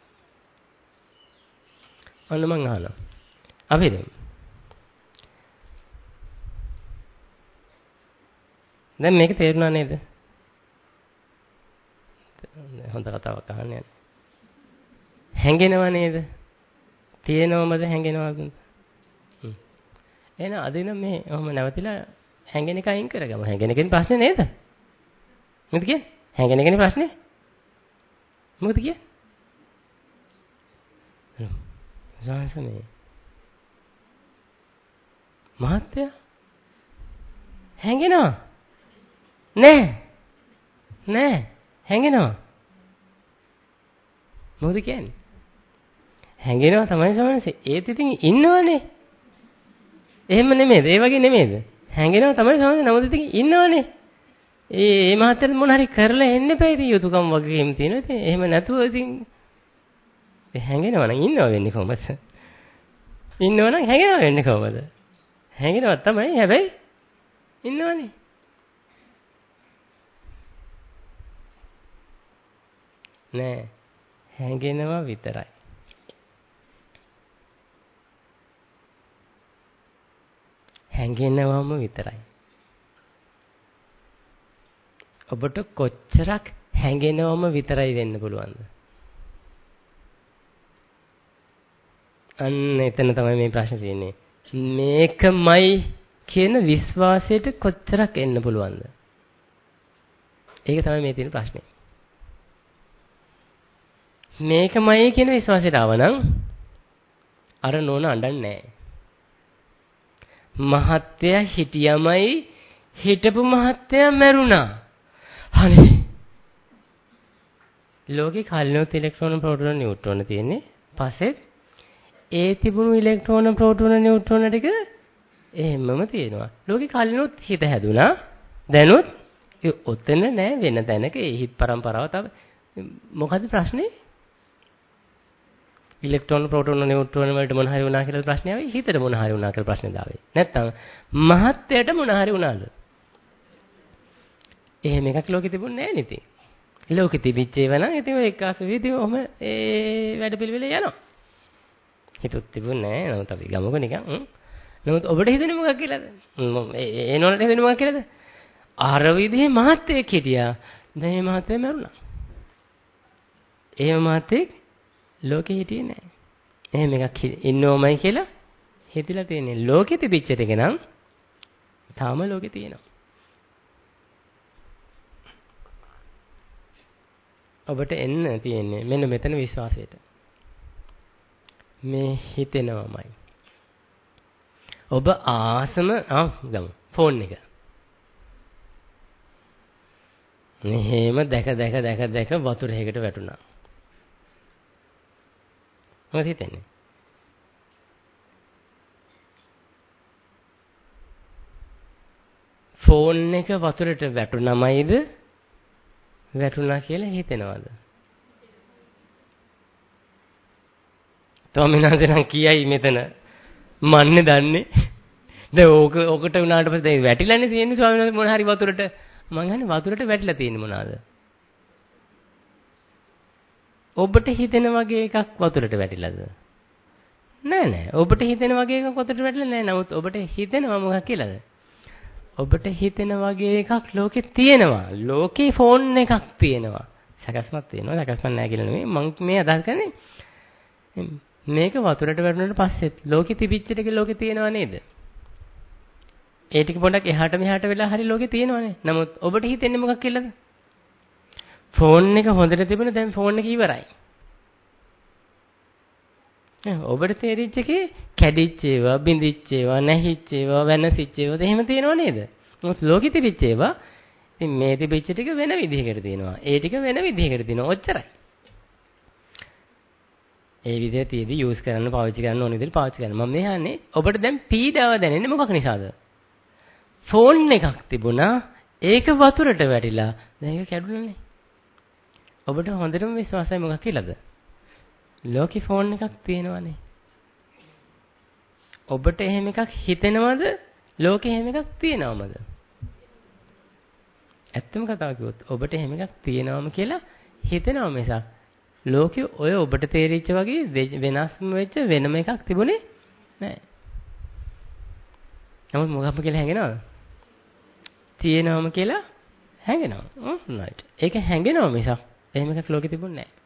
අන්න මං අහනවා. අපි දැන් දැන් මේක තේරුණා නේද? හොඳ කතාවක් අහන්න යන්නේ. හැංගෙනව නේද? තියෙනවමද හැංගෙනවද? හ්ම්. එහෙනම් අදින මේ ඔහොම නැවතිලා හැංගෙන එක අයින් කරගමු. හැංගෙන එකනේ ප්‍රශ්නේ නේද? මොකද කියන්නේ? හැංගෙන එකනේ ප්‍රශ්නේ. මොකද කියන්නේ? සාංශනේ. මහත්තයා හැංගෙනවා. නෑ. නෑ. හැංගෙනවා. මොකද කියන්නේ? හැංගෙනවා තමයි සමහරවිට. ඒත් ඉතින් ඉන්නවනේ. එහෙම නෙමෙයිද? ඒ වගේ නෙමෙයිද? හැංගෙනවා තමයි සමහරවිට. නමුත් ඉතින් ඉන්නවනේ. ඒ මේ මහත්තයා මොන හරි කරලා එන්න එපා ඉතින් යුතුයකම් වගේම තියෙනවා. ඉතින් එහෙම නැතුව ඉතින් හැංගෙනවා නම් ඉන්නව වෙන්නේ කොහමද? ඉන්නව නම් හැංගෙනවා වෙන්නේ කොහමද? හැංගෙනවා තමයි. හැබැයි ඉන්නවනේ. නෑ. හැඟෙනවා විතරයි. හැඟෙනවම විතරයි. ඔබට කොච්චරක් හැඟෙනවම විතරයි වෙන්න පුළුවන්ද? අන්න එතන තමයි මේ ප්‍රශ්නේ තියෙන්නේ. මේකමයි කියන විශ්වාසයට කොච්චරක් එන්න පුළුවන්ද? ඒක තමයි මේ තියෙන ප්‍රශ්නේ. මේකමයි කියන විශ්වාසයට ආවනම් අර නෝන අඬන්නේ නැහැ. මහත්තයා හිටියමයි හිටපු මහත්තයා මැරුණා. හරි. ලෝකේ කලිනුත් ඉලෙක්ට්‍රෝන ප්‍රෝටෝන නියුට්‍රෝන තියෙන්නේ. පස්සේ ඒ තිබුණු ඉලෙක්ට්‍රෝන ප්‍රෝටෝන නියුට්‍රෝන ටික එහෙමම තියෙනවා. ලෝකේ කලිනුත් හිත හැදුනා. දැනුත් ඔතන නෑ වෙන තැනක ඒ හිත් පරම්පරාව තව මොකද්ද ප්‍රශ්නේ? ඉලෙක්ට්‍රෝන ප්‍රෝටෝන නියුට්‍රෝන වලට මොන හරි වුණා කියලා ප්‍රශ්නේ ආවේ. හිතට මොන හරි වුණා කියලා ප්‍රශ්නේ දාවේ. නැත්තම් මහත්යට මොන හරි වුණාද? එහෙම එකක් ලෝකෙ තිබුණේ නෑ නේ. ලෝකෙ තිබිච්ච ඒවා නම් ඉතින් ඔය එක්කාසු වීදී ඔහම ඒ වැඩ පිළිවෙල යනවා. හිතුත් තිබුණේ නෑ. නමුත් අපි ගමුකෝ නිකන්. නමුත් ඔබට හිතෙන්නේ මොකක් කියලාද? ඒ නෝනට හිතෙන්නේ මොකක් කියලාද? අර විදිහේ මහත්යෙක් හිටියා. දැන් මේ මහත්ය මැරුණා. එහෙම මහත්යෙක් ලෝකෙ හිටියේ නෑ. එහෙම එකක් ඉන්නෝමයි කියලා හිතලා තියෙන්නේ. ලෝකෙ තිබිච්ච ටික නම් තාම ලෝකෙ තියෙනවා. ඔබට එන්න තියෙන්නේ මෙන්න මෙතන විශ්වාසයට. මේ හිතෙනවමයි. ඔබ ආසම ආ ගමු ෆෝන් එක. මෙහෙම දැක දැක දැක දැක වතුරයකට වැටුණා. මොකද හිතන්නේ? ෆෝන් එක වතුරට වැටුණමයිද වැටුණා කියලා හිතෙනවද? තොමිනාද නම් කියයි මෙතන මන්නේ දන්නේ. දැන් ඕක ඔකට උනාට පස්සේ දැන් වැටිලානේ තියෙන්නේ ස්වාමීන් වහන්සේ මොන හරි වතුරට. මං අහන්නේ වතුරට වැටිලා තියෙන්නේ මොනවාද? ඔබට හිතෙන වගේ එකක් වතුරට වැටිලාද? නෑ නෑ. ඔබට හිතෙන වගේ එකක් වතුරට වැටිලා නෑ. නමුත් ඔබට හිතෙනවා මොකක් කියලාද? ඔබට හිතෙන වගේ එකක් ලෝකේ තියෙනවා. ලෝකේ ෆෝන් එකක් තියෙනවා. සැකස්මක් තියෙනවා. සැකස්මක් නෑ කියලා නෙමෙයි. මං මේ අදහස් කරන්නේ මේක වතුරට වැටුණාට පස්සෙත් ලෝකෙ තිබිච්ච ටික ලෝකෙ තියෙනව නේද? ඒ ටික පොඩ්ඩක් එහාට මෙහාට වෙලා හරි ලෝකෙ තියෙනවනේ. නමුත් ඔබට හිතෙන්නේ මොකක් කියලාද? ෆෝන් එක හොඳට තිබුණ දැන් ෆෝන් එක ඉවරයි. ඔබට තේරිච්ච එකේ කැඩිච්ච ඒවා, බිඳිච්ච ඒවා, නැහිච්ච ඒවා, වෙනසිච්ච ඒවා එහෙම තියෙනව නේද? මොකද ලෝකෙ තිබිච්ච ඒවා ඉතින් මේ තිබිච්ච ටික වෙන විදිහකට තියෙනවා. ඒ ටික වෙන විදිහකට තියෙනවා. ඔච්චරයි. ඒ විදිහට තියදී යූස් කරන්න පාවිච්චි කරන්න ඕන විදිහට පාවිච්චි කරන්න. මම මෙහානේ ඔබට දැන් පීඩාව දැනෙන්නේ මොකක් නිසාද? ෆෝන් එකක් තිබුණා ඒක වතුරට වැටිලා දැන් ඒක කැඩුණානේ. ඔබට හොඳටම විශ්වාසයි මොකක් කියලාද? ලෝකේ ෆෝන් එකක් තියෙනවනේ. ඔබට එහෙම එකක් හිතෙනවද? ලෝකේ එහෙම එකක් තියෙනවමද? ඇත්තම කතාව කිව්වොත් ඔබට එහෙම එකක් තියෙනවම කියලා හිතෙනව මිසක් ලෝකේ ඔය ඔබට තේරිච්ච වගේ වෙනස්ම වෙච්ච වෙනම එකක් තිබුණේ නැහැ. නමුත් මොකක්ද කියලා හැඟෙනවද? තියෙනවම කියලා හැඟෙනවා. හ්ම් රයිට්. ඒක හැඟෙනවා මිසක් එහෙම එකක් ලෝකේ තිබුණේ නැහැ.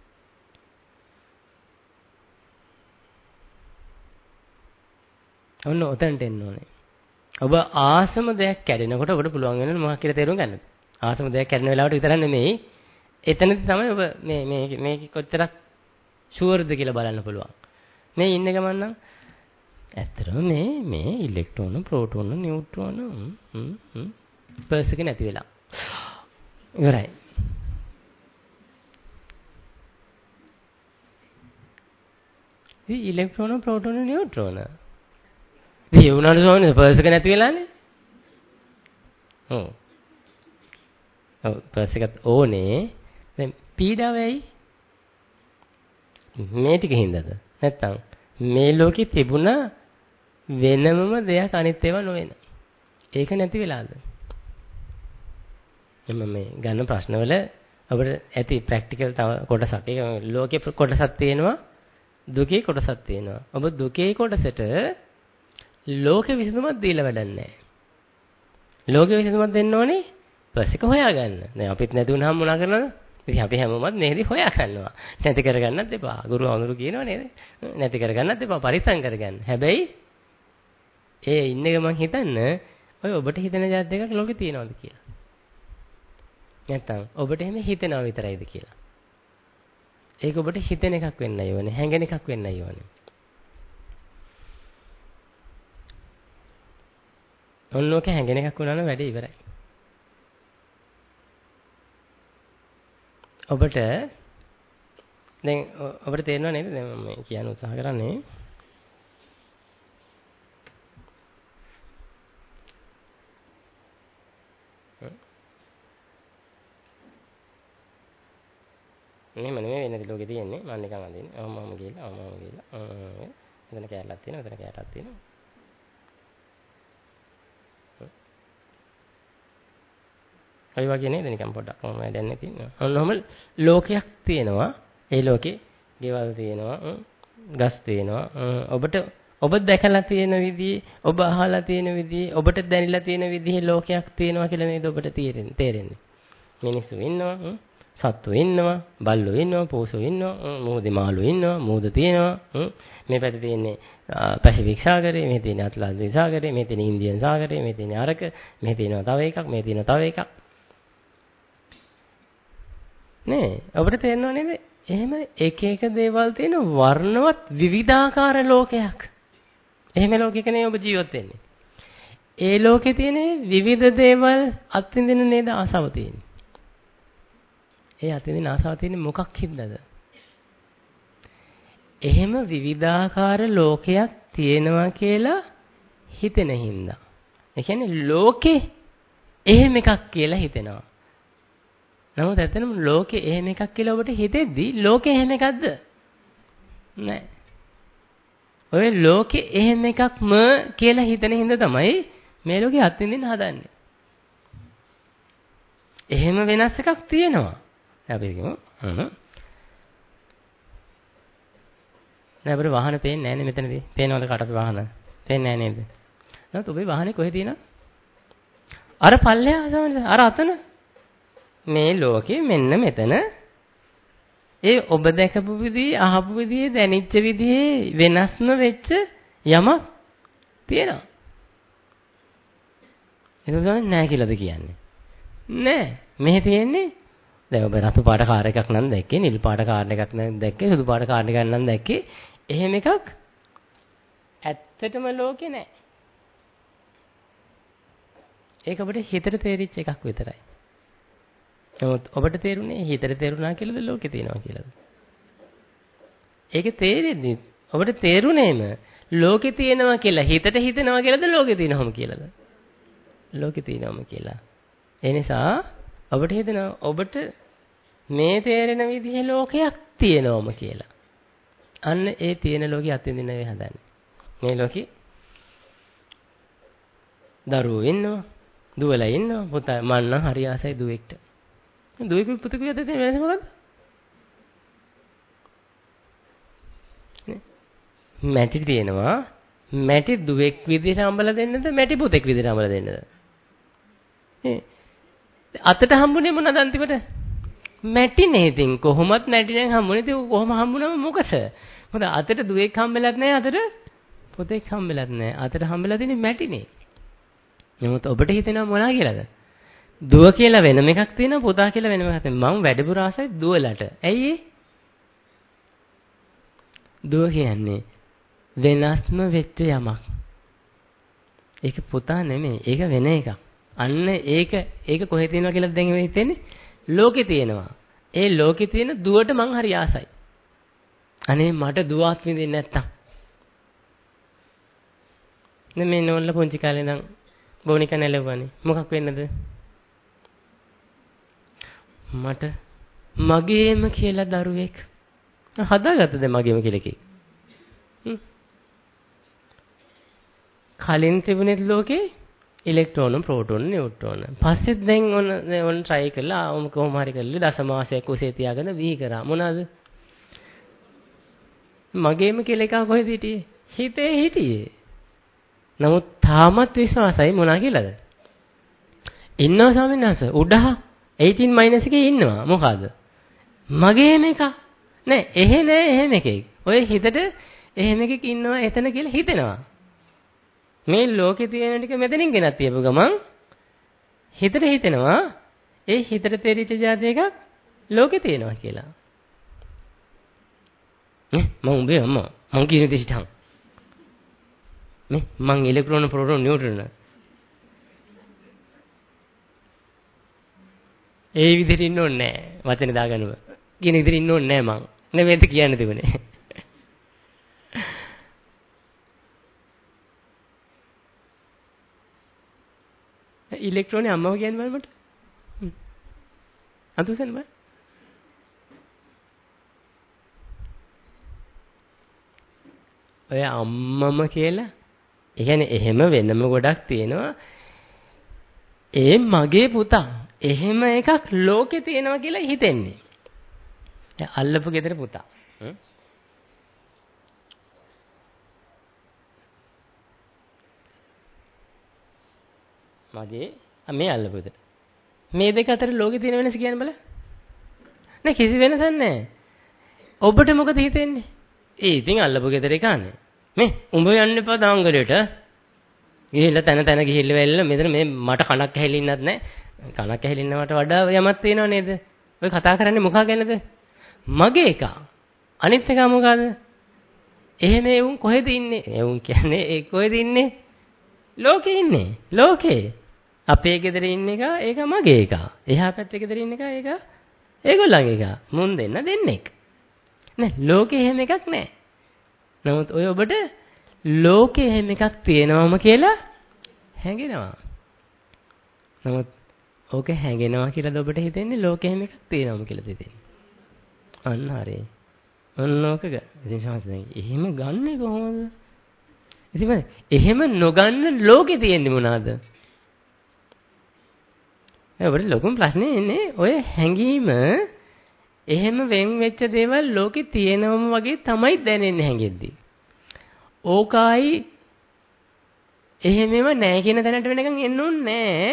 ඔන්න ඔතනට එන්න ඕනේ. ඔබ ආසම දෙයක් කැඩෙනකොට ඔබට පුළුවන් වෙනවා මොකක් කියලා තේරුම් ගන්නද? ආසම දෙයක් කැඩෙන වෙලාවට විතරක් නෙමෙයි එතනදි තමයි ඔබ මේ මේ මේක කොච්චරක් ෂුවර්ද කියලා බලන්න පුළුවන්. මේ ඉන්න ගමන් නම් ඇත්තටම මේ මේ ඉලෙක්ට්‍රෝන, ප්‍රෝටෝන, නියුට්‍රෝන හ්ම් හ්ම් පර්ස් එක නැති වෙලා. ඉවරයි. මේ ඉලෙක්ට්‍රෝන, ප්‍රෝටෝන, නියුට්‍රෝන. මේ වුණාට සෝනේ පර්ස් එක නැති වෙලානේ. ඔව්. ඔව් පර්ස් එකත් ඕනේ. දැන් පීඩාව ඇයි? මේ ටික හින්දාද? නැත්තම් මේ ලෝකෙ තිබුණ වෙනමම දෙයක් අනිත් ඒවා නොවන. ඒක නැති වෙලාද? එන්න මේ ගන්න ප්‍රශ්නවල අපිට ඇති ප්‍රැක්ටිකල් තව කොටසක්. ඒක ලෝකේ කොටසක් තියෙනවා, දුකේ කොටසක් තියෙනවා. ඔබ දුකේ කොටසට ලෝකෙ විසඳුමක් දීලා වැඩක් නැහැ. ලෝකෙ විසඳුමක් දෙන්න ඕනේ පස් එක හොයාගන්න. දැන් අපිත් නැති වුණාම මොනා කරනවද? ඉතින් අපි හැමෝමත් මේදී හොයා ගන්නවා. නැති කරගන්නත් එපා. ගුරු අඳුරු කියනවා නේද? නැති කරගන්නත් එපා. පරිස්සම් කරගන්න. හැබැයි ඒ ඉන්න එක මං හිතන්න ඔය ඔබට හිතෙන જાත් දෙකක් ලෝකේ තියෙනවද කියලා. නැත්තම් ඔබට එහෙම හිතෙනව විතරයිද කියලා. ඒක ඔබට හිතෙන එකක් වෙන්නයි ඕනේ. හැඟෙන එකක් වෙන්නයි ඕනේ. ඔන්නෝක හැඟෙන එකක් වුණා නම් වැඩේ ඉවරයි. ඔබට දැන් ඔබට තේරෙනව නේද? දැන් මම කියන්න උත්සාහ කරන්නේ නේ මම නෙමෙයි වෙනද ලෝකේ තියෙන්නේ. මම නිකන් අඳින්නේ. අහම මම ගිහලා අහම මම ගිහලා එතන කැලලක් තියෙනවා. එතන කැලලක් තියෙනවා. අය වගේ නේද නිකන් පොඩ්ඩක් මම වැඩන්නේ තියෙනවා. ඔන්නෝම ලෝකයක් තියෙනවා. ඒ ලෝකේ ගෙවල් තියෙනවා, ගස් තියෙනවා. ඔබට ඔබ දැකලා තියෙන විදිහේ, ඔබ අහලා තියෙන විදිහේ, ඔබට දැනিলা තියෙන විදිහේ ලෝකයක් තියෙනවා කියලා නේද ඔබට තේරෙන්නේ. මිනිස්සු ඉන්නවා, සත්තු ඉන්නවා, බල්ලෝ ඉන්නවා, පෝසෝ ඉන්නවා, මොහොතේ මාළු ඉන්නවා, මොහොත තියෙනවා. මේ පැත්තේ තියෙන්නේ පැසිෆික් සාගරය, මේ තියෙන්නේ ඇට්ලාන්ටික් සාගරය, මේ තියෙන්නේ ඉන්දියන් සාගරය, මේ තියෙන්නේ අරක, මේ තියෙනවා තව එකක්, මේ තියෙනවා තව එකක්. නේ ඔබට තේරෙනව නේද? එහෙම එක එක දේවල් තියෙන වර්ණවත් විවිධාකාර ලෝකයක්. එහෙම ලෝකයක නේ ඔබ ජීවත් වෙන්නේ. ඒ ලෝකේ තියෙන විවිධ දේවල් අත්විඳින නේද ආසාව තියෙන්නේ. ඒ අත්විඳින ආසාව තියෙන්නේ මොකක් හින්දාද? එහෙම විවිධාකාර ලෝකයක් තියෙනවා කියලා හිතෙන හින්දා. ඒ කියන්නේ ලෝකේ එහෙම එකක් කියලා හිතෙනවා. නමුත් ඇත්තටම ලෝකේ එහෙම එකක් කියලා ඔබට හිතෙද්දී ලෝකේ එහෙම එකක්ද? නෑ. ඔය ලෝකේ එහෙම එකක්ම කියලා හිතන හින්දා තමයි මේ ලෝකේ අත්විඳින්න හදන්නේ. එහෙම වෙනස් එකක් තියෙනවා. අපි කියමු. හ්ම්. නෑ අපේ වාහන පේන්නේ නෑනේ මෙතනදී. පේනවද කාටද වාහන? පේන්නේ නෑ නේද? නැත්නම් ඔබේ වාහනේ කොහෙද තියෙනවද? අර පල්ලෙහා සමහර අර අතන මේ ලෝකේ මෙන්න මෙතන ඒ ඔබ දැකපු විදිහේ අහපු විදිහේ දැනෙච්ච විදිහේ වෙනස්ම වෙච්ච යමක් තියෙනවා. ඒක තමයි නෑ කියලාද කියන්නේ? නෑ. මෙහෙ තියෙන්නේ දැන් ඔබ රතු පාට කාර් එකක් නම් දැක්කේ, නිල් පාට කාර් එකක් නම් දැක්කේ, සුදු පාට කාර් එකක් නම් දැක්කේ. එහෙම එකක් ඇත්තටම ලෝකේ නෑ. ඒක ඔබට හිතට තේරිච්ච එකක් විතරයි. නමුත් ඔබට තේරුනේ හිතට තේරුණා කියලාද ලෝකේ තියෙනවා කියලාද? ඒක තේරෙන්නේ ඔබට තේරුනේම ලෝකේ තියෙනවා කියලා හිතට හිතෙනවා කියලාද ලෝකේ තියෙනවම කියලාද? ලෝකේ තියෙනවම කියලා. ඒ නිසා ඔබට හිතෙනවා ඔබට මේ තේරෙන විදිහේ ලෝකයක් තියෙනවම කියලා. අන්න ඒ තියෙන ලෝකෙ අත්විඳින්න වෙ හදන්නේ. මේ ලෝකෙ දරුවෝ ඉන්නවා, දුවලා ඉන්නවා, පුතා මන් නම් හරි ආසයි දුවෙක්ට. දුවෙකුයි පුතෙකුයි අතර තියෙන වෙනස මොකද්ද? මැටි තියෙනවා. මැටි දුවෙක් විදිහට අඹලා දෙන්නද මැටි පුතෙක් විදිහට අඹලා දෙන්නද? නේ අතට හම්බුනේ මොනවද අන්තිමට? මැටිනේ. ඉතින් කොහොමත් මැටි දැන් හම්බුනේ. ඉතින් කොහොම හම්බුනම මොකද? මොකද අතට දුවෙක් හම්බෙලත් නැහැ, අතට පුතෙක් හම්බෙලත් නැහැ. අතට හම්බෙලා තියෙන්නේ මැටිනේ. නමුත් ඔබට හිතෙනවා මොනවා කියලාද? දුව කියලා වෙනම එකක් තියෙනවා, පුතා කියලා වෙනම එකක් තියෙනවා. මම වැඩිපුර ආසයි දුවලට. ඇයි ඒ? දුව කියන්නේ වෙනස්ම වෙච්ච යමක්. ඒක පුතා නෙමෙයි. ඒක වෙන එකක්. අන්න ඒක ඒක කොහෙද තියෙනවා කියලා දැන් මේ හිතෙන්නේ? ලෝකේ තියෙනවා. ඒ ලෝකේ තියෙන දුවට මං හරි ආසයි. අනේ මට දුවත් විඳින්න නැත්තම්. නෙමෙයි නෝල්ල පුංචි කාලේ නම් බොනික නැලවන්නේ. මොකක් වෙන්නද? මට මගේම කියලා දරුවෙක් හදාගත්තද මගේම කියලා කි. කලින් තිබුණේ ලෝකේ ඉලෙක්ට්‍රෝන, ප්‍රෝටෝන, නියුට්‍රෝන. පස්සෙත් දැන් ඔන්න ඔන්න try කළා. ආවම කොහොම හරි කළා දසමාසයක් කුසේ තියාගෙන වී කරා. මොනවාද? මගේම කියලා එකා කොහෙද හිටියේ? හිතේ හිටියේ. නමුත් තාමත් විශ්වාසයි මොනවා කියලාද? ඉන්නවා ස්වාමීන් වහන්සේ. උඩහ eighteen minus එකේ ඉන්නවා. මොකද? මගේම එක. නෑ, එහෙ නෑ එහෙම එකෙක්. ඔය හිතට එහෙම එකෙක් ඉන්නවා එතන කියලා හිතෙනවා. මේ ලෝකේ තියෙන ටික මෙතනින් ගෙනත් තියපු ගමන් හිතට හිතෙනවා ඒ හිතට තේරිච්ච જાති එකක් ලෝකේ තියෙනවා කියලා. නේ මම උඹේ අම්මා මං කියන දේ සිතන්. නේ මං ඉලෙක්ට්‍රෝන ප්‍රෝටෝන නියුට්‍රෝන ඒ විදිහට ඉන්න ඕනේ නෑ වචනේ දාගන්නව. කියන විදිහට ඉන්න ඕනේ නෑ මං. නෙමෙයිද කියන්න තිබුණේ. ඉලෙක්ට්‍රෝනේ අම්මව කියන්නේ බලන්න මට. අතුසෙන් බෑ. ඔය අම්මම කියලා ඒ කියන්නේ එහෙම වෙනම ගොඩක් තියෙනවා. ඒ මගේ පුතා. එහෙම එකක් ලෝකේ තියෙනවා කියලා හිතෙන්නේ. දැන් අල්ලපු ගෙදර පුතා. මගේ මේ අල්ලපු ගෙදර. මේ දෙක අතර ලෝකේ තියෙන වෙනස කියන්න බල. නෑ කිසි වෙනසක් නෑ. ඔබට මොකද හිතෙන්නේ? ඒ ඉතින් අල්ලපු ගෙදර එකනේ. මේ උඹ යන්න එපා දාංගලයට. ගිහිල්ලා තන තන ගිහිල්ලා වෙල්ල මෙතන මේ මට කණක් ඇහිලින්නත් නෑ. කණක් ඇහිලින්නවට වඩා යමක් තියෙනව නේද? ඔය කතා කරන්නේ මොකා ගැනද? මගේ එක. අනිත් එක මොකද? එහෙම ඒ උන් කොහෙද ඉන්නේ? ඒ උන් කියන්නේ ඒ කොහෙද ඉන්නේ? ලෝකේ ඉන්නේ. ලෝකේ. අපේ ගෙදර ඉන්න එක ඒක මගේ එක. එහා පැත්තේ ගෙදර ඉන්න එක ඒක ඒගොල්ලන්ගේ එක. මුන් දෙන්න දෙන්නෙක්. නේ ලෝකේ එහෙම එකක් නැහැ. නමුත් ඔය ඔබට ලෝකේ එහෙම එකක් තියෙනවම කියලා හැඟෙනවා. නමුත් ඕක හැඟෙනවා කියලාද ඔබට හිතෙන්නේ ලෝකේ එහෙම එකක් තියෙනවම කියලාද හිතෙන්නේ? අන්න හරියි. ඔන්න ඕකක. ඉතින් සමහරවිට එහෙම ගන්නෙ කොහොමද? ඉතින් එහෙම නොගන්න ලෝකේ තියෙන්නේ මොනවාද? ඒ ඔබට ලොකුම ප්‍රශ්නේ ඉන්නේ ඔය හැඟීම එහෙම වෙන් වෙච්ච දේවල් ලෝකේ තියෙනවම වගේ තමයි දැනෙන්නේ හැඟෙද්දි. ඕකයි එහෙමම නැහැ කියන තැනට වෙනකන් එන්න ඕනේ නැහැ.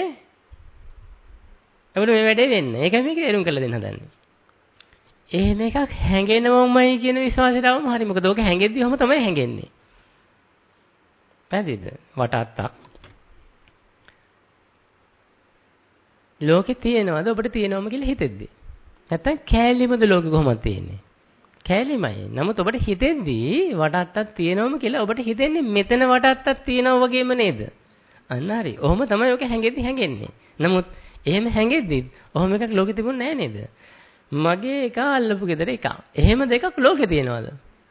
අපිට මේ වැඩේ වෙන්නේ. ඒකයි මේක තේරුම් කරලා දෙන්න හදන්නේ. එහෙම එකක් හැඟෙනවමයි කියන විශ්වාසයටම හරි. මොකද ඕක හැඟෙද්දි ඔහම තමයි හැඟෙන්නේ. පැහැදිලිද? වටාත්තක්. ලෝකේ තියෙනවද ඔබට තියෙනවම කියලා හිතෙද්දි? නැත්තම් කෑලිමද ලෝකෙ කොහොමද තියෙන්නේ? කෑලිමයි. නමුත් ඔබට හිතෙද්දී වටාත්තක් තියෙනවම කියලා ඔබට හිතෙන්නේ මෙතන වටාත්තක් තියෙනව වගේම නේද? අන්න හරි. ඔහොම තමයි ඔක හැංගෙද්දි හැංගෙන්නේ. නමුත් එහෙම හැංගෙද්දි ඔහොම එකක් ලෝකෙ තිබුණේ නැහැ නේද? මගේ එක අල්ලපු ගෙදර එක. එහෙම දෙකක් ලෝකෙ තියෙනවද?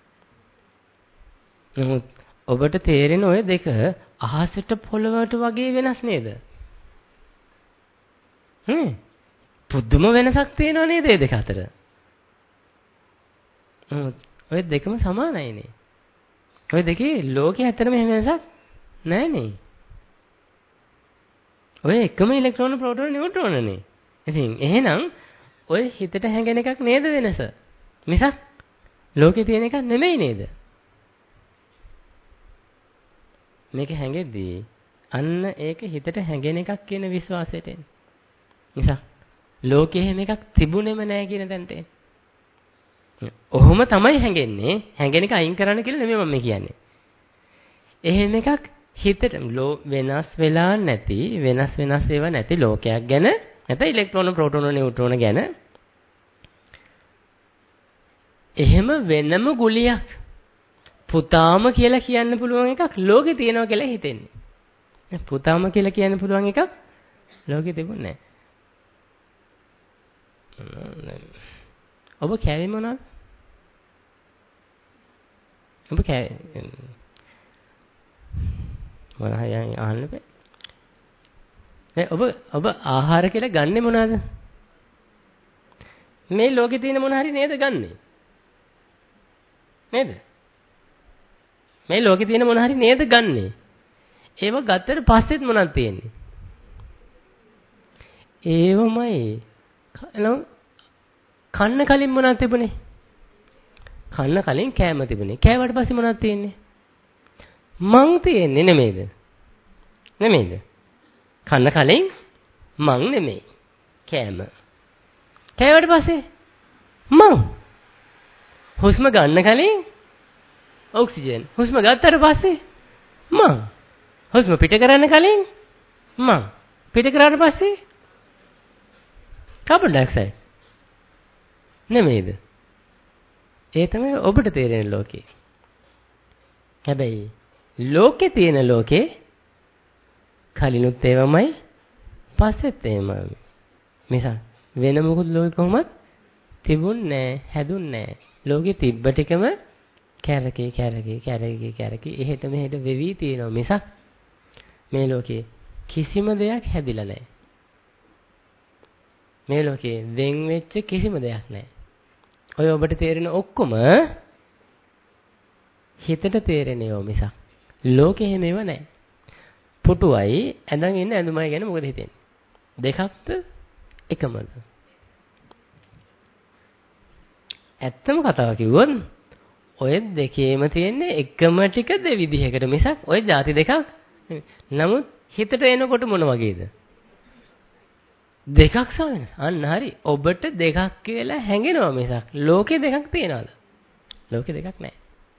නමුත් ඔබට තේරෙන ඔය දෙක අහසට පොළවට වගේ වෙනස් නේද? හ්ම්. පුදුම වෙනසක් තියෙනව නේද මේ දෙක අතර? ඔය දෙකම සමානයිනේ. ඔය දෙකේ ලෝකයේ ඇත්තටම එහෙම වෙනසක් නැහනේ. ඔය එකම ඉලෙක්ට්‍රෝන ප්‍රෝටෝන නියුට්‍රෝනනේ. ඉතින් එහෙනම් ඔය හිතට හැඟෙන එකක් නේද වෙනස? මිසක් ලෝකේ තියෙන එකක් නෙමෙයි නේද? මේක හැඟෙද්දී අන්න ඒක හිතට හැඟෙන එකක් කියන විශ්වාසයට එන්නේ. නිසා ලෝකේ එහෙම එකක් තිබුණෙම නැහැ කියන තැනට එන්නේ. ඔහොම තමයි හැඟෙන්නේ. හැඟෙන එක අයින් කරන්න කියලා නෙමෙයි මම කියන්නේ. එහෙම එකක් හිතට වෙනස් වෙලා නැති වෙනස් වෙනස් ඒවා නැති ලෝකයක් ගැන නැත්නම් ඉලෙක්ට්‍රෝන ප්‍රෝටෝන නියුට්‍රෝන ගැන එහෙම වෙනම ගුලියක් පුතාම කියලා කියන්න පුළුවන් එකක් ලෝකේ තියෙනවා කියලා හිතෙන්නේ. පුතාම කියලා කියන්න පුළුවන් එකක් ලෝකේ තිබුණේ නැහැ. ඔබ කෑවේ මොනවද? ඔබ කෑවේ මොනවා හරි අහන්න බෑ. නේ ඔබ ඔබ ආහාර කියලා ගන්නෙ මොනවද? මේ ලෝකේ තියෙන මොන හරි නේද ගන්නෙ? නේද? මේ ලෝකේ තියෙන මොන හරි නේද ගන්නෙ? ඒව ගත්තට පස්සෙත් මොනවද තියෙන්නේ? ඒවමයි. කන්න කලින් මොනවද තිබුණේ? කන්න කලින් කෑම තිබුණේ. කෑවට පස්සේ මොනවද තියෙන්නේ? මං තියෙන්නේ නෙමෙයිද? නෙමෙයිද? කන්න කලින් මං නෙමෙයි. කෑම. කෑවට පස්සේ මං. හුස්ම ගන්න කලින් ඔක්සිජන්. හුස්ම ගත්තට පස්සේ මං. හුස්ම පිට කරන්න කලින් මං. පිට කරාට පස්සේ කාබන් ඩයොක්සයිඩ්. නෙමෙයිද? ඒ තමයි ඔබට තේරෙන ලෝකේ. හැබැයි ලෝකේ තියෙන ලෝකේ කලිනුත් ඒවමයි පස්සෙත් ඒවමයි. මිසක් වෙන මොකුත් ලෝකෙ කොහොමද තිබුන්නේ නැහැ, හැදුන්නේ නැහැ. ලෝකේ තිබ්බ ටිකම කැරකේ කැරකේ කැරකේ කැරකේ එහෙට මෙහෙට වෙවි තියෙනවා මිසක් මේ ලෝකේ කිසිම දෙයක් හැදිලා නැහැ. මේ ලෝකේ වෙන් වෙච්ච කිසිම දෙයක් නැහැ. ඔය ඔබට තේරෙන ඔක්කොම හිතට තේරෙනේව මිසක් ලෝකේ එහෙම ඒවා නැහැ. පුටුවයි ඇඳන් ඉන්න ඇඳුමයි ගැන මොකද හිතෙන්නේ? දෙකක්ද එකමද? ඇත්තම කතාව කිව්වොත් ඔය දෙකේම තියෙන්නේ එකම ටික දෙවිදිහකට මිසක් ඔය ಜಾති දෙකක්. නමුත් හිතට එනකොට මොන වගේද? දෙකක් සමන. අන්න හරි. ඔබට දෙකක් කියලා හැඟෙනවා මිසක් ලෝකේ දෙකක් තියනවාද? ලෝකේ දෙකක් නැහැ.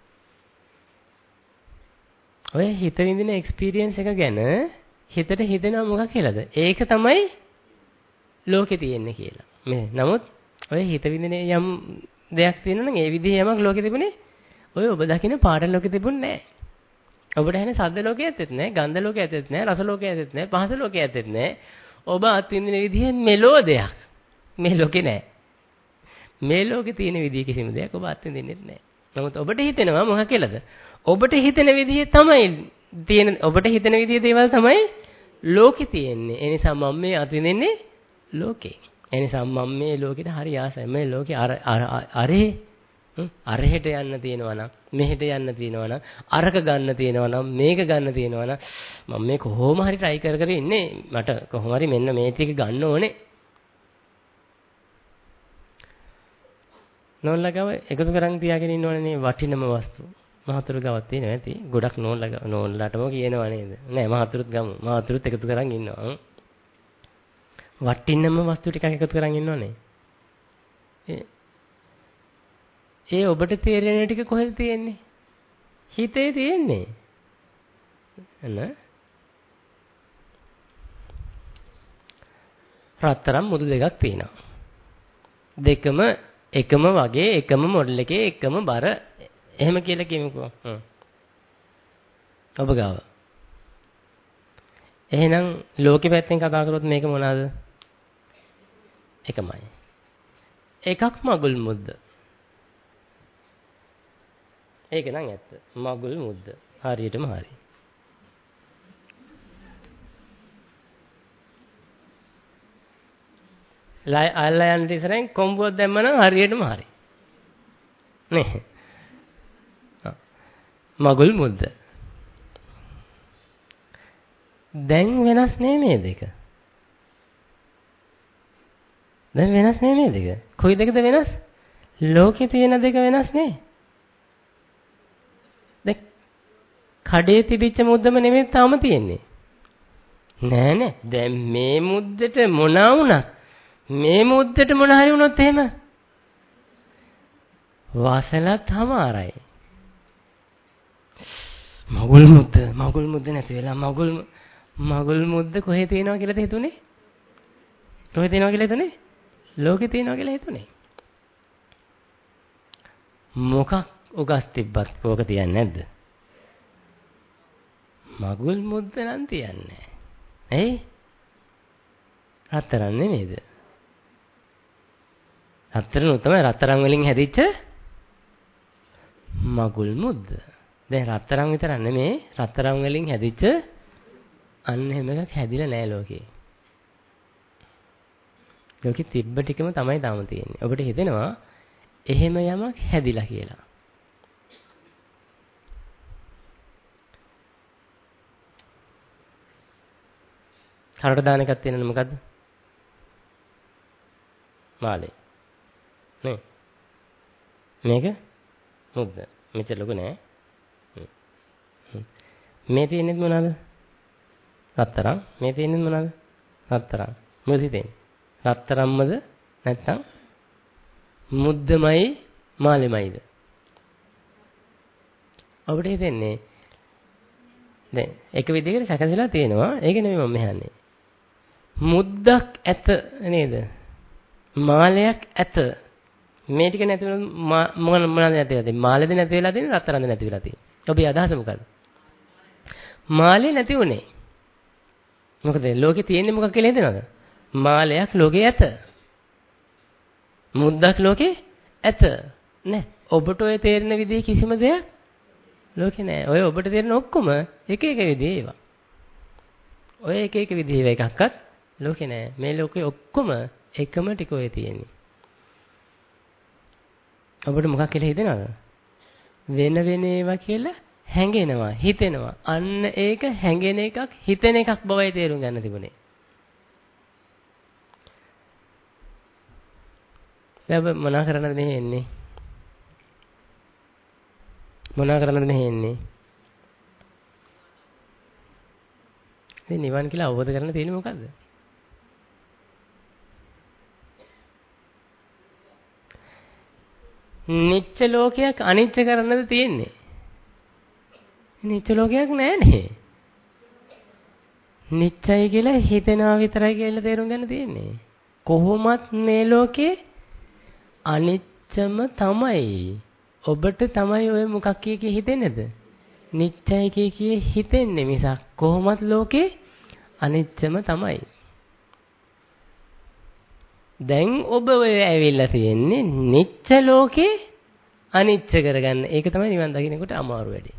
ඔය හිත විඳින එක්ස්පීරියන්ස් එක ගැන හිතට හිතෙනවා මොකක් කියලාද? ඒක තමයි ලෝකේ තියෙන්නේ කියලා. මේ නමුත් ඔය හිත විඳින යම් දෙයක් තියෙනවා නම් ඒ විදිහේ යමක් ලෝකේ තිබුණේ ඔය ඔබ දකින පාට ලෝකේ තිබුණේ නැහැ. ඔබට ඇහෙන ශබ්ද ලෝකයේ ඇත්තෙත් නැහැ, ගන්ධ ලෝකයේ ඇත්තෙත් නැහැ, රස ලෝකයේ ඇත්තෙත් නැහැ, පහස ලෝකයේ ඇත්තෙත් නැහැ. ඔබ අත්විඳින විදිහේ මෙලෝ දෙයක් මේ ලෝකේ නැහැ. මේ ලෝකේ තියෙන විදිහ කිසිම දෙයක් ඔබ අත්විඳින්නෙත් නැහැ. නමුත් ඔබට හිතෙනවා මොකක් කියලාද? ඔබට හිතෙන විදිහේ තමයි තියෙන ඔබට හිතෙන විදිහේ දේවල් තමයි ලෝකේ තියෙන්නේ. ඒ නිසා මම මේ අත්විඳින්නේ ලෝකේ. ඒ නිසා මම මේ ලෝකෙට හරි ආසයි. මේ ලෝකේ අර අරේ අරහෙට යන්න තියෙනවා නම් මෙහෙට යන්න තියෙනවා නම් අරක ගන්න තියෙනවා නම් මේක ගන්න තියෙනවා නම් මම මේ කොහොම හරි try කර කර ඉන්නේ මට කොහොම හරි මෙන්න මේ ටික ගන්න ඕනේ. නෝන්ලගව එකතු කරන් තියාගෙන ඉන්නවනේ මේ වටිනම වස්තු. මහතුරු ගාවක් තියෙනවා ඇති. ගොඩක් නෝන්ලග නෝන්ලටම කියනවා නේද? නෑ මහතුරුත් ගමු. මහතුරුත් එකතු කරන් ඉන්නවා. වටිනම වස්තු ටිකක් එකතු කරන් ඉන්නවනේ. ඒ ඔබට තේරෙන ටික කොහෙද තියෙන්නේ? හිතේ තියෙන්නේ. එන රත්තරන් මුදු දෙකක් තියෙනවා. දෙකම එකම වගේ එකම මොඩල් එකේ එකම බර එහෙම කියලා කියමුකෝ. හ්ම්. ඔබ ගාව. එහෙනම් ලෝකෙ පැත්තෙන් කතා කරොත් මේක මොනවාද? එකමයි. එකක් මගුල් මුද්ද. ඒක නම් ඇත්ත. මගුල් මුද්ද. හරියටම හරි. ලයි අල්ලා යන ඉස්සරෙන් කොම්බුවක් දැම්මනම් හරියටම හරි. නේ. මගුල් මුද්ද. දැන් වෙනස් නේ මේ දෙක. දැන් වෙනස් නේ මේ දෙක. කොයි දෙකද වෙනස්? ලෝකේ තියෙන දෙක වෙනස් නේ. දැන් කඩේ තිබිච්ච මුද්දම නෙමෙයි තාම තියෙන්නේ. නෑ නෑ. දැන් මේ මුද්දට මොනා වුණත් මේ මුද්දට මොන හරි වුණොත් එහෙම වාසලත් හමාරයි. මගුල් මුද්ද මගුල් මුද්ද නැති වෙලා මගුල් මගුල් මුද්ද කොහෙද තියෙනවා කියලාද හිතුනේ? කොහෙද තියෙනවා කියලා හිතුනේ? ලෝකේ තියෙනවා කියලා හිතුනේ. මොකක් උගස් තිබ්බත් කෝක තියන්නේ නැද්ද? මගුල් මුද්ද නම් තියන්නේ. ඇයි? රත්තරන් නෙමෙයිද? රත්තරන් තමයි රත්තරන් වලින් හැදිච්ච මගුල් මුද්ද. දැන් රත්තරන් විතරක් නෙමෙයි රත්තරන් වලින් හැදිච්ච අන්න එහෙම එකක් හැදිලා නැහැ ලෝකේ. ලෝකෙ තිබ්බ ටිකම තමයි තාම තියෙන්නේ. ඔබට හිතෙනවා එහෙම යමක් හැදිලා කියලා. හරට දාන එකක් තියෙනවනේ මොකද්ද? මාළේ. නේ. මේක මුද්ද. මෙච්චර ලොකු නෑ. මේ තියෙන්නේ මොනවාද? රත්තරන්. මේ තියෙන්නේ මොනවාද? රත්තරන්. මොකද හිතෙන්නේ? රත්තරන්මද නැත්නම් මුද්දමයි මාළෙමයිද? අපිට හිතෙන්නේ දැන් එක විදිහකට සැකසීලා තියෙනවා. ඒක නෙමෙයි මම මෙහන්නේ. මුද්දක් ඇත නේද? මාළයක් ඇත. මේ ටික නැති වෙන මොන මොනවාද නැති වෙලා තියෙන්නේ? මාළේද නැති වෙලා තියෙන්නේ රත්තරන්ද නැති වෙලා තියෙන්නේ? ඔබේ අදහස මොකද්ද? මාළේ නැති උනේ. මොකද ලෝකේ තියෙන්නේ මොකක් කියලා හිතනවද? මාළයක් ලෝකේ ඇත. මුද්දක් ලෝකේ ඇත. නෑ. ඔබට ඔය තේරෙන විදිහේ කිසිම දෙයක් ලෝකේ නෑ. ඔය ඔබට තේරෙන ඔක්කොම එක එක විදිහේ ඒවා. ඔය එක එක විදිහේ එකක්වත් ලෝකේ නෑ. මේ ලෝකේ ඔක්කොම එකම ටික ඔය තියෙන්නේ. ඔබට මොකක් කියලා හිතෙනවද? වෙන වෙන ඒවා කියලා හැඟෙනවා, හිතෙනවා. අන්න ඒක හැඟෙන එකක්, හිතෙන එකක් බවයි තේරුම් ගන්න තිබුණේ. දැන් මොනා කරන්නද මෙහෙ එන්නේ? මොනා කරන්නද මෙහෙ එන්නේ? මේ නිවන් කියලා අවබෝධ කරගන්න තියෙන්නේ මොකද්ද? නිත්‍ය ලෝකයක් අනිත්‍ය කරන්නද තියෙන්නේ? නිත්‍ය ලෝකයක් නැහැනේ. නිත්‍යයි කියලා හිතෙනවා විතරයි කියලා තේරුම් ගන්න තියෙන්නේ. කොහොමත් මේ ලෝකේ අනිත්‍යම තමයි. ඔබට තමයි ඔය මොකක් කිය කී හිතෙන්නේද? නිත්‍යයි කිය කී හිතෙන්නේ මිසක් කොහොමත් ලෝකේ අනිත්‍යම තමයි. දැන් ඔබ ඔය ඇවිල්ලා තියෙන්නේ නිත්‍ය ලෝකේ අනිත්‍ය කරගන්න. ඒක තමයි නිවන් දකින්නකොට අමාරු වැඩේ.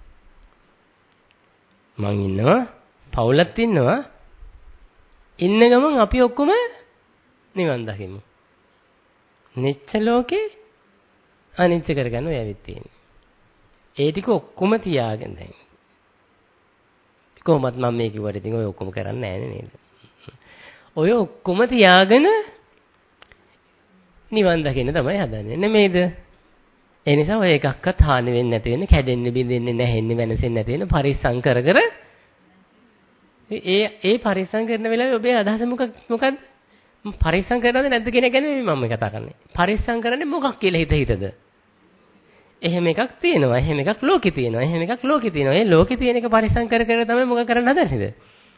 මං ඉන්නවා, පවුලත් ඉන්නවා. ඉන්න ගමන් අපි ඔක්කොම නිවන් දකිමු. නිත්‍ය ලෝකේ අනිත්‍ය කරගන්න ඔය ඇවිත් තියෙන්නේ. ඒ ටික ඔක්කොම තියාගෙන දැන්. කොහොමත් මම මේ කිව්වට ඉතින් ඔය ඔක්කොම කරන්නේ නැහැ නේද? ඔය ඔක්කොම තියාගෙන නිවන් දකින්න තමයි හදන්නේ නෙමෙයිද? ඒ නිසා ඔය එකක්වත් හානි වෙන්නේ නැති වෙන්නේ, කැඩෙන්නේ, බිඳෙන්නේ, නැහෙන්නේ, වෙනසෙන්නේ නැති වෙන පරිස්සම් කර කර ඒ ඒ පරිස්සම් කරන වෙලාවේ ඔබේ අදහස මොකක් මොකද්ද? පරිස්සම් කරනවද නැද්ද කියන එක ගැන මම කතා කරන්නේ. පරිස්සම් කරන්නේ මොකක් කියලා හිත හිතද? එහෙම එකක් තියෙනවා. එහෙම එකක් ලෝකේ තියෙනවා. එහෙම එකක් ලෝකේ තියෙනවා. ඒ ලෝකේ තියෙන එක පරිස්සම් කර කර තමයි මොකක් කරන්න හදන්නේද?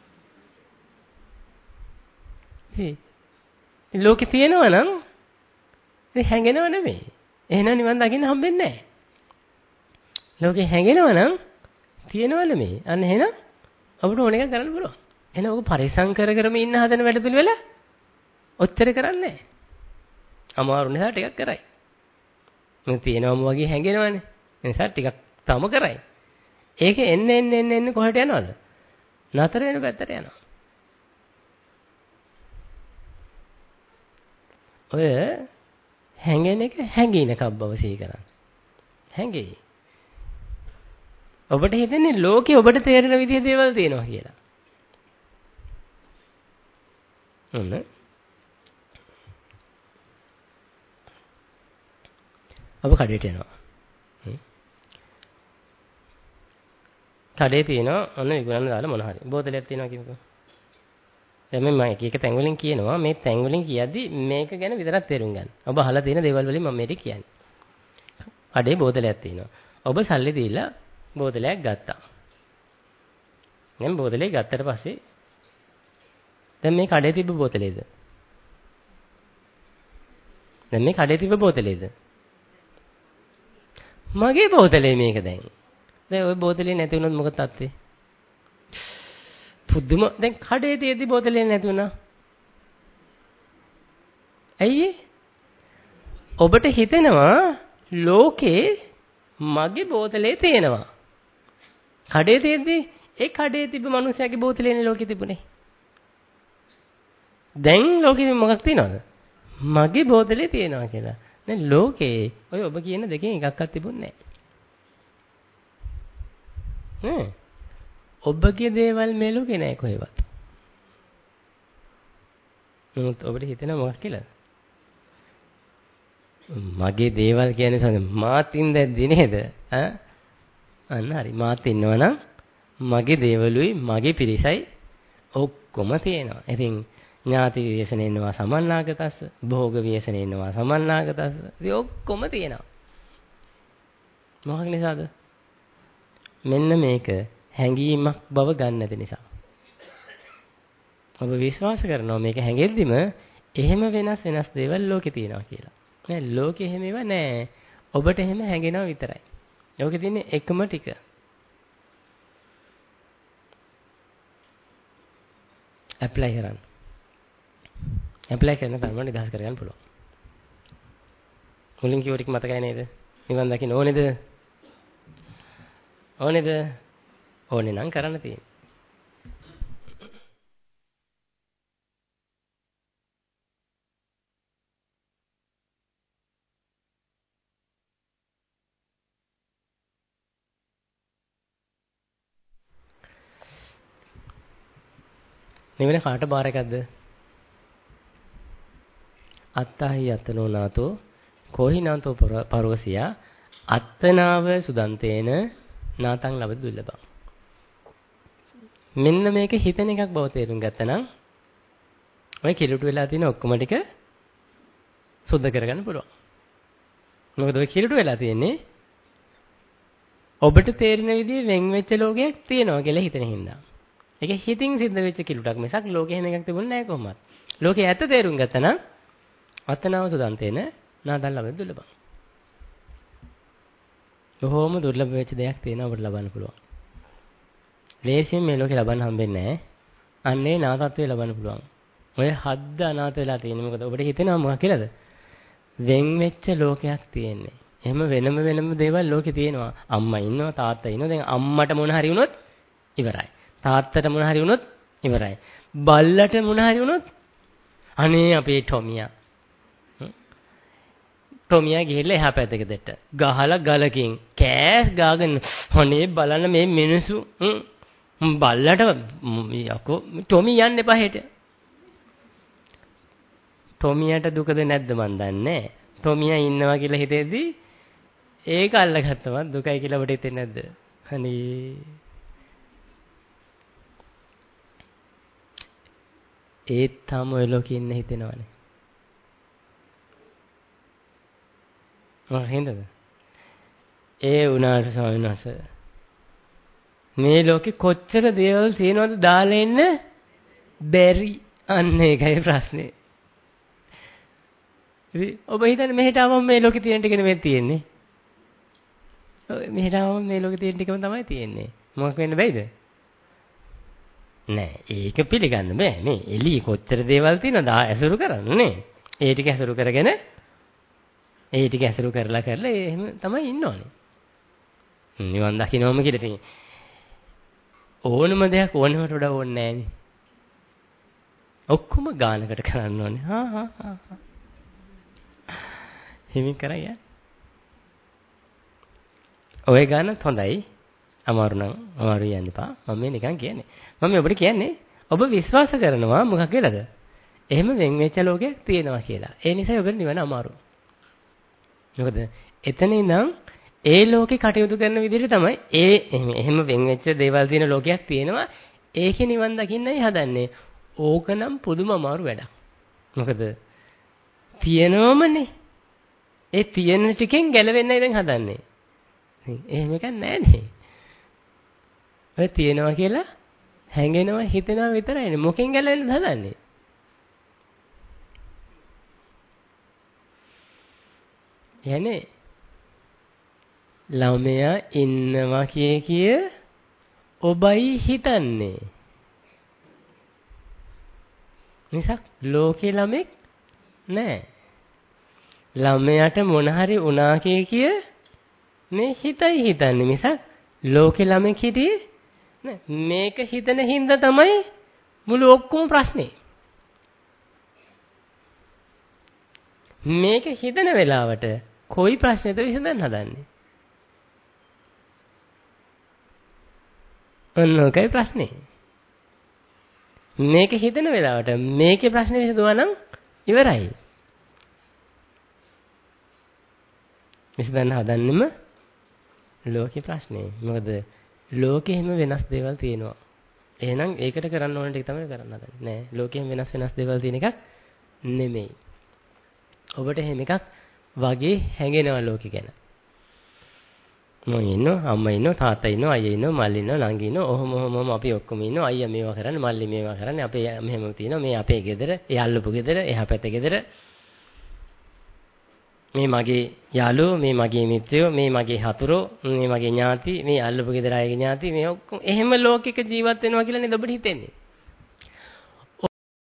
හේ. ලෝකේ තියෙනවා නම් ඒ හැංගෙනව නෙමෙයි. එහෙනම් නිවන් දකින්න හම්බෙන්නේ නැහැ. ලෝකේ හැංගෙනව නම් තියෙනව නෙමෙයි. අන්න එහෙනම් අපිට ඕන එකක් කරන්න පුළුවන්. එහෙනම් ඔක පරිස්සම් කර කරම ඉන්න හදන වැඩ පිළිවෙල ඔච්චර කරන්නේ නැහැ. අමාරු නිසා ටිකක් කරයි. මේ තියෙනවම වගේ හැංගෙනවනේ. ඒ නිසා ටිකක් තම කරයි. ඒක එන්න එන්න එන්න එන්න කොහෙට යනවද? නතර වෙන පැත්තට යනවා. ඔය හැංගෙන එක හැංගින එකක් බව සිහි කරන්න. හැංගෙයි. ඔබට හිතෙන්නේ ලෝකේ ඔබට තේරෙන විදිහේ දේවල් තියෙනවා කියලා. හොඳ. ඔබ කඩේට යනවා. කඩේ තියෙනවා අන්න විකුණන්න දාලා මොන හරි. බෝතලයක් තියෙනවා කියමුකෝ. දැන් මම එක එක තැන් වලින් කියනවා මේ තැන් වලින් කියද්දි මේක ගැන විතරක් තේරුම් ගන්න. ඔබ අහලා තියෙන දේවල් වලින් මම මේක කියන්නේ. කඩේ බෝතලයක් තියෙනවා. ඔබ සල්ලි දීලා බෝතලයක් ගත්තා. දැන් බෝතලේ ගත්තට පස්සේ දැන් මේ කඩේ තිබ්බ බෝතලේද? දැන් මේ කඩේ තිබ්බ බෝතලේද? මගේ බෝතලේ මේක දැන්. දැන් ওই බෝතලේ නැති වුණොත් මොකද තත්ත්වේ? පුදුම දැන් කඩේ තියෙද්දි බෝතලේ නැති වුණා. ඇයි ඔබට හිතෙනවා ලෝකේ මගේ බෝතලේ තියෙනවා. කඩේ තියෙද්දි ඒ කඩේ තිබ්බ මිනිහයාගේ බෝතලේනේ ලෝකේ තිබුණේ. දැන් ලෝකෙ මොකක් තියෙනවද? මගේ බෝතලේ තියෙනවා කියලා. දැන් ලෝකේ ඔය ඔබ කියන දෙකෙන් එකක්වත් තිබුණේ නැහැ. නේ? ඔබගේ දේවල් මේ ලෝකේ නැහැ කොහෙවත්. නමුත් ඔබට හිතෙනවා මොකක් කියලාද? මගේ දේවල් කියන්නේ සඳ මාත් ඉඳද්දි නේද? ඈ අන්න හරි. මාත් ඉන්නවනම් මගේ දේවලුයි මගේ පිරිසයි ඔක්කොම තියෙනවා. ඉතින් ඥාති විශේෂණ ඉන්නවා සමන්නාගතස්ස, භෝග විශේෂණ ඉන්නවා සමන්නාගතස්ස. ඉතින් ඔක්කොම තියෙනවා. මොකක් නිසාද? මෙන්න මේක හැඟීමක් බව ගන්න නැති නිසා. ඔබ විශ්වාස කරනවා මේක හැඟෙද්දිම එහෙම වෙනස් වෙනස් දේවල් ලෝකේ තියෙනවා කියලා. නෑ ලෝකේ එහෙම ඒවා නෑ. ඔබට එහෙම හැඟෙනවා විතරයි. ලෝකේ තියෙන්නේ එකම ටික. ඇප්ලයි කරන්න. ඇප්ලයි කරන තරම නිදහස් කරගන්න පුළුවන්. මුලින් කිව්ව ටික මතකයි නේද? නිවන් දකින්න ඕනේද? ඕනේද? ඕනේ නම් කරන්න තියෙන්නේ. නිවන කාට බාර එකක්ද? අත්තහි අත්තනෝ නාතෝ කොහිනාතෝ පරෝසියා අත්තනාව සුදන්තේන නාතං ලබ දුර්ලභං. මෙන්න මේක හිතන එකක් බව තේරුම් ගත්තනම් ඔය කිලුට වෙලා තියෙන ඔක්කොම ටික සුද්ධ කරගන්න පුළුවන්. මොකද ඔය කිලුට වෙලා තියෙන්නේ ඔබට තේරෙන විදිහේ වෙන් වෙච්ච ලෝකයක් තියෙනවා කියලා හිතන හින්දා. ඒක හිතින් සිද්ධ වෙච්ච කිලුටක් මිසක් ලෝකේ හැම එකක් තිබුණේ නැහැ කොහොමවත්. ලෝකේ ඇත්ත තේරුම් ගත්තනම් අත්තනාව සුදන්තේන නාදල් ලබ දුර්ලභං. බොහෝම දුර්ලභ වෙච්ච දෙයක් තියෙනවා ඔබට ලබන්න පුළුවන්. ලේසියෙන් මේ ලෝකේ ලබන්න හම්බෙන්නේ නැහැ. අන්නේ නාතත්වයේ ලබන්න පුළුවන්. ඔය හද්ද අනාත වෙලා තියෙන්නේ මොකද ඔබට හිතෙනවා මොකක් කියලාද? වෙන් වෙච්ච ලෝකයක් තියෙන්නේ. එහෙම වෙනම වෙනම දේවල් ලෝකේ තියෙනවා. අම්මා ඉන්නවා තාත්තා ඉන්නවා. දැන් අම්මට මොන හරි වුණොත් ඉවරයි. තාත්තට මොන හරි වුණොත් ඉවරයි. බල්ලට මොන හරි වුණොත් අනේ අපේ ටොමියා. ටොමියා ගිහිල්ලා එහා පැත්තක දෙට. ගහලා ගලකින් කෑස් ගාගෙන අනේ බලන්න මේ මිනිස්සු බල්ලට යකෝ ටොමි යන්න එපා හෙට. ටොමියට දුකද නැද්ද මන් දන්නේ. ටොමියා ඉන්නවා කියලා හිතෙද්දි ඒක අල්ලගත්තම දුකයි කියලා ඔබට හිතෙන්නේ නැද්ද? අනේ ඒත් තාම ඔය ලෝකේ ඉන්න හිතෙනවනේ. මොකද හින්දාද? ඒ උනාට ස්වාමීන් වහන්සේ මේ ලෝකේ කොච්චර දේවල් තියෙනවද දාලා ඉන්න බැරි. අන්න ඒකයි ප්‍රශ්නේ. ඉතින් ඔබ හිතන්නේ මෙහෙට ආවම මේ ලෝකේ තියෙන ටික නෙමෙයි තියෙන්නේ. ඔය මෙහෙට ආවම මේ ලෝකේ තියෙන ටිකම තමයි තියෙන්නේ. මොකක් වෙන්න බැයිද? නෑ ඒක පිළිගන්න බෑ නේ. එළිය කොච්චර දේවල් තියෙනවද ඇසුරු කරන්න නේ. ඒ ටික ඇසුරු කරගෙන ඒ ටික ඇසුරු කරලා කරලා එහෙම තමයි ඉන්න ඕනේ. නිවන් දකින්නවම කියලා ඉතින් ඕනම දෙයක් ඕනකට වඩා ඕනේ නෑනේ. ඔක්කොම ගානකට කරන්න ඕනේ. හා හා හා. හිමින් කරයි යා. ඔය ගානත් හොඳයි. අමාරු නම් අමාරු යන්න එපා. මම මේ නිකන් කියන්නේ. මම මේ ඔබට කියන්නේ ඔබ විශ්වාස කරනවා මොකක් කියලාද? එහෙම වෙන් වෙච්ච ලෝකයක් තියෙනවා කියලා. ඒ නිසා ඔබට නිවන අමාරු. මොකද එතන ඉඳන් ඒ ලෝකේ කටයුතු කරන විදිහට තමයි ඒ එහෙම වෙන් වෙච්ච දේවල් තියෙන ලෝකයක් තියෙනවා. ඒකේ නිවන් දකින්නයි හදන්නේ. ඕකනම් පුදුම අමාරු වැඩක්. මොකද තියෙනවමනේ. ඒ තියෙන ටිකෙන් ගැලවෙන්නයි දැන් හදන්නේ. එහෙම එකක් නැහැනේ. ඔය තියෙනවා කියලා හැංගෙනවා හිතෙනවා විතරයිනේ. මොකෙන් ගැලවෙන්නද හදන්නේ? යන්නේ ළමයා ඉන්නවා කිය කිය ඔබයි හිතන්නේ. මිසක් ලෝකේ ළමෙක් නෑ. ළමයාට මොන හරි වුණා කිය කිය මේ හිතයි හිතන්නේ මිසක් ලෝකේ ළමෙක් හිටියේ නෑ. මේක හිතන හින්දා තමයි මුළු ඔක්කොම ප්‍රශ්නේ. මේක හිතන වෙලාවට කොයි ප්‍රශ්නෙද විසඳන්න හදන්නේ? ඔන්න ඔකයි ප්‍රශ්නේ. මේක හිතන වෙලාවට මේකේ ප්‍රශ්නේ විසඳුවා නම් ඉවරයි. විසඳන්න හදන්නෙම ලෝකේ ප්‍රශ්නේ. මොකද ලෝකෙෙම වෙනස් දේවල් තියෙනවා. එහෙනම් ඒකට කරන්න ඕන ටික තමයි කරන්න හදන්නේ. නෑ ලෝකෙෙම වෙනස් වෙනස් දේවල් තියෙන එකක් නෙමෙයි. ඔබට එහෙම එකක් වගේ හැඟෙනවා ලෝකෙ ගැන. මම ඉන්නවා, අම්මා ඉන්නවා, තාත්තා ඉන්නවා, අයියා ඉන්නවා, මල්ලි ඉන්නවා, නංගි ඉන්නවා. ඔහොම ඔහොම අපි ඔක්කොම ඉන්නවා. අයියා මේවා කරන්නේ, මල්ලි මේවා කරන්නේ. අපේ මෙහෙම තියෙනවා. මේ අපේ ගෙදර, ඒ අල්ලපු ගෙදර, එහා පැත්තේ ගෙදර. මේ මගේ යාළුවෝ, මේ මගේ මිත්‍රයෝ, මේ මගේ හතුරෝ, මේ මගේ ඥාති, මේ අල්ලපු ගෙදර අයගේ ඥාති, මේ ඔක්කොම එහෙම ලෝකෙක ජීවත් වෙනවා කියලා නේද ඔබට හිතෙන්නේ?